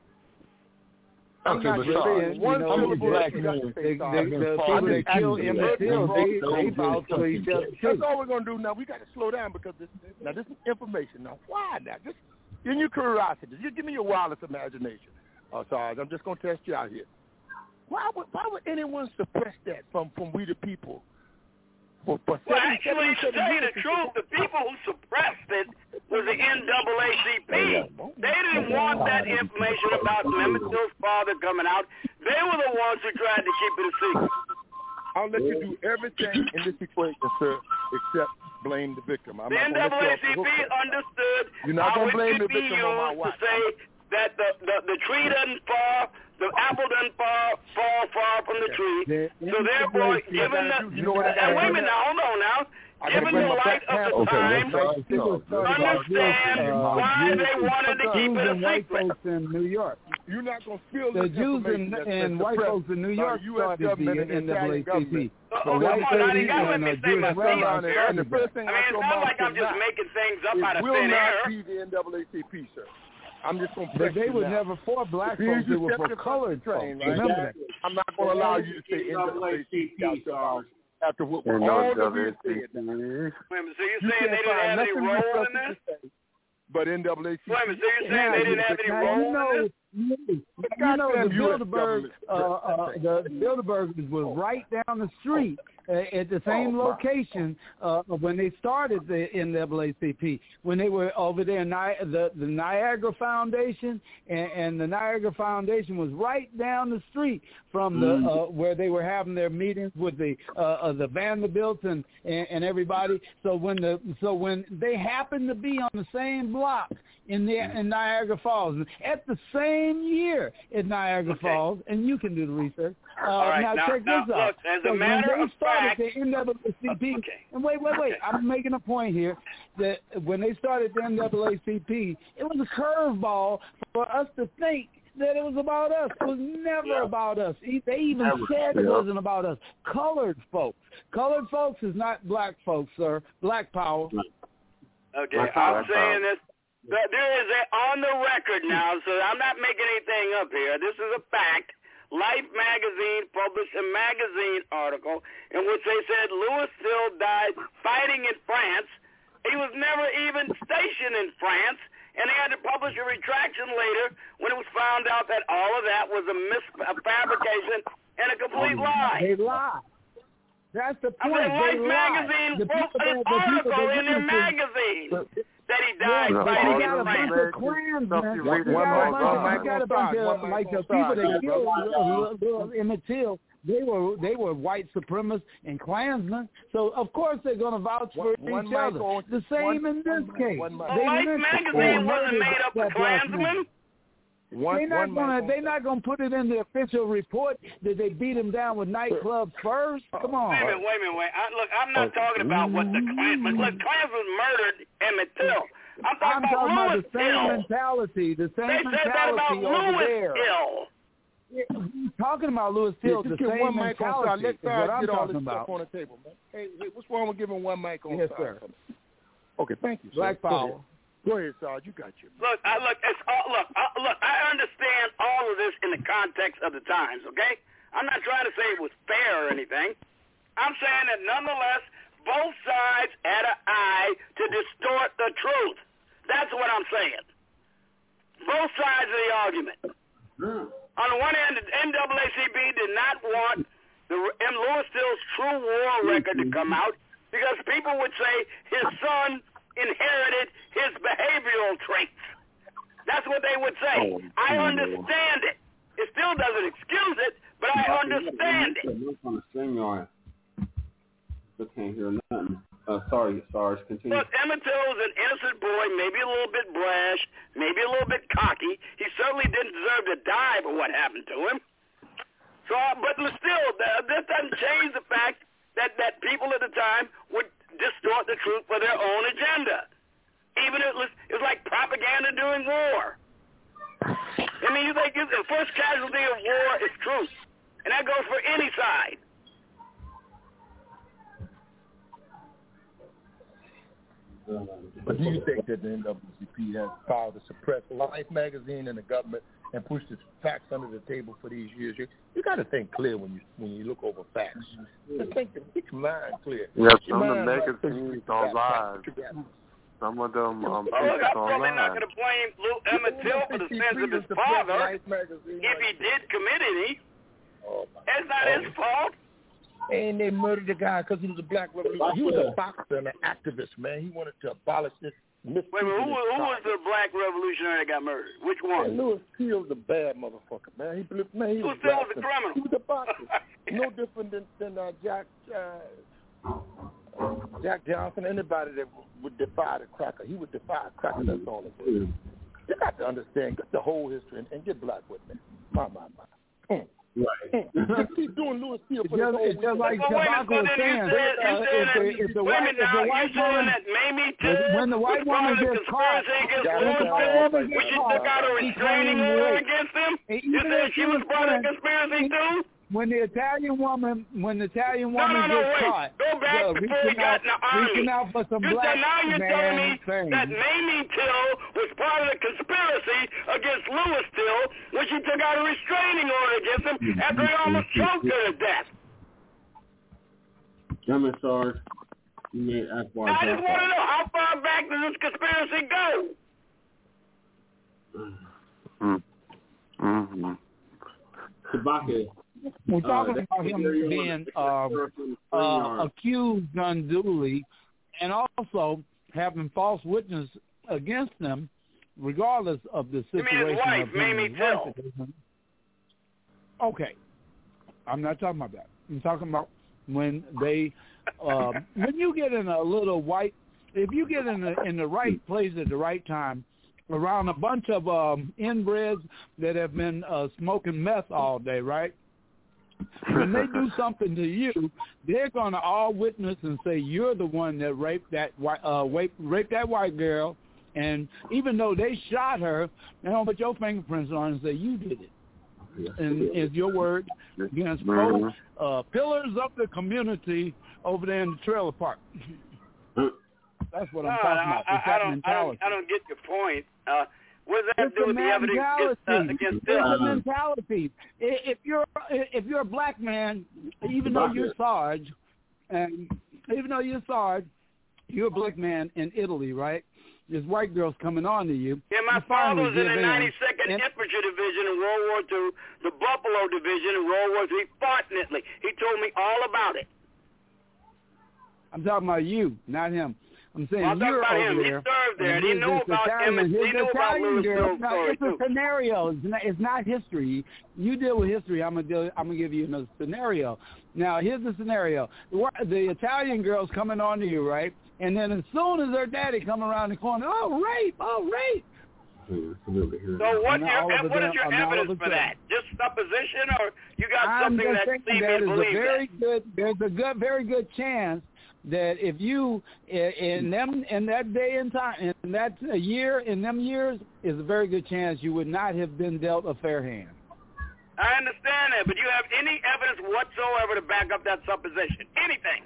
I'm not saying, black men. The people that killed Emmett Till, they vowed for each other. That's all we're going to do now. We got to slow down, because this is information. Now, why now? Just in your curiosity, just give me your wildest imagination. Sarge, I'm just going to test you out here. Why would anyone suppress that from we the people? Well, actually, to tell you the truth, the people who suppressed it was the NAACP. They didn't want that information about Emmett Till's father coming out. They were the ones who tried to keep it a secret. I'll let you do everything in this equation, sir, except blame the victim. The NAACP understood how it could be used to say that the tree doesn't fall, the apple doesn't fall far from the tree. So therefore, given wait a minute now, hold on now. Given the light of the times, understand why they wanted to keep it a secret. Folks in New York. You're not going to feel the Jews and white folks in New York started the NAACP. Come on, you got to let me say my piece, sir. It's not like I'm just making things up out of thin air. Will not be the NAACP, sir. I'm just going to but they were never for black folks, they were for colored folks. Remember that. I'm not going to allow you to say NAACP after what we're all the way saying. So you're saying they didn't have any role in this? But NAACP. Wait a minute, so you're saying they didn't have any role in this? The Bilderberg was right down the street at the same location when they started the NAACP, when they were over there in the Niagara Foundation, and the Niagara Foundation was right down the street from the where they were having their meetings with the Vanderbilts and everybody. So when they happened to be on the same block in Niagara Falls at the same year in Niagara Falls, and you can do the research. Now check this out. Look, as a matter of fact, the NAACP, and wait, I'm making a point here that when they started the NAACP, it was a curveball for us to think that it was about us. It was never about us. They even said it wasn't about us. Colored folks is not black folks, sir. Black power. Okay, I'm saying this. There is on the record now, so I'm not making anything up here. This is a fact. Life magazine published a magazine article in which they said Louis Thiel died fighting in France. He was never even stationed in France, and they had to publish a retraction later when it was found out that all of that was a fabrication and a complete lie. They lied. That's the point. Life magazine wrote an article in their magazine that he died fighting in France. You got a bunch of like the people that killed Emmett Till. They were white supremacists and Klansmen, so of course they're going to vouch for each other. The same in this case. Life magazine wasn't made up of Klansmen. They're not gonna put it in the official report that they beat him down with nightclubs first. Come on. Wait a minute. Look, I'm not talking about what the Klansmen. Look, Klansmen murdered Emmett Till. I'm talking about the same mentality. The same mentality over there. Talking about Louis Till, the same mentality. Let's what I'm get all talking this about. stuff on the table, man. Hey, what's wrong with giving one mic on? Yes, sir. Okay, thank you, sir. Black power. Go ahead, Sarge. You got you. Look, I understand all of this in the context of the times, okay? I'm not trying to say it was fair or anything. I'm saying that nonetheless, both sides had an eye to distort the truth. That's what I'm saying. Both sides of the argument. On the one hand, the NAACP did not want Louis Till's true war record to come out because people would say his son inherited his behavioral traits. That's what they would say. I understand it. It still doesn't excuse it, but I understand it. I can't hear nothing. Sorry, Sarge, continue. Look, Emmett Till was an innocent boy, maybe a little bit brash, maybe a little bit cocky. He certainly didn't deserve to die for what happened to him. So, but still, this doesn't change the fact that people at the time would distort the truth for their own agenda. Even if it was like propaganda during war. I mean, you think the first casualty of war is truth, and that goes for any side. But do you think that the NAACP has power to suppress Life magazine and the government and push the facts under the table for these years? You got to think clear when you look over facts. Just keep your mind clear. Yeah, some of the magazines are lies. Some of them I'm probably not going to blame Emmett Till for the sins of his father if he did commit any. It's not his fault. And they murdered the guy because he was a black revolutionary. He was a boxer and an activist, man. He wanted to abolish this. Wait, who was the black revolutionary that got murdered? Which one? Man, Louis Till's a bad motherfucker, man. Louis Till was a criminal. He was a boxer. No different than Jack Johnson. Anybody that would defy the cracker, he would defy a cracker. That's all it is. You got to understand, get the whole history and get black with me. My. Right. Keep doing Louis Till for it's just like Tobacco was saying. If the white woman, when the white woman gets caught, we should took out a restraining order against him. You said she was part of the conspiracy too? When the Italian woman gets caught, go back before he got in the army. Reaching out for some black now you're telling me that Mamie Till was part of the conspiracy against Louis Till when she took out a restraining order against him after he almost choked her to death. Gentlemen, Sarge, you may ask why. I just want to know, how far back does this conspiracy go? Tobacco, We're talking about him being accused unduly and also having false witness against him, regardless of the situation. You mean his wife, Mamie Till? Okay. I'm not talking about that. I'm talking about when they, when you get in a little white, if you get in the right place at the right time, around a bunch of inbreds that have been smoking meth all day, right? When they do something to you, they're going to all witness and say you're the one that raped that white girl, and even though they shot her, they don't put your fingerprints on and say you did it. And is your word against both pillars of the community over there in the trailer park. That's what I'm talking about. I don't get your point. What does that do with the evidence against this? It's a mentality. If you're a black man, even though you're Sarge, you're a black man in Italy, right? There's white girls coming on to you. Yeah, my father was in the 92nd Infantry Division in World War II, the Buffalo Division in World War III, fought in Italy. He told me all about it. I'm talking about you, not him. I'm saying you're about over him. there. He served there. He knew about him, and he knew about Louis Still's story, it's a scenario. It's not history. You deal with history. I'm gonna give you another scenario. Now, here's the scenario. The Italian girl's coming on to you, right? And then as soon as her daddy come around the corner, oh, rape. So what is your evidence for that? Just supposition, or you got something that seems to believe that? Very good chance that if you in that day and time, in that year, in them years, is a very good chance you would not have been dealt a fair hand. I understand that, but do you have any evidence whatsoever to back up that supposition? Anything?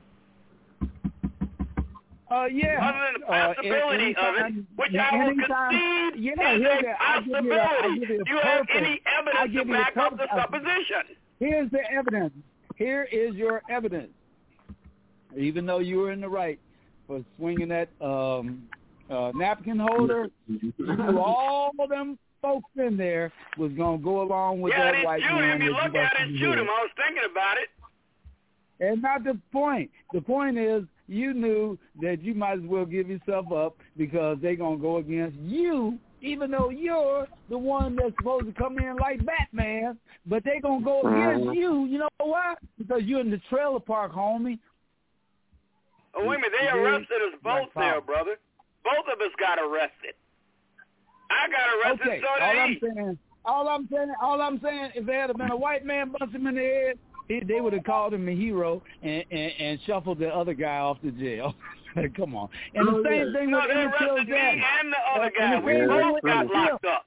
Yeah. Other than the possibility of it, which I will concede is a possibility. Do you have any evidence to back up the supposition? Here's the evidence. Here is your evidence. Even though you were in the right for swinging that napkin holder, all of them folks in there was going to go along with that white man. Yeah, you look at it and shoot him. I was thinking about it. And not the point. The point is you knew that you might as well give yourself up because they're going to go against you, even though you're the one that's supposed to come in like Batman, but they're going to go against you. You know why? Because you're in the trailer park, homie. Oh, wait a minute. They arrested us both there, brother. Both of us got arrested. I got arrested, so did he. All I'm saying, if there had been a white man bust him in the head, they would have called him a hero and shuffled the other guy off to jail. Come on. And the same thing with Emmett Till's dad. And the other guy. We both got locked up.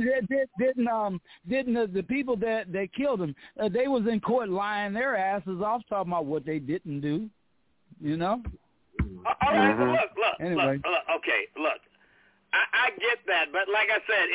Didn't the people that killed him, they was in court lying their asses off talking about what they didn't do, you know? All right, look. I get that, but like I said,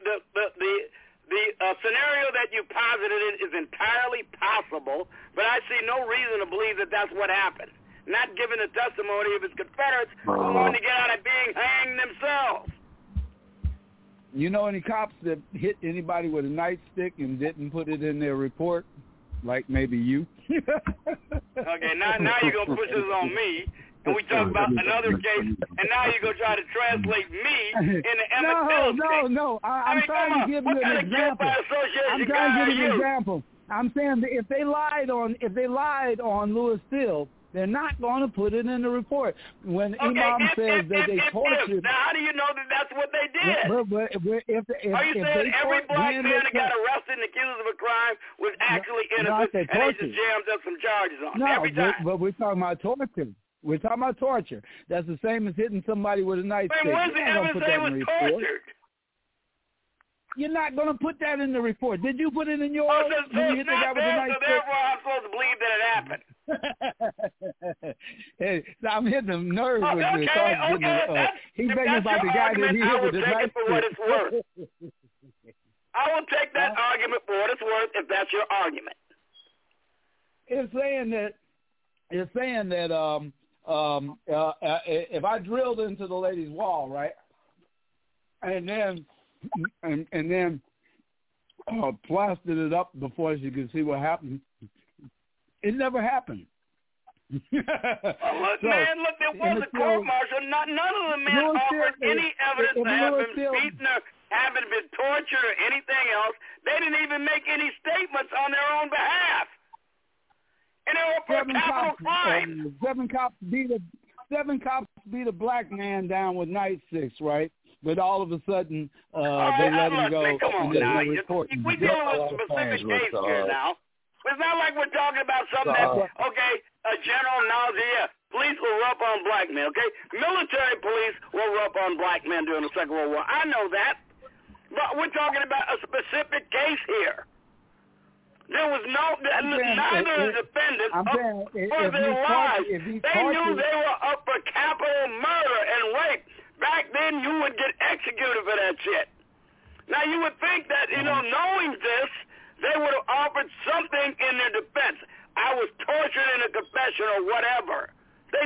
the scenario that you posited is entirely possible, but I see no reason to believe that that's what happened. Not given the testimony of his Confederates who wanted to get out of being hanged themselves. You know any cops that hit anybody with a nightstick and didn't put it in their report? Like maybe you? Okay, now you're going to push this on me. And we talk about another case, and now you're going to try to translate me into Emmett Till's case. No. I'm trying to give you an example. I'm trying to give you an example. I'm saying that if they lied on Louis Still, they're not going to put it in the report. When Imam says that they tortured. Now, how do you know that that's what they did? Are you saying every black man that got arrested and accused of a crime was actually innocent and they just jammed up some charges on him every time? But we're talking about torture. We're talking about torture. That's the same as hitting somebody with a nightstick. Wait, where's the evidence they was tortured? You're not going to put that in the report. Did you put it in yours? So therefore I'm supposed to believe that it happened. Hey, so I'm hitting the nerves with this. He's thinking about the guy that he hit with his nightstick. I will take that argument for what it's worth if that's your argument. It's saying that if I drilled into the lady's wall, right, and then plastered it up before she could see what happened. It never happened. Man, look, there was a court-martial. None of the men offered any evidence to have been beaten or having been tortured or anything else. They didn't even make any statements on their own behalf. And they were for capital crimes. Seven cops beat a black man down with nightsticks, right? But all of a sudden, they let him go. Come on now. We're dealing with a specific case here now. It's not like we're talking about something that, okay, a general nausea. Police will rough on black men, okay? Military police will rough on black men during the Second World War. I know that. But we're talking about a specific case here. There was neither the defendants for their lives. They knew they were up for capital murder and rape. Back then, you would get executed for that shit. Now, you would think that, knowing this, they would have offered something in their defense. I was tortured in a confession or whatever. They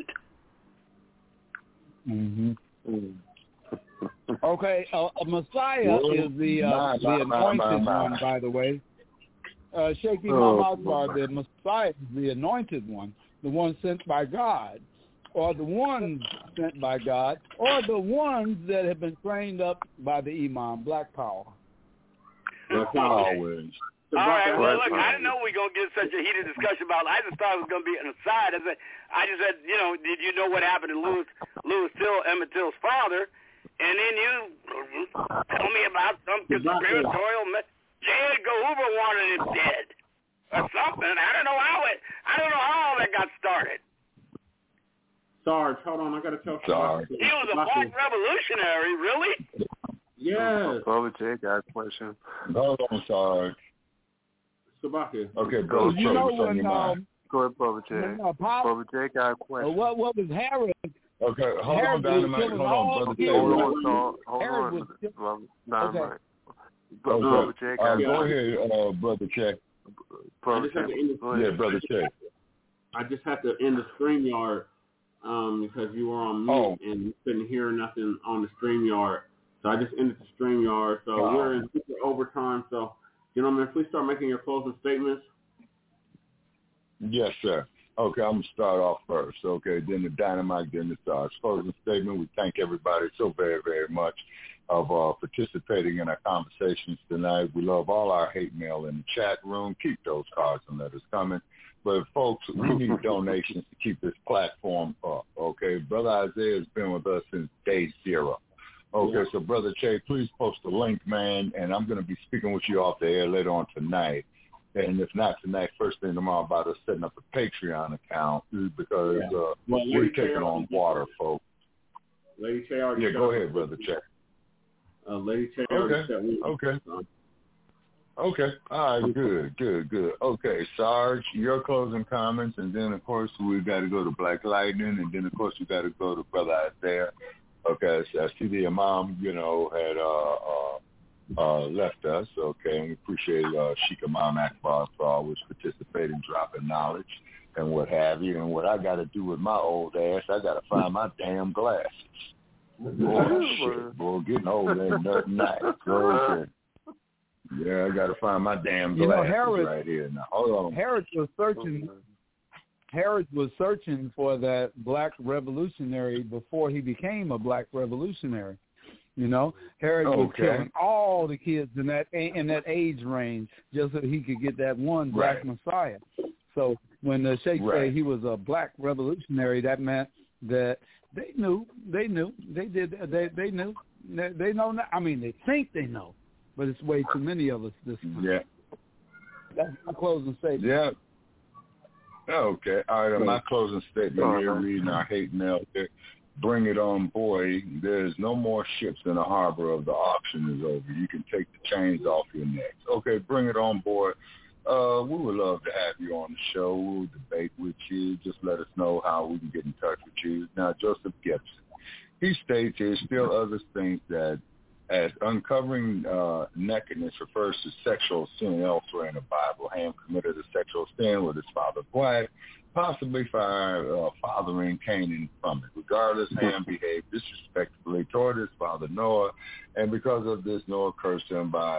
didn't. Mm-hmm. Okay, Messiah is the anointed one, by the way. Sheikh Imam Akbar, the Messiah is the anointed one, the one sent by God, or the ones sent by God, or the ones that have been trained up by the Imam, Black Power. That's always. All right, well, look, I didn't know we were going to get such a heated discussion about it. I just thought it was going to be an aside. I just said, did you know what happened to Louis Till, Emmett Till's father? And then you tell me about some conspiratorial J. Edgar Hoover wanted him dead or something. I don't know how all that got started. Sarge, hold on, I got to tell Sarge. He was a black revolutionary, really? Yes. Brother J got a question. Hold on, Sarge. Sabaki. Okay, bro. Go ahead, Brother J. Brother J got a question. What was Herod? Okay, hold on, Dynamite. Hold on, Brother J. Hold on, Dynamite. Brother J. Go ahead, Brother J. Brother J. I just have to end the StreamYard because you were on mute and you couldn't hear nothing on the StreamYard. So I just ended the StreamYard. So we're in super overtime. So, gentlemen, please start making your closing statements. Yes, sir. Okay, I'm going to start off first. Okay, then the Dynamite, then the Sarge. Closing statement, we thank everybody so very, very much of participating in our conversations tonight. We love all our hate mail in the chat room. Keep those cards and letters coming. But, folks, we need donations to keep this platform up, okay? Brother Isaiah has been with us since day zero. Okay, so Brother Che, please post the link, man, and I'm going to be speaking with you off the air later on tonight. And if not tonight, first thing tomorrow about us setting up a Patreon account because we're taking on water, folks. Lady Che already go ahead, Brother Che. Lady Che already set me. Okay. All right, good. Okay, Sarge, your closing comments, and then, of course, we've got to go to Black Lightning, and then, of course, we've got to go to Brother Isaiah. Okay, so I see the Imam, had left us, okay, and we appreciate Sheikh Imam Akbar for always participating, dropping knowledge, and what have you. And what I got to do with my old ass, I got to find my damn glasses. Boy, getting old ain't nothing nice. Okay. Yeah, I got to find my damn glasses right here. Now, hold on. Herod was searching for that black revolutionary before he became a black revolutionary. Herod was killing all the kids in that age range just so he could get that one black Messiah. So when the Sheikh said he was a black revolutionary, that meant that they knew. They know. I mean, they think they know, but it's way too many of us this time. Yeah. That's my closing statement. Yeah. Okay. All right. My closing statement here, reading our hate mail here. Bring it on, boy. There's no more ships in the harbor of the auction is over. You can take the chains off your necks. Okay, bring it on, boy. We would love to have you on the show. We'll debate with you. Just let us know how we can get in touch with you. Now, Joseph Gibson, he states there's still other things that as uncovering nakedness refers to sexual sin elsewhere in the Bible. Ham committed a sexual sin with his father Black, possibly fathering Canaan from it. Regardless, Ham behaved disrespectfully toward his father Noah, and because of this, Noah cursed him by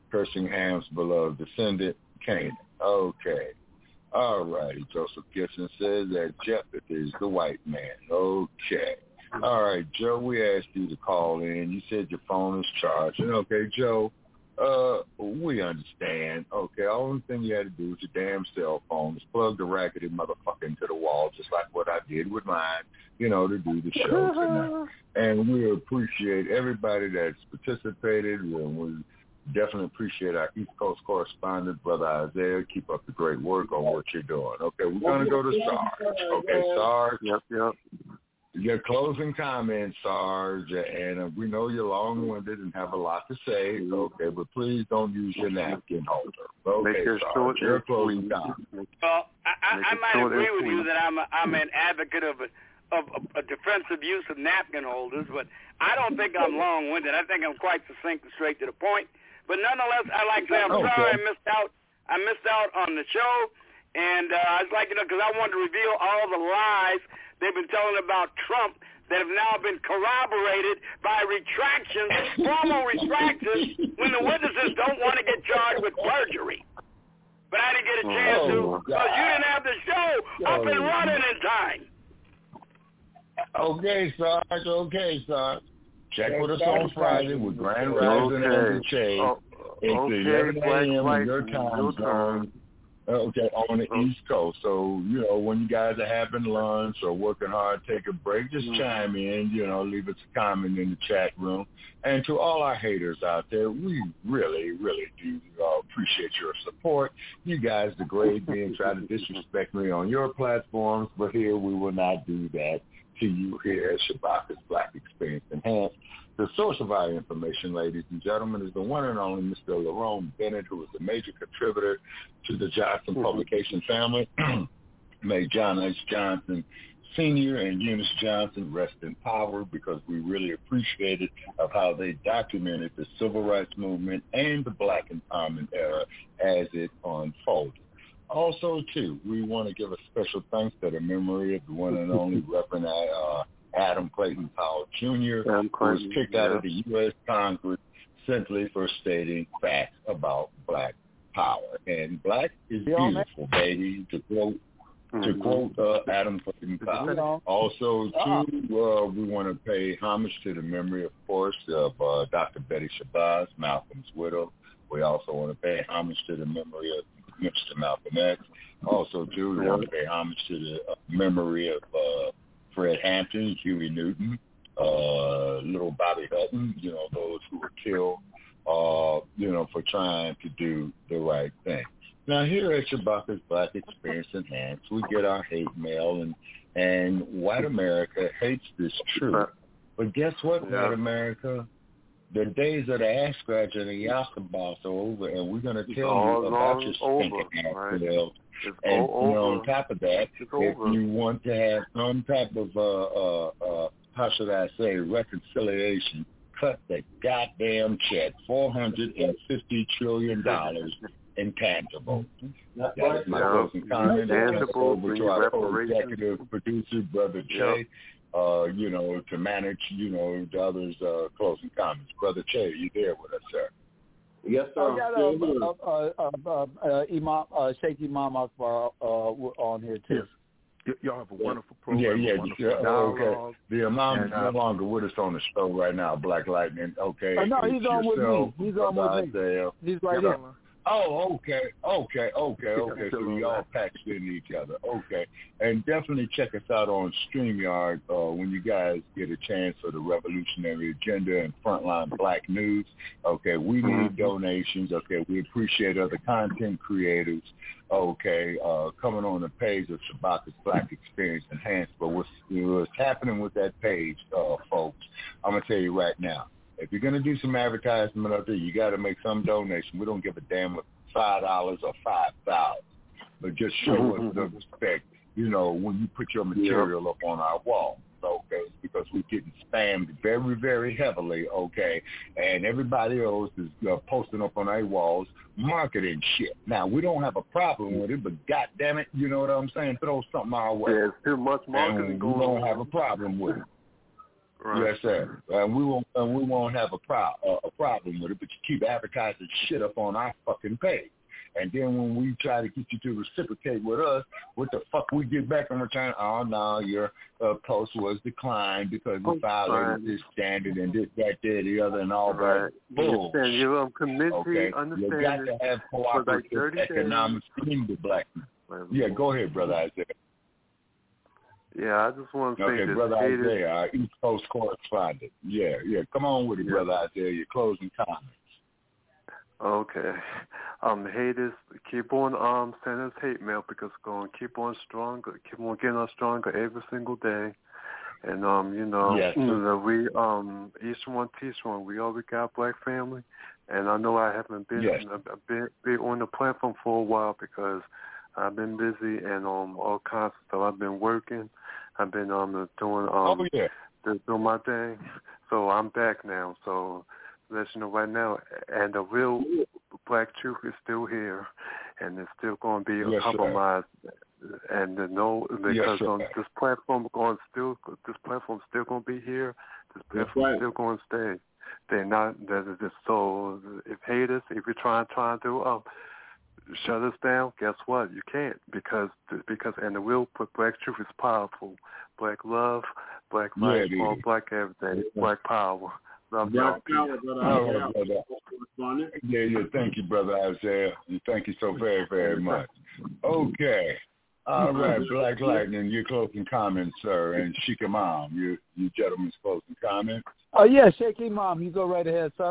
cursing Ham's beloved descendant, Canaan. Okay. All righty. Joseph Gibson says that Jephthah is the white man. Okay. All right, Joe, we asked you to call in. You said your phone is charging. Okay, Joe, we understand. Okay, all the thing you had to do with your damn cell phone is plug the raggedy motherfucker into the wall, just like what I did with mine, you know, to do the show tonight. And we appreciate everybody that's participated, and we definitely appreciate our East Coast correspondent, Brother Isaiah. Keep up the great work on what you're doing. Okay, we're going to go to Sarge. Okay, Sarge. Yep. Your closing comments, Sarge, and we know you're long-winded and have a lot to say, okay, but please don't use your napkin holder. Okay, Sarge, your closing comments. Well, I might agree with you that I'm an advocate of a defensive use of napkin holders, but I don't think I'm long-winded. I think I'm quite succinct and straight to the point. But nonetheless, I like to say I'm sorry I missed out on the show, and I was like, because I wanted to reveal all the lies they've been telling about Trump that have now been corroborated by retractions, formal retractions, when the witnesses don't want to get charged with perjury. But I didn't get a chance to because you didn't have the show up and running in time. Okay, Sarge. Check with us on Friday with Grand Rising and Che. It's 11 a.m. your time zone. Okay, on the East Coast. So, you know, when you guys are having lunch or working hard, take a break, just chime in, you know, leave us a comment in the chat room. And to all our haters out there, we really, really do appreciate your support. You guys degrade me and try to disrespect me on your platforms, but here we will not do that to you here at Shabaka's Black Experience Enhanced. The source of our information, ladies and gentlemen, is the one and only Mr. Lerone Bennett, who is a major contributor to the Johnson publication family. May John H. Johnson Sr. and Eunice Johnson rest in power, because we really appreciated of how they documented the civil rights movement and the Black empowerment era as it unfolded. Also, too, we want to give a special thanks to the memory of the one and only Reverend Adam Clayton Powell Jr., who was kicked out of the U.S. Congress simply for stating facts about Black power. And Black is beautiful, baby, to quote Adam Clayton Powell. Also, too, we want to pay homage to the memory, of course, of Dr. Betty Shabazz, Malcolm's widow. We also want to pay homage to the memory of Mr. Malcolm X. Also, too, we want to pay homage to the memory of Fred Hampton, Huey Newton, little Bobby Hutton, you know, those who were killed, you know, for trying to do the right thing. Now, here at Shabaka's Black Experience Enhanced, we get our hate mail, and white America hates this truth. But guess what, white America? The days of the ass scratcher and the Yaka boss are over, and we're going to tell you about your stinking ass self. And you know, on top of that, if you want to have some type of how should I say, reconciliation, cut the goddamn check, $450 trillion in tangible. That is my closing comment. Over to our co-executive producer, Brother Che, you know, to manage, you know, the others' closing comments. Brother Che, you there with us, sir? Yes, sir. Imam, Sheikh Imam Akbar on here, too. Yes. Y'all have a wonderful program. Okay. The Imam is no longer with us on the show right now, Black Lightning. Okay. No, he's on with me. He's on with me. He's right here. Oh, okay. So we all patched into each other. Okay. And definitely check us out on StreamYard when you guys get a chance for the Revolutionary Agenda and Frontline Black News. Okay. We need donations. Okay. We appreciate other content creators. Okay. Coming on the page of Shabaka's Black Experience Enhanced. But what's happening with that page, folks, I'm going to tell you right now. If you're going to do some advertisement up there, you got to make some donation. We don't give a damn if $5 or $5,000, but just show us the respect, you know, when you put your material up on our wall, okay, because we're getting spammed very, very heavily, okay, and everybody else is posting up on our walls marketing shit. Now, we don't have a problem with it, but goddamn it, you know what I'm saying? Throw something our way. There's too much marketing going on. We don't have a problem with it. Right. Yes, sir. We won't have a problem with it, but you keep advertising shit up on our fucking page. And then when we try to get you to reciprocate with us, what the fuck we get back in return? Oh, no, your post was declined because you violated this standard and this, that, there, the other, and all that. Bull. You're committed okay? Understand you got to have cooperative economic scheme to black people. Yeah, go ahead, Brother Isaiah. Yeah, I just want to say this. Brother Isaiah, our East Coast correspondent. Yeah. Come on with it, Brother Isaiah. Your closing comments. Okay. Haters, keep on sending us hate mail because it's going to keep on stronger, keep on getting us stronger every single day. And, we, Eastern One, Teastern One, we always got Black family. And I know I haven't been on the platform for a while because I've been busy and all kinds of stuff. I've been working. I've been doing my thing. So I'm back now. So let you know right now, and the real Black truth is still here, and it's still going to be compromised. And because this platform this platform's still going to be here. This platform's still going to stay. They're not. So if haters, if you're trying to shut us down, guess what? You can't because and the real Black truth is powerful. Black love, Black life, all Black everything, Black power. Love y'all. Yeah. Thank you, Brother Isaiah. Thank you so very, very much. Okay. All right, Black Lightning, your closing comments, sir, and Sheikh Imam, you gentlemen's closing comments. Oh, yeah, Sheikh Imam, you go right ahead, sir.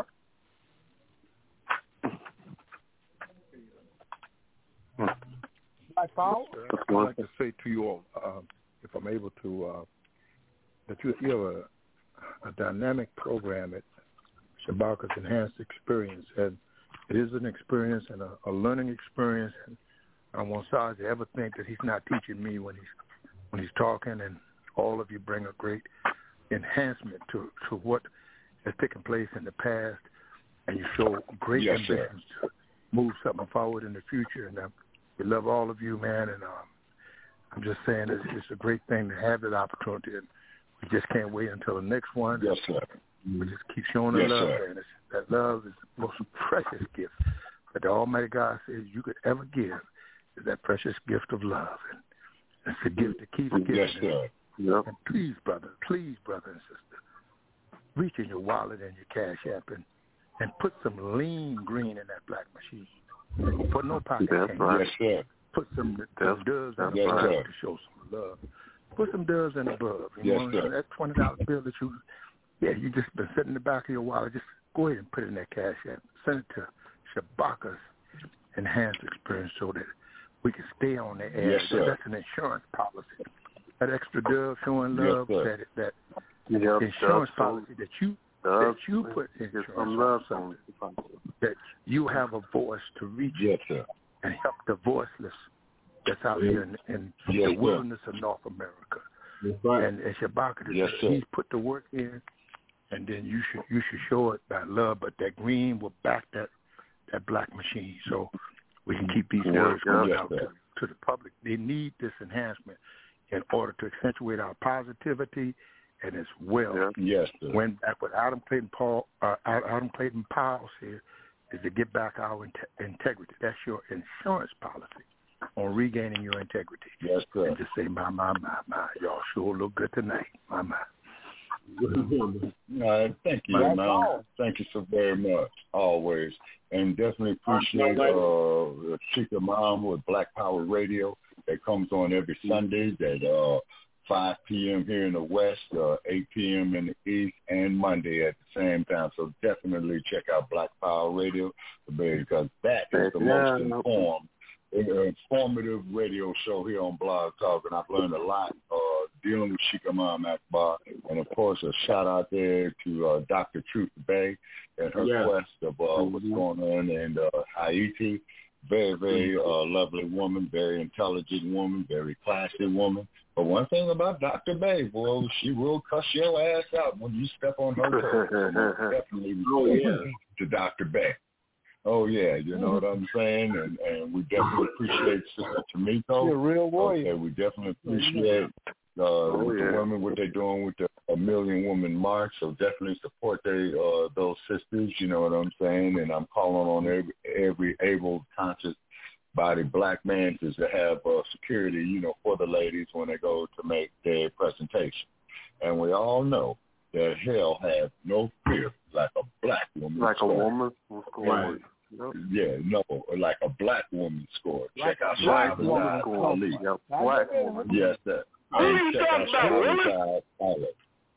Black Power? I'd like to say to you all, if I'm able to, that you have a dynamic program at Shabaka's Enhanced Experience, and it is an experience and a learning experience. And I don't want Saj to ever think that he's not teaching me when he's talking, and all of you bring a great enhancement to what has taken place in the past, and you show great ambitions to move something forward in the future. And we love all of you, man, and I'm just saying it's a great thing to have that opportunity, and we just can't wait until the next one. Yes, sir. We just keep showing the love, man. That love is the most precious gift that the Almighty God says you could ever give, is that precious gift of love. And it's a gift that keeps giving. Yes, sir. And please, brother and sister, reach in your wallet and your Cash App and put some lean green in that black machine. Put no pocket change. Yes, sir. Put some doves in the above to show some love. Put some doves in the above. That $20 bill that you just been sitting in the back of your wallet, just go ahead and put it in that Cash App. Send it to Shabaka's Enhanced Experience so that we can stay on the air. Yes, sir. That's an insurance policy. That extra dove showing love, that insurance policy that you put insurance on something, that you have a voice to reach and help the voiceless that's out here in the wilderness of North America. And Shabaka, he's put the work in, and then you should show it by love, but that green will back that black machine so we can keep these words going out to the public. They need this enhancement in order to accentuate our positivity, and as well, when back what Adam Clayton Powell said is to get back our integrity. That's your insurance policy on regaining your integrity. Yes, sir. And just say, my, y'all sure look good tonight. My. Thank you, man. Thank you so very much, always. And definitely appreciate Chica Mom with Black Power Radio that comes on every Sunday at 5 p.m. here in the West, 8 p.m. in the East, and Monday at the same time. So definitely check out Black Power Radio because that is the most informative radio show here on Blog Talk, and I've learned a lot dealing with Sheikh Imam Akbar, and of course a shout out there to Dr. Truth Bay and her quest of what's going on in Haiti. Very, very lovely woman, very intelligent woman, very classy woman. But one thing about Dr. Bay, boy, she will cuss your ass out when you step on her toes. Definitely to Dr. Bay. Oh, yeah, you know what I'm saying? And we definitely appreciate Sister Tamiko. You're a real warrior. Okay, we definitely appreciate the women, what they're doing with the A Million Woman March. So definitely support those sisters. You know what I'm saying? And I'm calling on every able, conscious body black man to have security, you know, for the ladies when they go to make their presentation. And we all know that hell has no fear like a black woman. Like a woman? Right. Yeah, no, like a black woman scored. Like check out black woman Ali. Yep. Black woman. Yes, sir. Who are you talking about, Willis?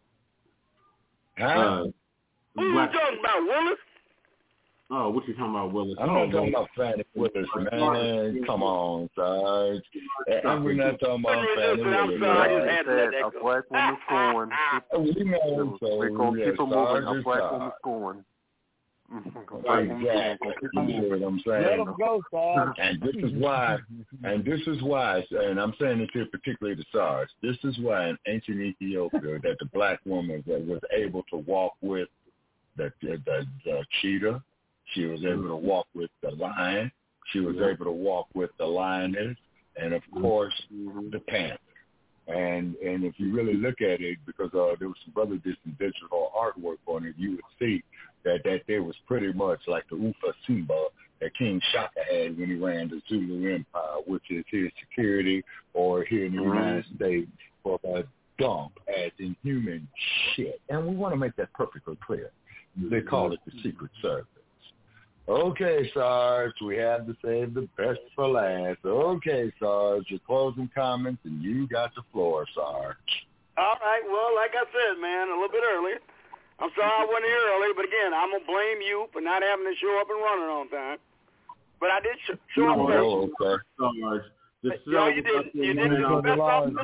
Huh? Who are you talking about, Willis? Oh, what you talking about, Willis? I'm not talking about Fannie Willis, man. Come on, Sarge. And we're not talking about Fannie Willis. I'm sorry, I just had to let that go. A black woman scorn. We know, so we're going to keep it moving. A black woman scorn. Exactly. You know what I'm saying? Let them go, Sarge. And this is why, and I'm saying this here particularly to Sarge, this is why in ancient Ethiopia that the black woman that was able to walk with the cheetah, she was able to walk with the lion, she was able to walk with the lioness, and of course the panther. And if you really look at it, because there was some brother did some digital artwork on it, you would see that there was pretty much like the Ufa Simba that King Shaka had when he ran the Zulu Empire, which is his security, or here in the United States for a dump as inhuman shit. And we want to make that perfectly clear. They call it the Secret Service. Okay, Sarge, we have to save the best for last. Okay, Sarge, your closing comments, and you got the floor, Sarge. All right, well, like I said, man, a little bit earlier. I'm sorry I wasn't here earlier, but again, I'm going to blame you for not having to show up and running on time. But I did show up first. Oh, okay. No, you didn't. You didn't. Just mess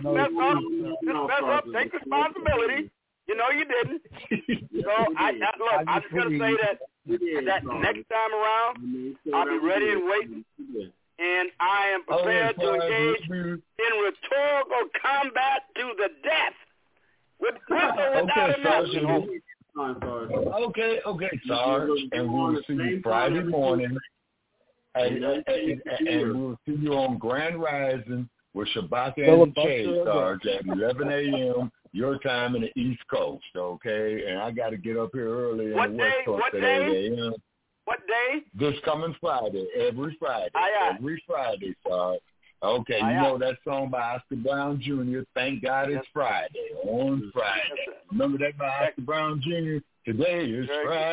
up. Take responsibility. You know you didn't. So, look, I'm just going to say that next time around, I'll be ready and waiting. And I am prepared to engage in rhetorical combat to the death. With or without a message. Okay, Sarge, and we'll see you Friday morning, and we'll see you on Grand Rising with Shabaka and K, Sarge, at 11 a.m. your time in the East Coast, okay? And I got to get up here early in the West Coast at 8 a.m. What day? This coming Friday, every Friday, every Friday, Sarge. Okay, you know that song by Oscar Brown Jr., Thank God It's Friday, on Friday. Remember that by Oscar Brown Jr.? Today is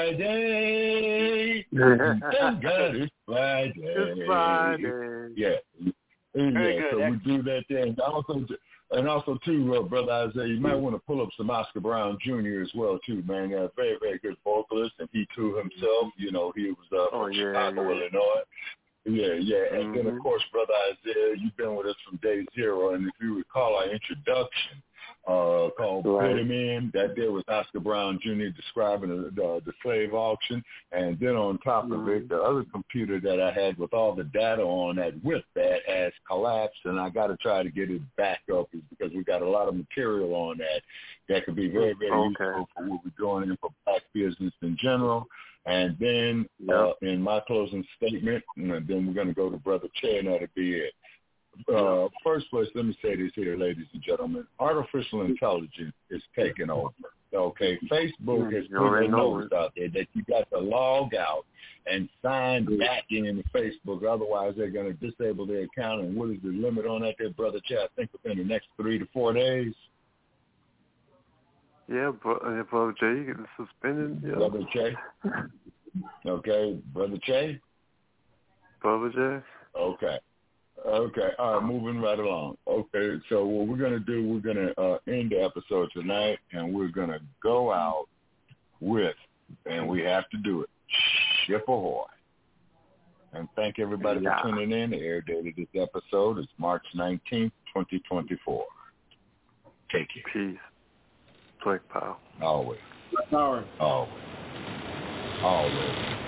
Friday. Thank God it's Friday. It's Friday. Yeah. So we do that then. And also, too, Brother Isaiah, you might want to pull up some Oscar Brown Jr. as well, too, man. Very, very good vocalist, and he, too, himself, you know, he was from Chicago, Illinois. Yeah. And then, of course, Brother Isaiah, you've been with us from day zero. And if you recall our introduction called Put Him In, that there was Oscar Brown Jr. describing the slave auction. And then on top of it, the other computer that I had with all the data on that with that has collapsed. And I got to try to get it back up because we got a lot of material on that could be very, very useful for what we're doing and for black business in general. And then in my closing statement, and then we're going to go to Brother Che, and that'll be it. First place, let me say this here, ladies and gentlemen. Artificial intelligence is taking over. Okay, Facebook has put their nose out there that you got to log out and sign back into Facebook. Otherwise, they're going to disable their account. And what is the limit on that there, Brother Che? I think within the next 3 to 4 days. Yeah, Brother Jay, you get suspended. Yeah. Brother Che. Okay, Brother Che. Brother Jay. Okay. All right, moving right along. Okay, so what we're going to do, we're going to end the episode tonight, and we're going to go out with, and we have to do it, Ship Ahoy. And thank everybody for tuning in. The air date of this episode is March 19th, 2024. Take care. Peace. Black power. Always. Black power. Always. Always.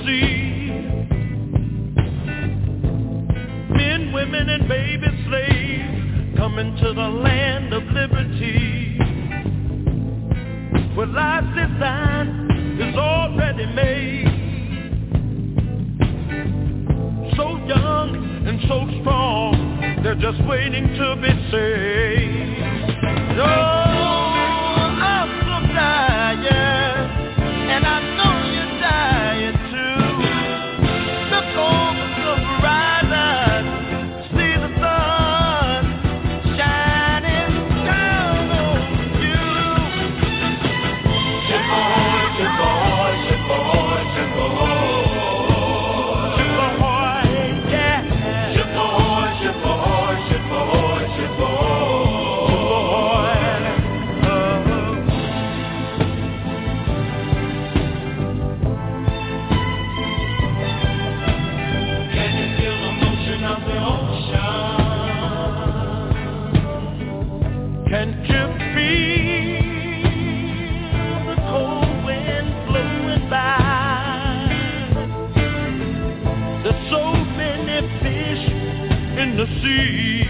sea. Men, women, and baby slaves coming to the land of liberty, where life's design is already made. So young and so strong, they're just waiting to be saved. Oh, I'm so tired, and I know you're tired too. Look over the horizon, see the sun shining down on you. Ship ahoy, ship ahoy, ship ahoy, ship ahoy. Ship ahoy, yeah. Ship ahoy, ship ahoy, ship ahoy, ship ahoy. Can't you feel the cold wind blowing by? There's so many fish in the sea.